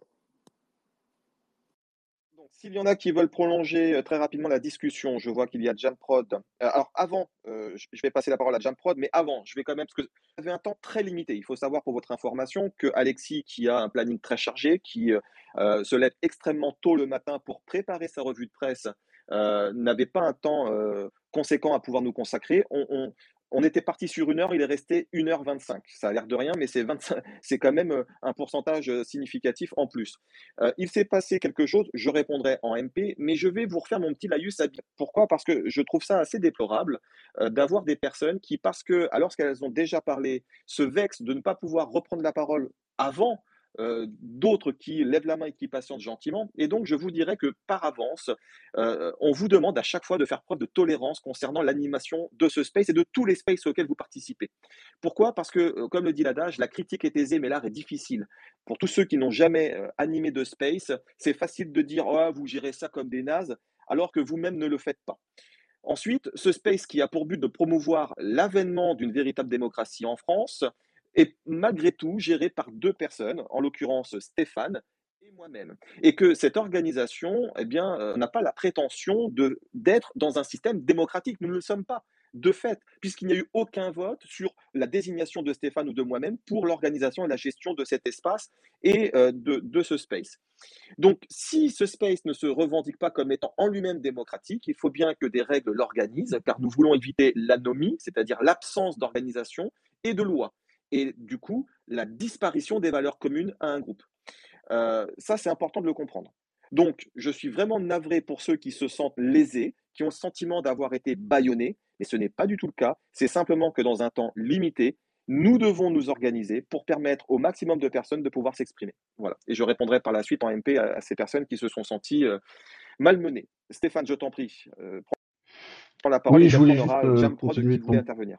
Donc, s'il y en a qui veulent prolonger euh, très rapidement la discussion, je vois qu'il y a Jamprod. Euh, alors avant, euh, je je vais passer la parole à Jamprod, mais avant, je vais quand même, parce que vous avez un temps très limité. Il faut savoir pour votre information que Alexis, qui a un planning très chargé, qui euh, euh, se lève extrêmement tôt le matin pour préparer sa revue de presse, euh, n'avait pas un temps euh, conséquent à pouvoir nous consacrer. On, on- on était parti sur une heure, il est resté une heure vingt-cinq. Ça a l'air de rien, mais c'est vingt-cinq, c'est quand même euh, un pourcentage euh, significatif en plus. Euh, il s'est passé quelque chose, je répondrai en M P, mais je vais vous refaire mon petit laïus habile. Pourquoi? Parce que je trouve ça assez déplorable euh, d'avoir des personnes qui, parce que, alors qu'elles ont déjà parlé, se vexent de ne pas pouvoir reprendre la parole avant euh, d'autres qui lèvent la main et qui patientent gentiment. Et donc, je vous dirais que par avance, euh, on vous demande à chaque fois de faire preuve de tolérance concernant l'animation de ce space et de tous les spaces auxquels vous participez. Pourquoi? Parce que, euh, comme le dit l'adage, la critique est aisée, mais l'art est difficile. Pour tous ceux qui n'ont jamais euh, animé de space, c'est facile de dire oh, vous gérez ça comme des nazes, alors que vous-même ne le faites pas. Ensuite, ce space qui a pour but de promouvoir l'avènement d'une véritable démocratie en France est malgré tout géré par deux personnes, en l'occurrence Stéphane et moi-même. Et que cette organisation eh bien, euh, n'a pas la prétention de, d'être dans un système démocratique. Nous ne le sommes pas, de fait, puisqu'il n'y a eu aucun vote sur la désignation de Stéphane ou de moi-même pour l'organisation et la gestion de cet espace et euh, de, de ce space. Donc, si ce space ne se revendique pas comme étant en lui-même démocratique, il faut bien que des règles l'organisent, car nous voulons éviter l'anomie, c'est-à-dire l'absence d'organisation et de loi, et du coup, la disparition des valeurs communes à un groupe. Euh, ça, c'est important de le comprendre. Donc, je suis vraiment navré pour ceux qui se sentent lésés, qui ont le sentiment d'avoir été bâillonnés, mais ce n'est pas du tout le cas. C'est simplement que dans un temps limité, nous devons nous organiser pour permettre au maximum de personnes de pouvoir s'exprimer. Voilà. Et je répondrai par la suite en M P à, à ces personnes qui se sont senties euh, malmenées. Stéphane, je t'en prie, euh, prends la parole et Oui, puis je après voulais on juste aura euh, Jamprod continuer qui voulait ton... intervenir.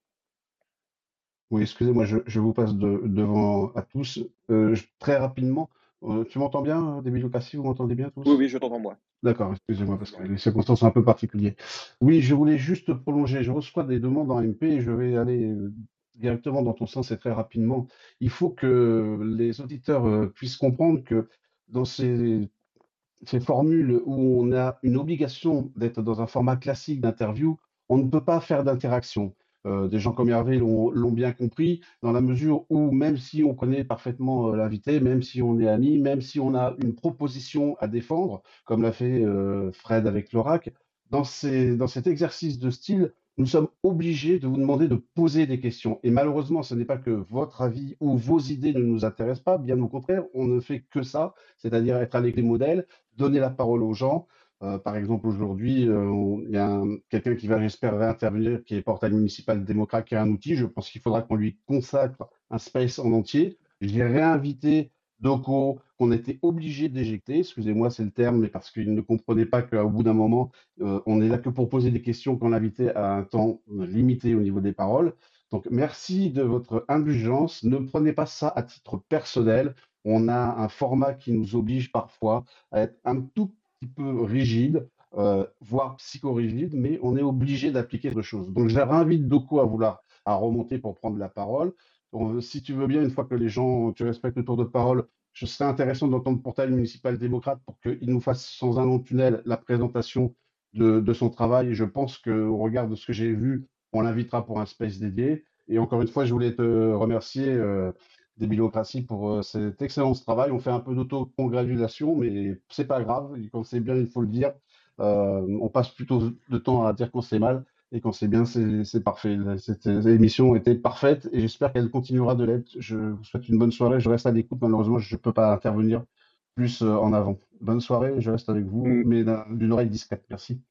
Oui, excusez-moi, je, je vous passe de- devant à tous. Euh, je- très rapidement, euh, tu m'entends bien, euh, Débile Lucassi, vous m'entendez bien Oui, tous? oui, je t'entends moi. D'accord, excusez-moi, parce que les circonstances sont un peu particulières. Oui, je voulais juste prolonger. Je reçois des demandes en M P et je vais aller euh, directement dans ton sens et très rapidement. Il faut que les auditeurs euh, puissent comprendre que dans ces, ces formules où on a une obligation d'être dans un format classique d'interview, on ne peut pas faire d'interaction. Euh, des gens comme Hervé l'ont l'ont bien compris, dans la mesure où même si on connaît parfaitement euh, l'invité, même si on est amis, même si on a une proposition à défendre, comme l'a fait euh, Fred avec l'Orac, dans, ces, dans cet exercice de style, nous sommes obligés de vous demander de poser des questions. Et malheureusement, ce n'est pas que votre avis ou vos idées ne nous intéressent pas, bien au contraire, on ne fait que ça, c'est-à-dire être avec les modèles, donner la parole aux gens. Euh, par exemple, aujourd'hui, euh, on- il y a un- quelqu'un qui va, j'espère, réintervenir, qui est portail municipal démocrate, qui a un outil. Je pense qu'il faudra qu'on lui consacre un space en entier. J'ai réinvité Doco, qu'on était obligé d'éjecter. Excusez-moi, c'est le terme, mais parce qu'il ne comprenait pas qu'au bout d'un moment, euh, on est là que pour poser des questions quand l'invité a un temps euh, limité au niveau des paroles. Donc, merci de votre indulgence. Ne prenez pas ça à titre personnel. On a un format qui nous oblige parfois à être un tout petit peu rigide, euh, voire psychorigide, mais on est obligé d'appliquer d'autres choses. Donc, je réinvite Doko à vouloir à remonter pour prendre la parole. Bon, si tu veux bien, une fois que les gens, tu respectes le tour de parole, je serais intéressant d'entendre Portail municipal démocrate pour qu'il nous fasse sans un long tunnel la présentation de, de son travail. Et je pense qu'au regard de ce que j'ai vu, on l'invitera pour un space dédié. Et encore une fois, je voulais te remercier. Euh, des Bilocraties pour euh, cet excellent travail. On fait un peu d'auto-congratulation, mais c'est pas grave. Et quand c'est bien, il faut le dire. Euh, on passe plutôt de temps à dire quand c'est mal. Et quand c'est bien, c'est c'est parfait. Cette émission était parfaite et j'espère qu'elle continuera de l'être. Je vous souhaite une bonne soirée. Je reste à l'écoute. Malheureusement, je ne peux pas intervenir plus euh, en avant. Bonne soirée. Je reste avec vous, Mm. mais d'un- d'une oreille discrète. Merci.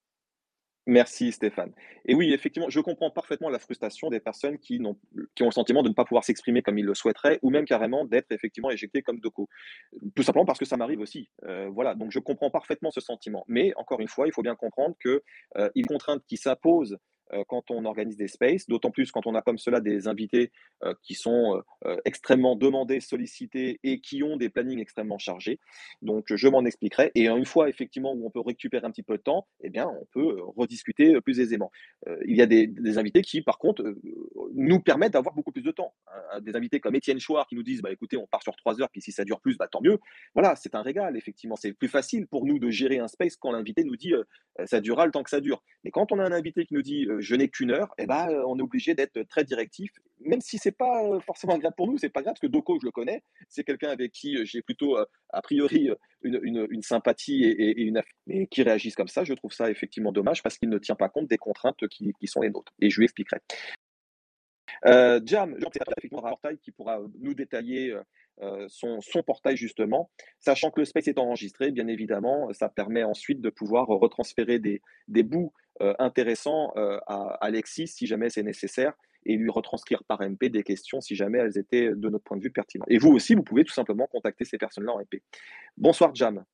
Merci Stéphane. Et oui, effectivement, je comprends parfaitement la frustration des personnes qui, n'ont, qui ont le sentiment de ne pas pouvoir s'exprimer comme ils le souhaiteraient, ou même carrément d'être effectivement éjectés comme Doco. Tout simplement parce que ça m'arrive aussi. Euh, voilà, donc je comprends parfaitement ce sentiment. Mais encore une fois, il faut bien comprendre que euh, une contrainte qui s'impose euh, quand on organise des spaces, d'autant plus quand on a comme cela des invités euh, qui sont euh, euh, extrêmement demandés, sollicités et qui ont des plannings extrêmement chargés. Donc, je m'en expliquerai. Et une fois effectivement où on peut récupérer un petit peu de temps, eh bien, on peut euh, rediscuter euh, plus aisément. Euh, il y a des, des invités qui, par contre, euh, nous permettent d'avoir beaucoup plus de temps. Hein. Des invités comme Étienne Chouard qui nous disent, bah, écoutez, on part sur trois heures, puis si ça dure plus, bah, tant mieux. Voilà, c'est un régal, effectivement. C'est plus facile pour nous de gérer un space quand l'invité nous dit, euh, ça durera le temps que ça dure. Mais quand on a un invité qui nous dit, euh, je n'ai qu'une heure, eh ben, euh, on est obligé d'être très directif, même si c'est pas euh, forcément agréable pour nous, c'est pas grave, parce que Doko, je le connais, c'est quelqu'un avec qui euh, j'ai plutôt, euh, a priori, euh, une, une- une sympathie et, et- et une aff- mais qui réagissent comme ça, je trouve ça effectivement dommage parce qu'il ne tient pas compte des contraintes qui, qui sont les nôtres. Et je lui expliquerai. Euh, Jam, Jean, c'est effectivement un portail qui pourra nous détailler euh, euh, son, son portail justement, sachant que le space est enregistré, bien évidemment, ça permet ensuite de pouvoir retransférer des, des bouts euh, intéressants euh, à Alexis si jamais c'est nécessaire et lui retranscrire par M P des questions si jamais elles étaient de notre point de vue pertinentes. Et vous aussi, vous pouvez tout simplement contacter ces personnes-là en M P. Bonsoir Jam.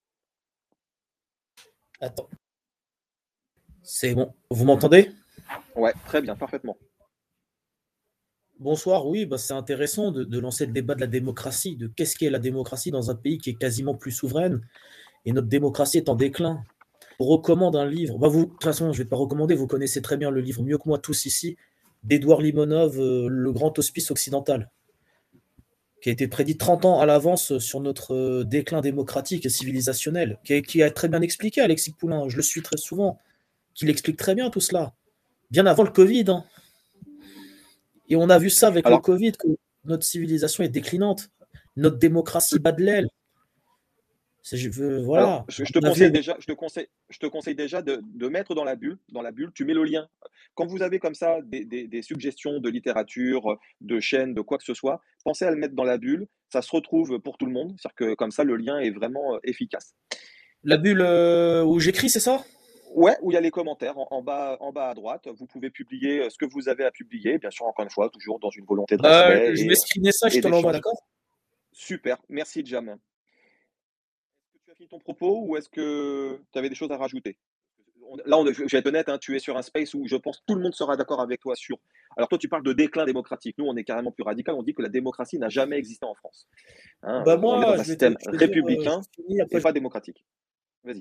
Attends. C'est bon. Vous m'entendez? Ouais, très bien, parfaitement. Bonsoir, oui, bah, c'est intéressant de, de lancer le débat de la démocratie, de qu'est-ce qu'est la démocratie dans un pays qui est quasiment plus souveraine, et notre démocratie est en déclin. Je recommande un livre, bah, vous, de toute façon, je ne vais pas recommander, vous connaissez très bien le livre, mieux que moi tous ici, d'Édouard Limonov, euh, Le Grand Hospice Occidental, qui a été prédit trente ans à l'avance sur notre euh, déclin démocratique et civilisationnel, qui a, qui a très bien expliqué, Alexis Poulain, je le suis très souvent, qu'il explique très bien tout cela, bien avant le Covid, hein. Et on a vu ça avec Alors, le Covid, que notre civilisation est déclinante, notre démocratie bat de l'aile. C'est- je veux- alors Voilà. je, je te On a vu conseille avec- déjà, je te conseille, je te conseille déjà de, de mettre dans la bulle, dans la bulle, tu mets le lien. Quand vous avez comme ça des, des- des suggestions de littérature, de chaînes, de quoi que ce soit, pensez à le mettre dans la bulle. Ça se retrouve pour tout le monde. C'est-à-dire que comme ça, le lien est vraiment euh, efficace. la bulle euh, où j'écris, c'est ça? Ouais, où il y a les commentaires en, en bas, en bas à droite. Vous pouvez publier euh, ce que vous avez à publier, bien sûr, encore une fois, toujours dans une volonté de Bah, respect je et, vais euh, screener ça, je et te l'envoie, d'échange. d'accord? Super, merci Jam. Est-ce que tu as fini ton propos ou est-ce que tu avais des choses à rajouter? On- Là, on, je vais être honnête, hein, tu es sur un space où je pense que tout le monde sera d'accord avec toi sur. Alors toi, tu parles de déclin démocratique. Nous, on est carrément plus radical. On dit que la démocratie n'a jamais existé en France. Hein, Bah euh, on est moi, dans un je vais te, système je vais te dire, euh, républicain je finis, et après je- pas démocratique. Vas-y.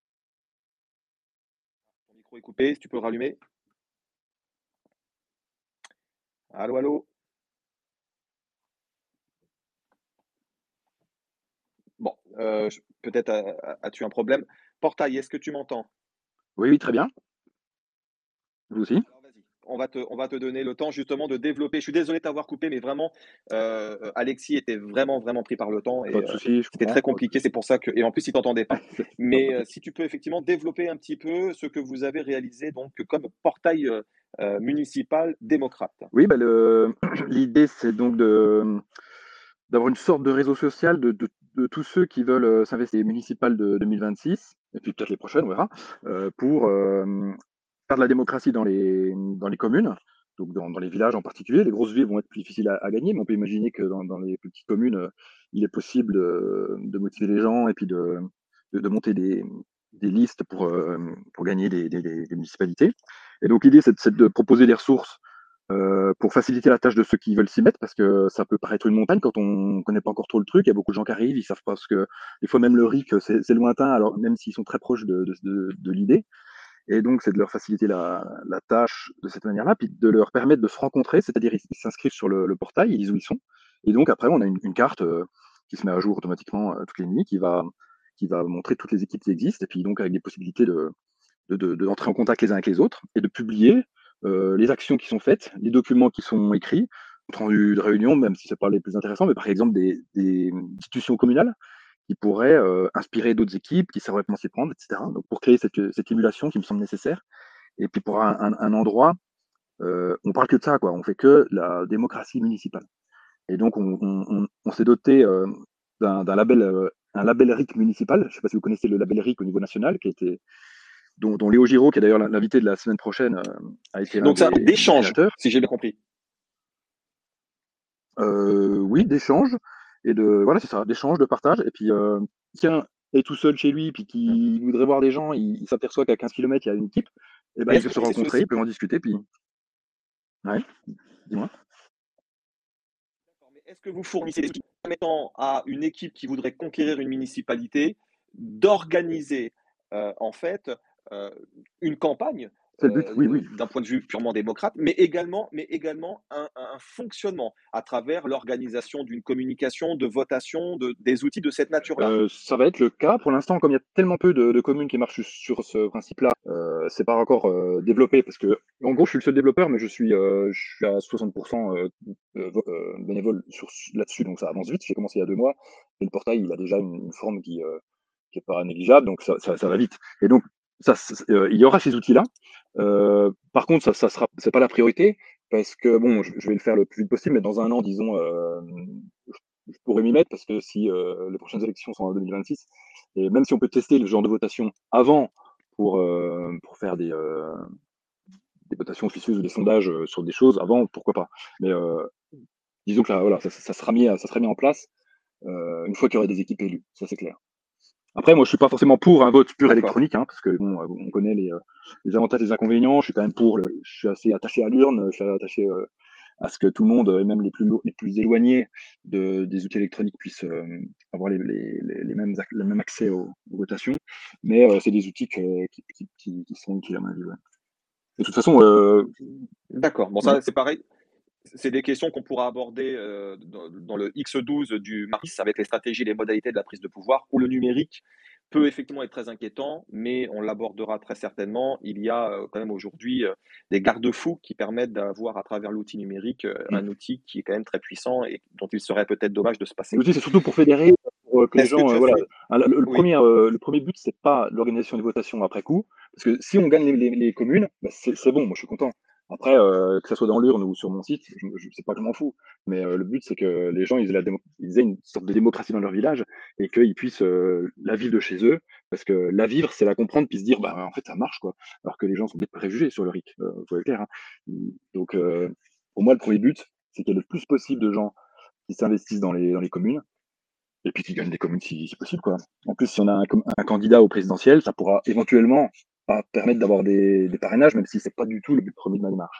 Ton micro est coupé. Si tu peux le rallumer. Allô, allô. Bon, euh, je- peut-être euh, as-tu un problème. Portail, est-ce que tu m'entends? Oui, oui, très bien. Vous aussi? Alors vas-y, on va te, on va te donner le temps justement de développer. Je suis désolé de t'avoir coupé, mais vraiment, euh, Alexis était vraiment, vraiment pris par le temps Pas et de euh, souci, je c'était comprends. très Pas de compliqué. souci. C'est pour ça que, et en plus, il t'entendait pas. Mais Ok. euh, si tu peux effectivement développer un petit peu ce que vous avez réalisé donc comme portail euh, euh, municipal démocrate. Oui, bah, le- l'idée, c'est donc de d'avoir une sorte de réseau social de, de- de tous ceux qui veulent euh, s'investir municipales de deux mille vingt-six, et puis peut-être les prochaines, on verra, euh, pour euh, faire de la démocratie dans les, dans les communes, donc dans, dans les villages en particulier. Les grosses villes vont être plus difficiles à, à gagner, mais on peut imaginer que dans, dans les petites communes, euh, il est possible de, de motiver les gens et puis de, de, de monter des, des listes pour, euh, pour gagner des, des- des- des municipalités. Et donc l'idée, c'est de, c'est de proposer des ressources euh, pour faciliter la tâche de ceux qui veulent s'y mettre, parce que ça peut paraître une montagne quand on connaît pas encore trop le truc. Il y a beaucoup de gens qui arrivent, ils savent pas ce que. Des fois, même le R I C, c'est c'est lointain, alors même s'ils sont très proches de, de, de, de l'idée. Et donc, c'est de leur faciliter la, la tâche de cette manière-là, puis de leur permettre de se rencontrer, c'est-à-dire ils s'inscrivent sur le, le portail, ils disent où ils sont. Et donc, après, on a une, une carte euh, qui se met à jour automatiquement euh, toutes les nuits, qui va, qui va montrer toutes les équipes qui existent, et puis donc avec des possibilités de, de, de, d'entrer en contact les uns avec les autres et de publier euh, les actions qui sont faites, les documents qui sont écrits, compte rendu de réunion, même si ce n'est pas les plus intéressants, mais par exemple des, des institutions communales qui pourraient euh, inspirer d'autres équipes, qui sauraient comment s'y prendre, et cetera. Donc pour créer cette, cette émulation qui me semble nécessaire, et puis pour un, un, un endroit, euh, on parle que de ça, quoi. On fait que la démocratie municipale. Et donc on, on, on, on s'est doté euh, d'un, d'un label, euh, un label R I C municipal. Je ne sais pas si vous connaissez le label R I C au niveau national, qui a été dont, dont Léo Giraud, qui est d'ailleurs l'invité de la semaine prochaine, euh, a été l'un Donc ça, des, des d'échange, créateurs. si j'ai bien compris. Euh, oui, d'échange et de voilà, c'est ça, d'échange, de partage. Et puis euh, tiens, est tout seul chez lui, puis qui voudrait voir des gens, il, il s'aperçoit qu'à quinze kilomètres, il y a une équipe. Et ben, Et ils est-ce peuvent que se c'est rencontrer, aussi ils peuvent en discuter, puis. Ouais, dis-moi. D'accord, mais est-ce que vous fournissez des outils permettant à une équipe qui voudrait conquérir une municipalité d'organiser, heu, en fait, heu, une campagne, C'est le but, oui, heu, oui. d'un point de vue purement démocrate, mais également mais également un un un fonctionnement à travers l'organisation d'une communication, de votation, de des outils de cette nature-là? Heu, ça va être le cas. Pour l'instant, comme il y a tellement peu de de communes qui marchent sur ce principe-là, heu, c'est pas encore, heu, développé parce que, en gros, je suis le seul développeur, mais je suis, heu, je suis à soixante heu, heu, vo heu, bénévole sur là-dessus, donc ça avance vite. J'ai commencé il y a deux mois et le portail, il a déjà une une forme qui, heu, qui est pas négligeable, donc ça ça ça va vite et donc ça c heu, il y aura ces outils-là. Heu, par contre, ça ça sera c'est pas la priorité parce que bon, je je vais le faire le plus vite possible, mais dans un an, disons, hem, je je pourrais m'y mettre parce que si, heu, les prochaines élections sont en deux mille vingt-six et même si on peut tester le genre de votation avant pour, heu, pour faire des, heu, des votations officieuses ou des sondages, heu, sur des choses avant, pourquoi pas? Mais, heu, disons que là, voilà, ça ça sera mis, ça sera mis en place, heu, une fois qu'il y aura des équipes élues, ça c'est clair. Après, moi, je suis pas forcément pour un vote pur D'accord. électronique, hein, parce que bon, heu, on connaît les, heu, les avantages et les inconvénients. Je suis quand même pour le je suis assez attaché à l'urne, je suis attaché, heu, à ce que tout le monde, et même les plus lo les plus éloignés de des outils électroniques puissent, hem, avoir les les les les mêmes ac le même accès aux aux votations. Mais, heu, c'est des outils que qui qui qui qui sont utiles à mon avis, ouais. De toute façon, heu D'accord. Bon, ouais. ça, c'est pareil. C'est des questions qu'on pourra aborder, heu, dans dans le X douze du mars avec les stratégies et les modalités de la prise de pouvoir, où le numérique peut effectivement être très inquiétant, mais on l'abordera très certainement. Il y a, heu, quand même aujourd'hui, heu, des garde-fous qui permettent d'avoir à travers l'outil numérique, heu, Mmh. un outil qui est quand même très puissant et dont il serait peut-être dommage de se passer. L'outil, c'est surtout pour fédérer, pour, heu, que les Est-ce que gens, tu heu, as voilà. fait Hein, le le oui. premier, heu, le premier but, c'est pas l'organisation des votations après coup, parce que si on gagne les les les communes, bah, c'est c'est bon, moi je suis content. Après, heu, que ça soit dans l'urne ou sur mon site, je me je c'est pas que je m'en fous, mais, heu, le but, c'est que les gens, ils aient la démo ils aient une sorte de démocratie dans leur village et qu'ils puissent, heu, la vivre de chez eux. Parce que la vivre, c'est la comprendre, puis se dire: «Bah, en fait, ça marche, quoi». Alors que les gens sont peut-être préjugés sur le R I C, heu, faut être clair, hein. Mmh, donc, heu, pour moi, le premier but, c'est qu'il y ait le plus possible de gens qui s'investissent dans les dans les communes et puis qui gagnent des communes si si possible, quoi. En plus, si on a un com un candidat au présidentiel, ça pourra éventuellement, bah, permettre d'avoir des des parrainages, même si c'est pas du tout le but premier de ma démarche.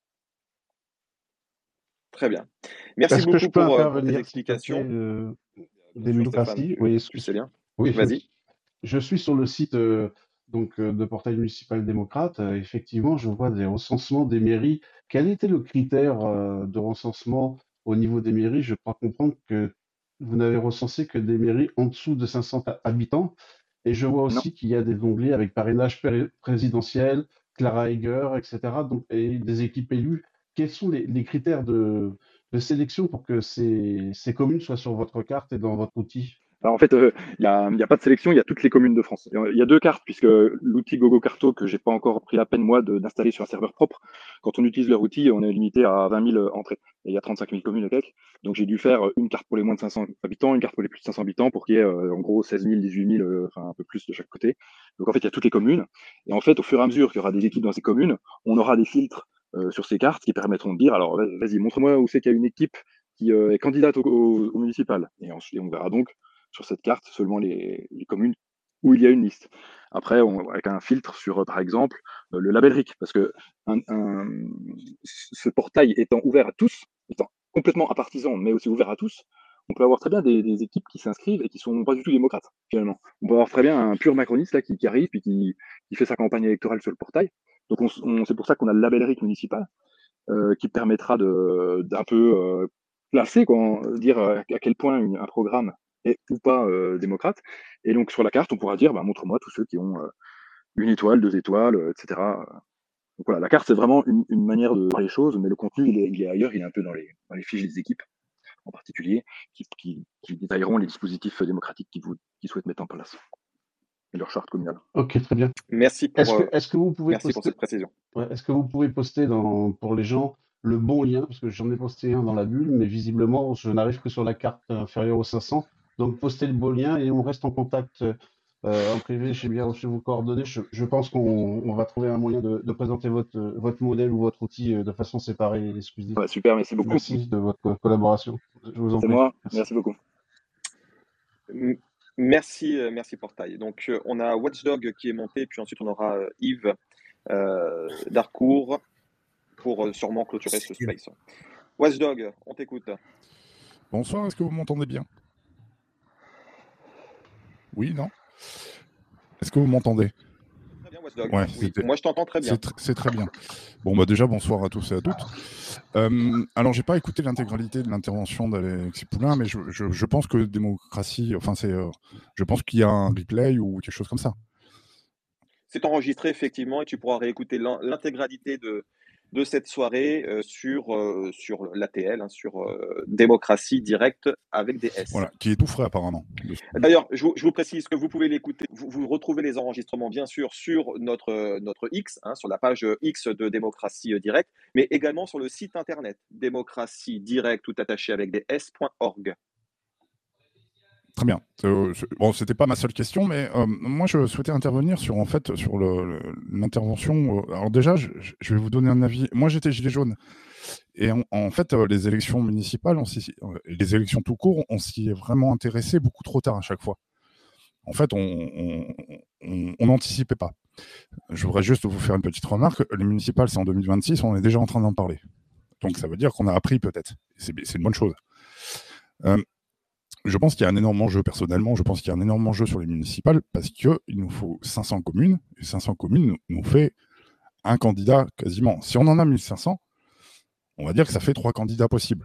Très bien. Merci Est-ce que je beaucoup peux pour, heu, pour tes intervenir, s'il te plaît, explications. heu, Bien sûr, Stéphane, Démilocratie? tu Oui, tu le excuse sais bien. oui, je Vas-y. je suis sur le site, heu, donc heu, de Portail municipal démocrate. Heu, effectivement, je vois des recensements des mairies. Quel était le critère, heu, de recensement au niveau des mairies? Je crois comprendre que vous n'avez recensé que des mairies en dessous de cinq cents ha habitants et je vois Non. aussi qu'il y a des onglets avec parrainage pré présidentiel, Clara Heger et cetera, donc et des équipes élues. Quels sont les les critères de de sélection pour que ces ces communes soient sur votre carte et dans votre outil? Alors en fait, heu, il y a il y a pas de sélection, il y a toutes les communes de France. Il y a deux cartes puisque l'outil GoGoCarto que j'ai pas encore pris la peine moi de d'installer sur un serveur propre. Quand on utilise leur outil, on est limité à vingt mille, heu, entrées et il y a trente-cinq mille communes et quelques. Donc j'ai dû faire, heu, une carte pour les moins de cinq cents habitants, une carte pour les plus de cinq cents habitants pour qu'il y ait, heu, en gros seize mille, dix-huit mille, heu, enfin un peu plus de chaque côté. Donc en fait, il y a toutes les communes et en fait, au fur et à mesure qu'il y aura des équipes dans ces communes, on aura des filtres, heu, sur ces cartes qui permettront de dire: «Alors va vas-y, montre-moi où c'est qu'il y a une équipe qui, heu, est candidate au au au municipal» et ensuite on verra donc sur cette carte seulement les, les communes où il y a une liste. Après, on, avec un filtre sur, euh, par exemple, euh, le label R I C, parce que un, un, ce portail étant ouvert à tous, étant complètement apartisan, mais aussi ouvert à tous, on peut avoir très bien des, des équipes qui s'inscrivent et qui sont pas du tout démocrates, finalement. On peut avoir très bien un pur macroniste là, qui, qui arrive et qui, qui fait sa campagne électorale sur le portail. Donc on, on, c'est pour ça qu'on a le label R I C municipal, euh, qui permettra de, d'un peu euh, placer, quoi, dire euh, à quel point une- un programme est ou pas euh, démocrate. Et donc sur la carte, on pourra dire, bah, montre-moi tous ceux qui ont euh, une étoile, deux étoiles, euh, et cetera. Donc voilà, la carte, c'est vraiment une, une manière de voir les choses, mais le contenu, il est, il est ailleurs, il est un peu dans les, dans les fiches des équipes en particulier, qui, qui, qui détailleront les dispositifs démocratiques qu'ils vous- qu'ils souhaitent mettre en place et leur charte communale. OK, très bien. Merci Est-ce pour, que heu, est-ce que vous pouvez merci pour poster cette précision. ouais, est-ce que vous pouvez poster dans pour les gens le bon lien? Parce que j'en ai posté un dans la bulle, mais visiblement, je n'arrive que sur la carte inférieure aux cinq cents. Donc postez le bon lien et on reste en contact, heu, en privé. J'ai bien reçu vos coordonnées. Je je pense qu'on on va trouver un moyen de de présenter votre, heu, votre modèle ou votre outil, heu, de façon séparée et exclusive. Ouais, super, merci beaucoup. Merci de votre co collaboration. Je vous en C'est prie. moi, Merci. merci beaucoup. M merci, heu, merci Portail. Donc, heu, on a Watchdog qui est monté, puis ensuite on aura, heu, Yves euh, Darcourt pour euh, sûrement clôturer ce space. Watchdog, on t'écoute. Bonsoir, est-ce que vous m'entendez bien? Oui, non? Est-ce que vous m'entendez? Très bien, Watchdog. Ouais, Oui, moi, je t'entends très bien. C'est tr c'est très bien. Bon, bah déjà, bonsoir à tous et à toutes. Euh, alors, j'ai pas écouté l'intégralité de l'intervention d'Alexis Poulain, mais je, je, je pense que démocratie, enfin, c'est, euh, je pense qu'il y a un replay ou quelque chose comme ça. C'est enregistré, effectivement, et tu pourras réécouter l'in- l'intégralité de, de cette soirée euh, sur, euh, sur l'A T L, hein, sur euh, démocratie directe avec des S. Voilà, qui est tout frais apparemment. D'ailleurs, je, vous- je vous précise que vous pouvez l'écouter, vous, vous retrouvez les enregistrements bien sûr sur notre, notre X, hein, sur la page X de démocratie directe, mais également sur le site internet démocratie directe tout attaché avec des S.org. Très bien. Euh, je- bon, c'était pas ma seule question, mais euh, moi je souhaitais intervenir sur en fait sur le- le- l'intervention. euh, alors déjà, je, je- je vais vous donner un avis. Moi, j'étais gilet jaune, et en, en fait, euh, les élections municipales, on s'y- euh, les élections tout court, on s'y est vraiment intéressé beaucoup trop tard à chaque fois. En fait, on on n'anticipait pas. Je voudrais juste vous faire une petite remarque. Les municipales, c'est en deux mille vingt-six, on est déjà en train d'en parler. Donc ça veut dire qu'on a appris peut-être. C'est c'est une bonne chose. Euh, Je pense qu'il y a un énorme enjeu, personnellement, je pense qu'il y a un énorme enjeu sur les municipales parce qu'il nous faut cinq cents communes, et cinq cents communes nous, nous fait un candidat quasiment. Si on en a mille cinq cents, on va dire que ça fait trois candidats possibles.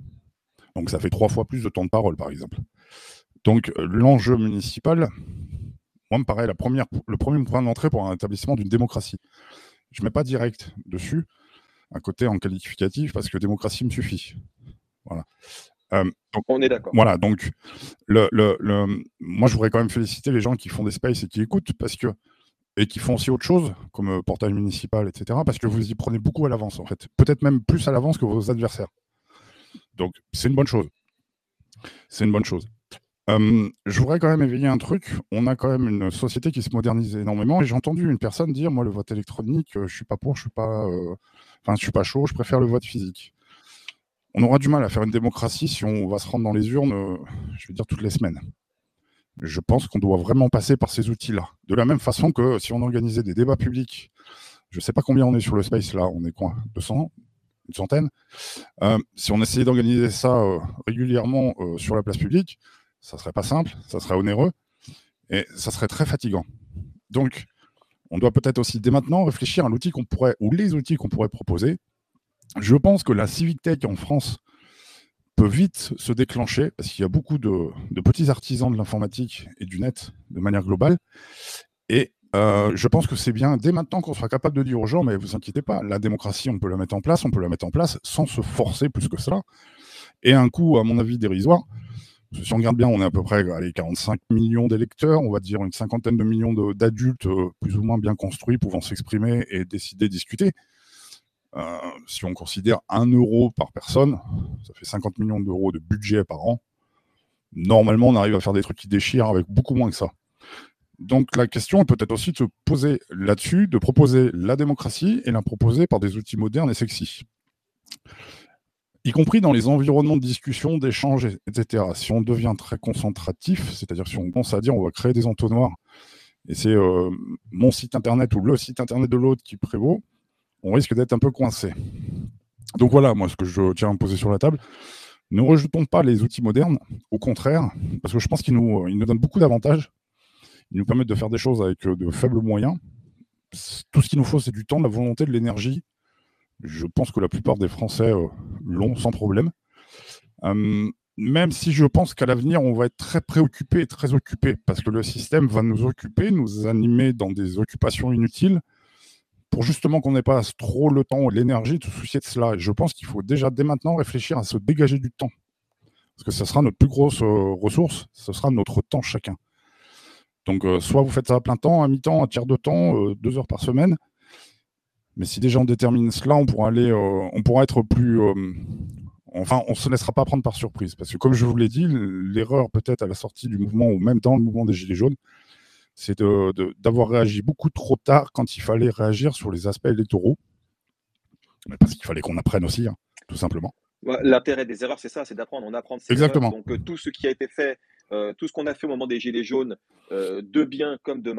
Donc ça fait trois fois plus de temps de parole, par exemple. Donc euh, l'enjeu municipal, moi, me paraît la première, le premier point d'entrée pour un établissement d'une démocratie. Je ne mets pas direct dessus un côté en qualificatif parce que démocratie me suffit. Voilà. Euh, donc, on est d'accord. Voilà, donc le, le, le, moi je voudrais quand même féliciter les gens qui font des spaces et qui écoutent parce que, et qui font aussi autre chose, comme euh, portail municipal, et cetera, parce que vous y prenez beaucoup à l'avance en fait, peut-être même plus à l'avance que vos adversaires. Donc c'est une bonne chose. C'est une bonne chose. Euh, je voudrais quand même éveiller un truc. On a quand même une société qui se modernise énormément et j'ai entendu une personne dire, moi le vote électronique, euh, je suis pas pour, je suis pas, euh, enfin je suis pas chaud, je préfère le vote physique. On aura du mal à faire une démocratie si on va se rendre dans les urnes, euh, je vais dire, toutes les semaines. Je pense qu'on doit vraiment passer par ces outils-là. De la même façon que si on organisait des débats publics, je ne sais pas combien on est sur le space là, on est quoi, deux cents, une centaine. Euh, si on essayait d'organiser ça euh, régulièrement euh, sur la place publique, ça serait pas simple, ça serait onéreux et ça serait très fatigant. Donc, on doit peut-être aussi dès maintenant réfléchir à l'outil qu'on pourrait, ou les outils qu'on pourrait proposer. Je pense que la Civic Tech en France peut vite se déclencher, parce qu'il y a beaucoup de, de petits artisans de l'informatique et du net de manière globale. Et euh, je pense que c'est bien dès maintenant qu'on sera capable de dire aux gens, mais vous inquiétez pas, la démocratie, on peut la mettre en place, on peut la mettre en place sans se forcer plus que cela. Et un coût, à mon avis, dérisoire. Parce que si on regarde bien, on est à peu près allez, quarante-cinq millions d'électeurs, on va dire une cinquantaine de millions d'adultes euh, plus ou moins bien construits, pouvant s'exprimer et décider, discuter. Euh, si on considère un euro par personne, ça fait cinquante millions d'euros de budget par an. Normalement, on arrive à faire des trucs qui déchirent avec beaucoup moins que ça. Donc la question est peut-être aussi de se poser là-dessus, de proposer la démocratie et la proposer par des outils modernes et sexy. Y compris dans les environnements de discussion, d'échange, et cetera. Si on devient très concentratif, c'est-à-dire si on pense à dire on va créer des entonnoirs, et c'est euh, mon site internet ou le site internet de l'autre qui prévaut, on risque d'être un peu coincé. Donc voilà, moi, ce que je tiens à me poser sur la table, ne rejetons pas les outils modernes, au contraire, parce que je pense qu'ils nous, ils nous donnent beaucoup d'avantages, ils nous permettent de faire des choses avec de faibles moyens. Tout ce qu'il nous faut, c'est du temps, de la volonté, de l'énergie. Je pense que la plupart des Français euh, l'ont sans problème. Euh, même si je pense qu'à l'avenir, on va être très préoccupé, très occupé, parce que le système va nous occuper, nous animer dans des occupations inutiles, pour justement qu'on n'ait pas trop le temps et l'énergie de se soucier de cela. Et je pense qu'il faut déjà dès maintenant réfléchir à se dégager du temps. Parce que ce sera notre plus grosse euh, ressource, ce sera notre temps chacun. Donc euh, soit vous faites ça à plein temps, à mi-temps, à tiers de temps, euh, deux heures par semaine. Mais si déjà on détermine cela, on pourra aller, euh, on pourra être plus... Euh, enfin, on ne se laissera pas prendre par surprise. Parce que comme je vous l'ai dit, l'erreur peut-être à la sortie du mouvement, ou même dans le mouvement des Gilets jaunes, c'est de, de, d'avoir réagi beaucoup trop tard quand il fallait réagir sur les aspects électoraux. Mais parce qu'il fallait qu'on apprenne aussi, hein, tout simplement. L'intérêt des erreurs, c'est ça, c'est d'apprendre. On apprend de ses Exactement. erreurs. Donc euh, tout ce qui a été fait, euh, tout ce qu'on a fait au moment des Gilets jaunes, euh, de bien comme de mal,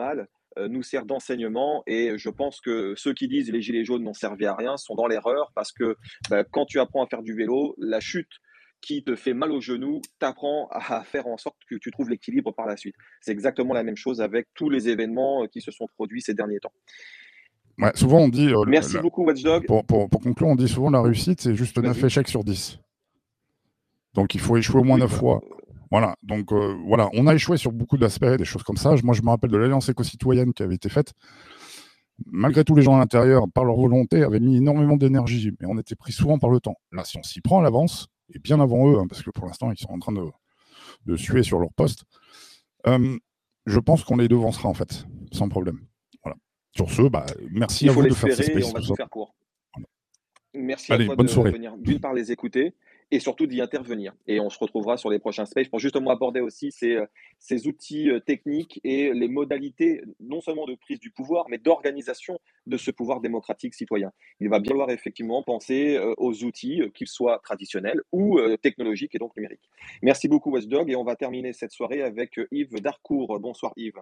euh, nous sert d'enseignement. Et je pense que ceux qui disent les gilets jaunes n'ont servi à rien sont dans l'erreur parce que bah, quand tu apprends à faire du vélo, la chute qui te fait mal au genou t'apprend à faire en sorte que tu trouves l'équilibre par la suite. C'est exactement la même chose avec tous les événements qui se sont produits ces derniers temps. Ouais, souvent, on dit. euh, Merci la- beaucoup, Watchdog. Pour, pour, pour conclure, on dit souvent la réussite, c'est juste neuf Vas-y. échecs sur dix. Donc, il faut échouer au moins Oui, neuf bah, fois. Voilà. Donc, euh, voilà. On a échoué sur beaucoup d'aspects, des choses comme ça. Moi, je me rappelle de l'Alliance éco-citoyenne qui avait été faite. Malgré tout, les gens à l'intérieur, par leur volonté, avaient mis énormément d'énergie, mais on était pris souvent par le temps. Là, si on s'y prend à l'avance, et bien avant eux, hein, parce que pour l'instant, ils sont en train de, de suer sur leur poste, euh, je pense qu'on les devancera, en fait, sans problème. Voilà. Sur ce, bah, merci Il à faut vous de faire ces l'espérer et on spaces va tout tout ça. faire court. Merci Allez, à toi bonne de soirée. venir d'une part les écouter et surtout d'y intervenir. Et on se retrouvera sur les prochains spaces pour justement aborder aussi ces, euh, ces outils euh, techniques et les modalités non seulement de prise du pouvoir, mais d'organisation de ce pouvoir démocratique citoyen. Il va bien falloir effectivement penser euh, aux outils, euh, qu'ils soient traditionnels ou euh, technologiques et donc numériques. Merci beaucoup Watchdog et on va terminer cette soirée avec euh, Yves Darcourt. Bonsoir Yves.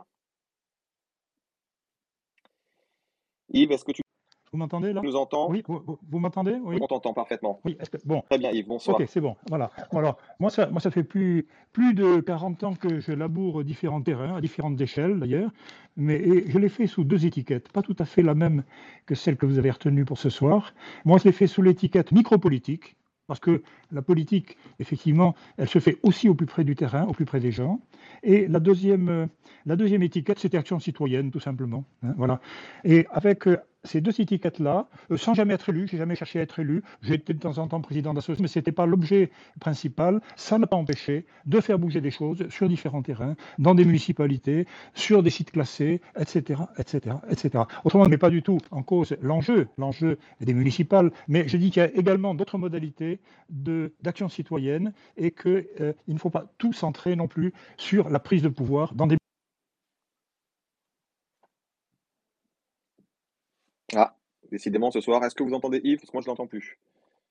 Yves, est-ce que tu Vous m'entendez là? nous entends? Oui, vous, vous- vous m'entendez? Oui, Oui. on t'entend parfaitement. Oui, est-ce que bon, Très bien Yves, bonsoir. ok, c'est bon. Voilà. Bon, alors, moi, ça, moi, ça fait plus, plus de quarante ans que je laboure différents terrains, à différentes échelles d'ailleurs, mais et je l'ai fait sous deux étiquettes, pas tout à fait la même que celle que vous avez retenue pour ce soir. Moi, je l'ai fait sous l'étiquette micropolitique, parce que la politique, effectivement, elle se fait aussi au plus près du terrain, au plus près des gens. Et la deuxième, euh, la deuxième étiquette, c'était action citoyenne, tout simplement. Hein, voilà. Et avec euh, ces deux étiquettes-là, euh, sans jamais être élu, j'ai jamais cherché à être élu, j'ai été de temps en temps président d'association, mais ce n'était pas l'objet principal. Ça n'a pas empêché de faire bouger des choses sur différents terrains, dans des municipalités, sur des sites classés, et cetera, et cetera, et cetera. Autrement, je ne mets pas du tout en cause l'enjeu, l'enjeu des municipales, mais je dis qu'il y a également d'autres modalités de- d'action citoyenne et qu'il euh, ne faut pas tout centrer non plus sur la prise de pouvoir dans des Ah, décidément ce soir, est-ce que vous entendez Yves? Parce que moi je l'entends plus.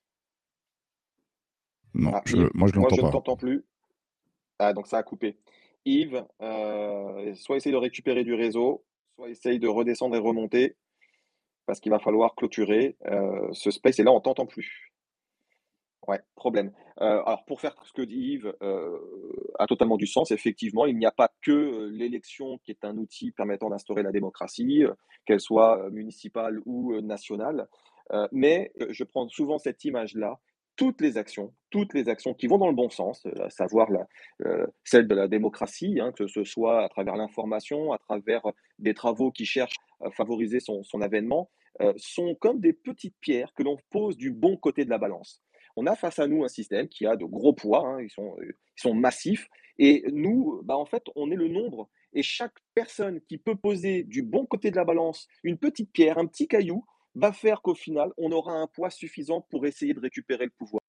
Non, Ah, je, Yves, moi, je moi l'entends je ne pas. t'entends plus. Ah, donc ça a coupé. Yves, euh, soit essaye de récupérer du réseau, soit essaye de redescendre et remonter, parce qu'il va falloir clôturer euh, ce space. Et là, on t'entend plus. Ouais, problème. Euh, alors, pour faire ce que dit Yves euh, a totalement du sens, effectivement, il n'y a pas que euh, l'élection qui est un outil permettant d'instaurer la démocratie, euh, qu'elle soit euh, municipale ou euh, nationale. Euh, mais euh, je prends souvent cette image-là, toutes les actions, toutes les actions qui vont dans le bon sens, euh, à savoir la, euh, celle de la démocratie, hein, que ce soit à travers l'information, à travers des travaux qui cherchent à favoriser son, son avènement, euh, sont comme des petites pierres que l'on pose du bon côté de la balance. On a face à nous un système qui a de gros poids, hein, ils sont, euh, ils sont massifs, et nous, bah, en fait, on est le nombre. Et chaque personne qui peut poser du bon côté de la balance une petite pierre, un petit caillou, va faire qu'au final, on aura un poids suffisant pour essayer de récupérer le pouvoir.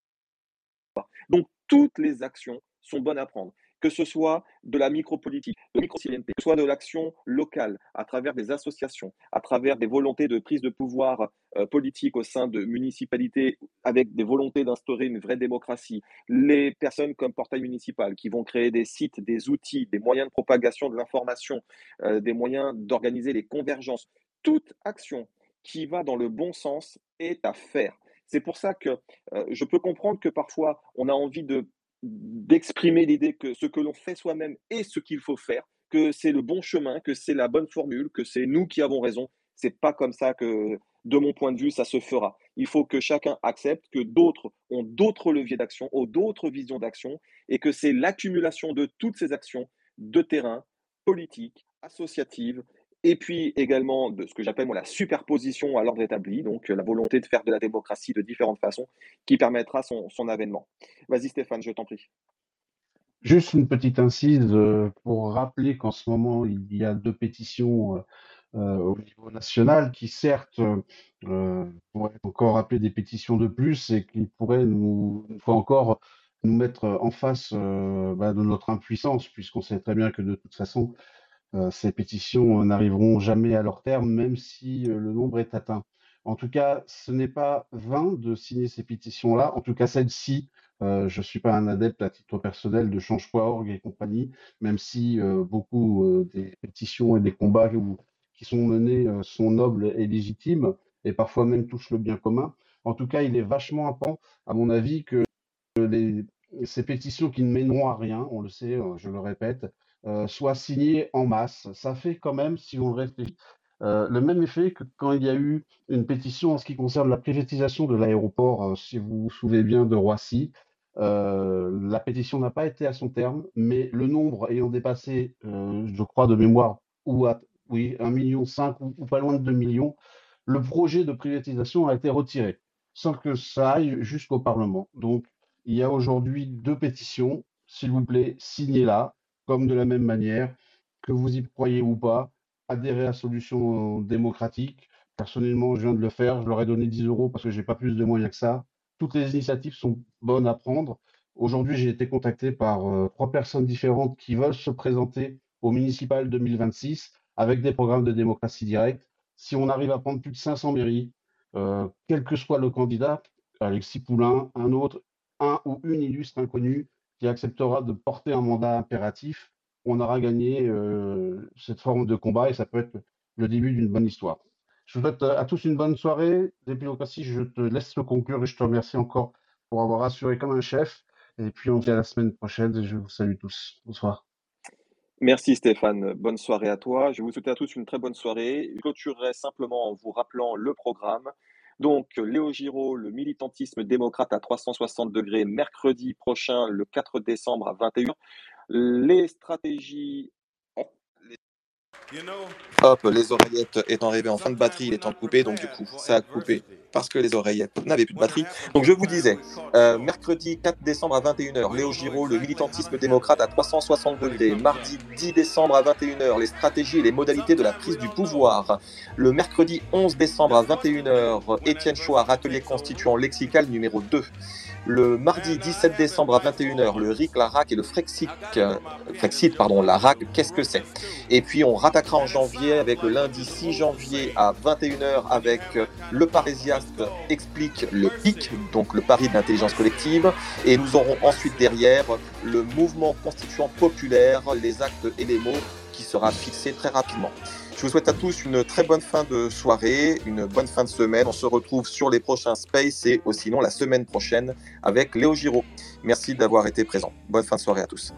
Donc, toutes les actions sont bonnes à prendre, que ce soit de la micropolitique, de la micro-citoyenneté, que ce soit de l'action locale, à travers des associations, à travers des volontés de prise de pouvoir euh, politique au sein de municipalités, avec des volontés d'instaurer une vraie démocratie, les personnes comme Portail Municipal qui vont créer des sites, des outils, des moyens de propagation de l'information, euh, des moyens d'organiser les convergences. Toute action qui va dans le bon sens est à faire. C'est pour ça que euh, je peux comprendre que parfois on a envie de d'exprimer l'idée que ce que l'on fait soi-même est ce qu'il faut faire, que c'est le bon chemin, que c'est la bonne formule, que c'est nous qui avons raison. C'est pas comme ça que, de mon point de vue, ça se fera. Il faut que chacun accepte que d'autres ont d'autres leviers d'action, ont d'autres visions d'action, et que c'est l'accumulation de toutes ces actions de terrain, politique, associative, et puis également de ce que j'appelle moi la superposition à l'ordre établi, donc euh, la volonté de faire de la démocratie de différentes façons, qui permettra son, son avènement. Vas-y Stéphane, je t'en prie. Juste une petite incise euh, pour rappeler qu'en ce moment, il y a deux pétitions euh, euh, au niveau national qui, certes, euh, euh, pourraient encore appeler des pétitions de plus et qui pourraient nous, une fois encore, nous mettre en face euh, bah, de notre impuissance, puisqu'on sait très bien que de toute façon, euh, ces pétitions n'arriveront jamais à leur terme, même si euh, le nombre est atteint. En tout cas, ce n'est pas vain de signer ces pétitions-là. En tout cas, celle-ci, euh, je ne suis pas un adepte à titre personnel de change point org et compagnie, même si euh, beaucoup euh, des pétitions et des combats ou qui sont menées euh, sont nobles et légitimes, et parfois même touchent le bien commun. En tout cas, il est vachement important, à mon avis, que les, ces pétitions qui ne mèneront à rien, on le sait, euh, je le répète, euh, soient signées en masse. Ça fait quand même, si on réfléchit, euh, le même effet que quand il y a eu une pétition en ce qui concerne la privatisation de l'aéroport, euh, si vous vous souvenez bien de Roissy. Euh, la pétition n'a pas été à son terme, mais le nombre ayant dépassé, euh, je crois de mémoire, ou à, oui, un million cinq ou, ou pas loin de deux millions, le projet de privatisation a été retiré, sans que ça aille jusqu'au Parlement. Donc, il y a aujourd'hui deux pétitions, s'il vous plaît, signez-la, comme de la même manière, que vous y croyez ou pas, adhérez à Solutions démocratiques. Personnellement, je viens de le faire, je leur ai donné dix euros parce que j'ai pas plus de moyens que ça. Toutes les initiatives sont bonnes à prendre. Aujourd'hui, j'ai été contacté par euh, trois personnes différentes qui veulent se présenter au municipal deux mille vingt-six avec des programmes de démocratie directe. Si on arrive à prendre plus de cinq cents mairies, euh, quel que soit le candidat, Alexis Poulain, un autre, un ou une illustre inconnue qui acceptera de porter un mandat impératif, on aura gagné euh, cette forme de combat et ça peut être le début d'une bonne histoire. Je vous souhaite à tous une bonne soirée. Démocratie, je te laisse le conclure et je te remercie encore pour avoir assuré comme un chef. Et puis on se dit à la semaine prochaine et je vous salue tous. Bonsoir. Merci Stéphane, bonne soirée à toi. Je vous souhaite à tous une très bonne soirée. Je clôturerai simplement en vous rappelant le programme. Donc, Léo Giraud, le militantisme démocrate à trois cent soixante degrés, mercredi prochain, le quatre décembre à vingt et une heures. Les stratégies... Hop, les oreillettes étant arrivées en fin de batterie, il est temps de couper, donc du coup, ça a coupé parce que les oreillettes n'avaient plus de batterie. Donc je vous disais, euh, mercredi quatre décembre à vingt et une heures, Léo Giraud, le militantisme démocrate à trois cent soixante degrés. Mardi dix décembre à vingt et une heures, les stratégies et les modalités de la prise du pouvoir. Le mercredi onze décembre à vingt et une heures, Étienne Chouard, atelier constituant lexical numéro deux. Le mardi dix-sept décembre à vingt et une heures, le R I C, la R A C et le Frexit, euh, Frexit pardon, la R A C, qu'est-ce que c'est? Et puis on rattaquera en janvier avec le lundi six janvier à vingt et une heures avec le Parésiaste explique le P I C, donc le pari d'intelligence collective. Et nous aurons ensuite derrière le mouvement constituant populaire, les actes et les mots qui sera fixé très rapidement. Je vous souhaite à tous une très bonne fin de soirée, une bonne fin de semaine. On se retrouve sur les prochains Space et ou sinon la semaine prochaine avec Léo Giraud. Merci d'avoir été présent. Bonne fin de soirée à tous.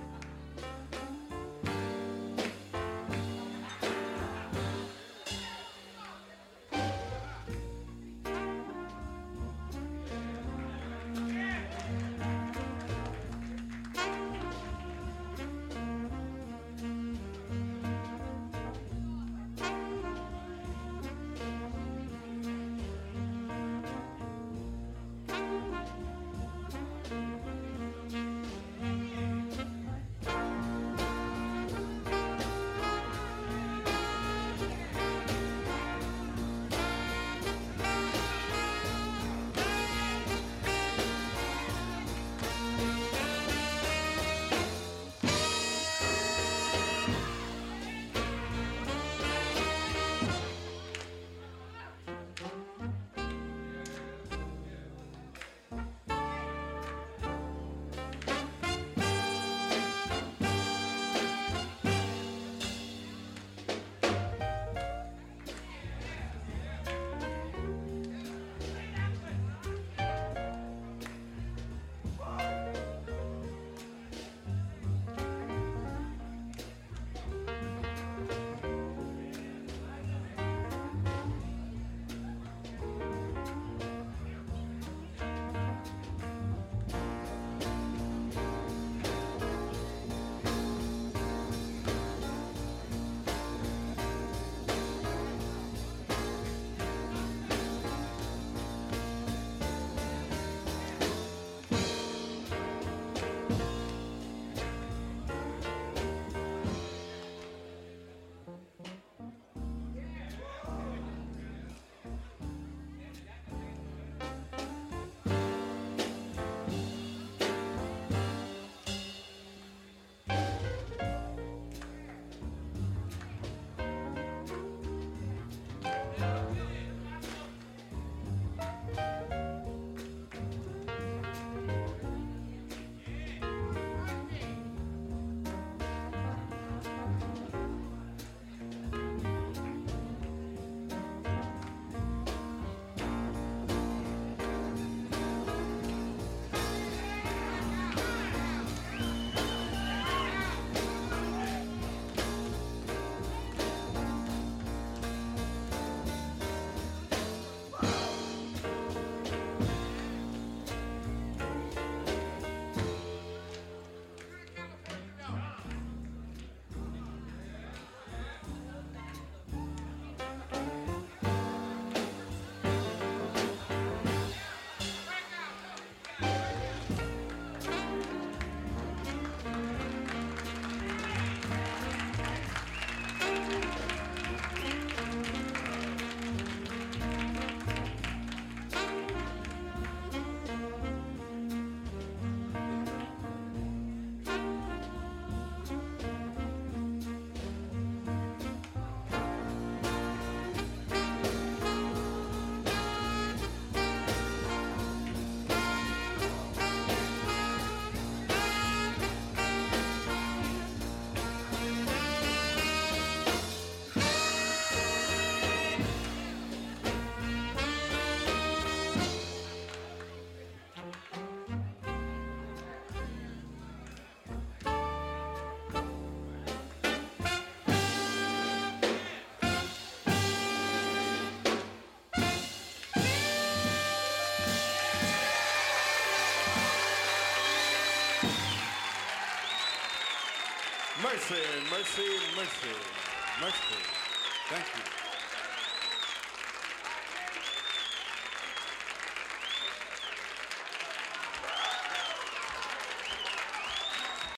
Mercy, mercy, mercy, mercy. Thank you.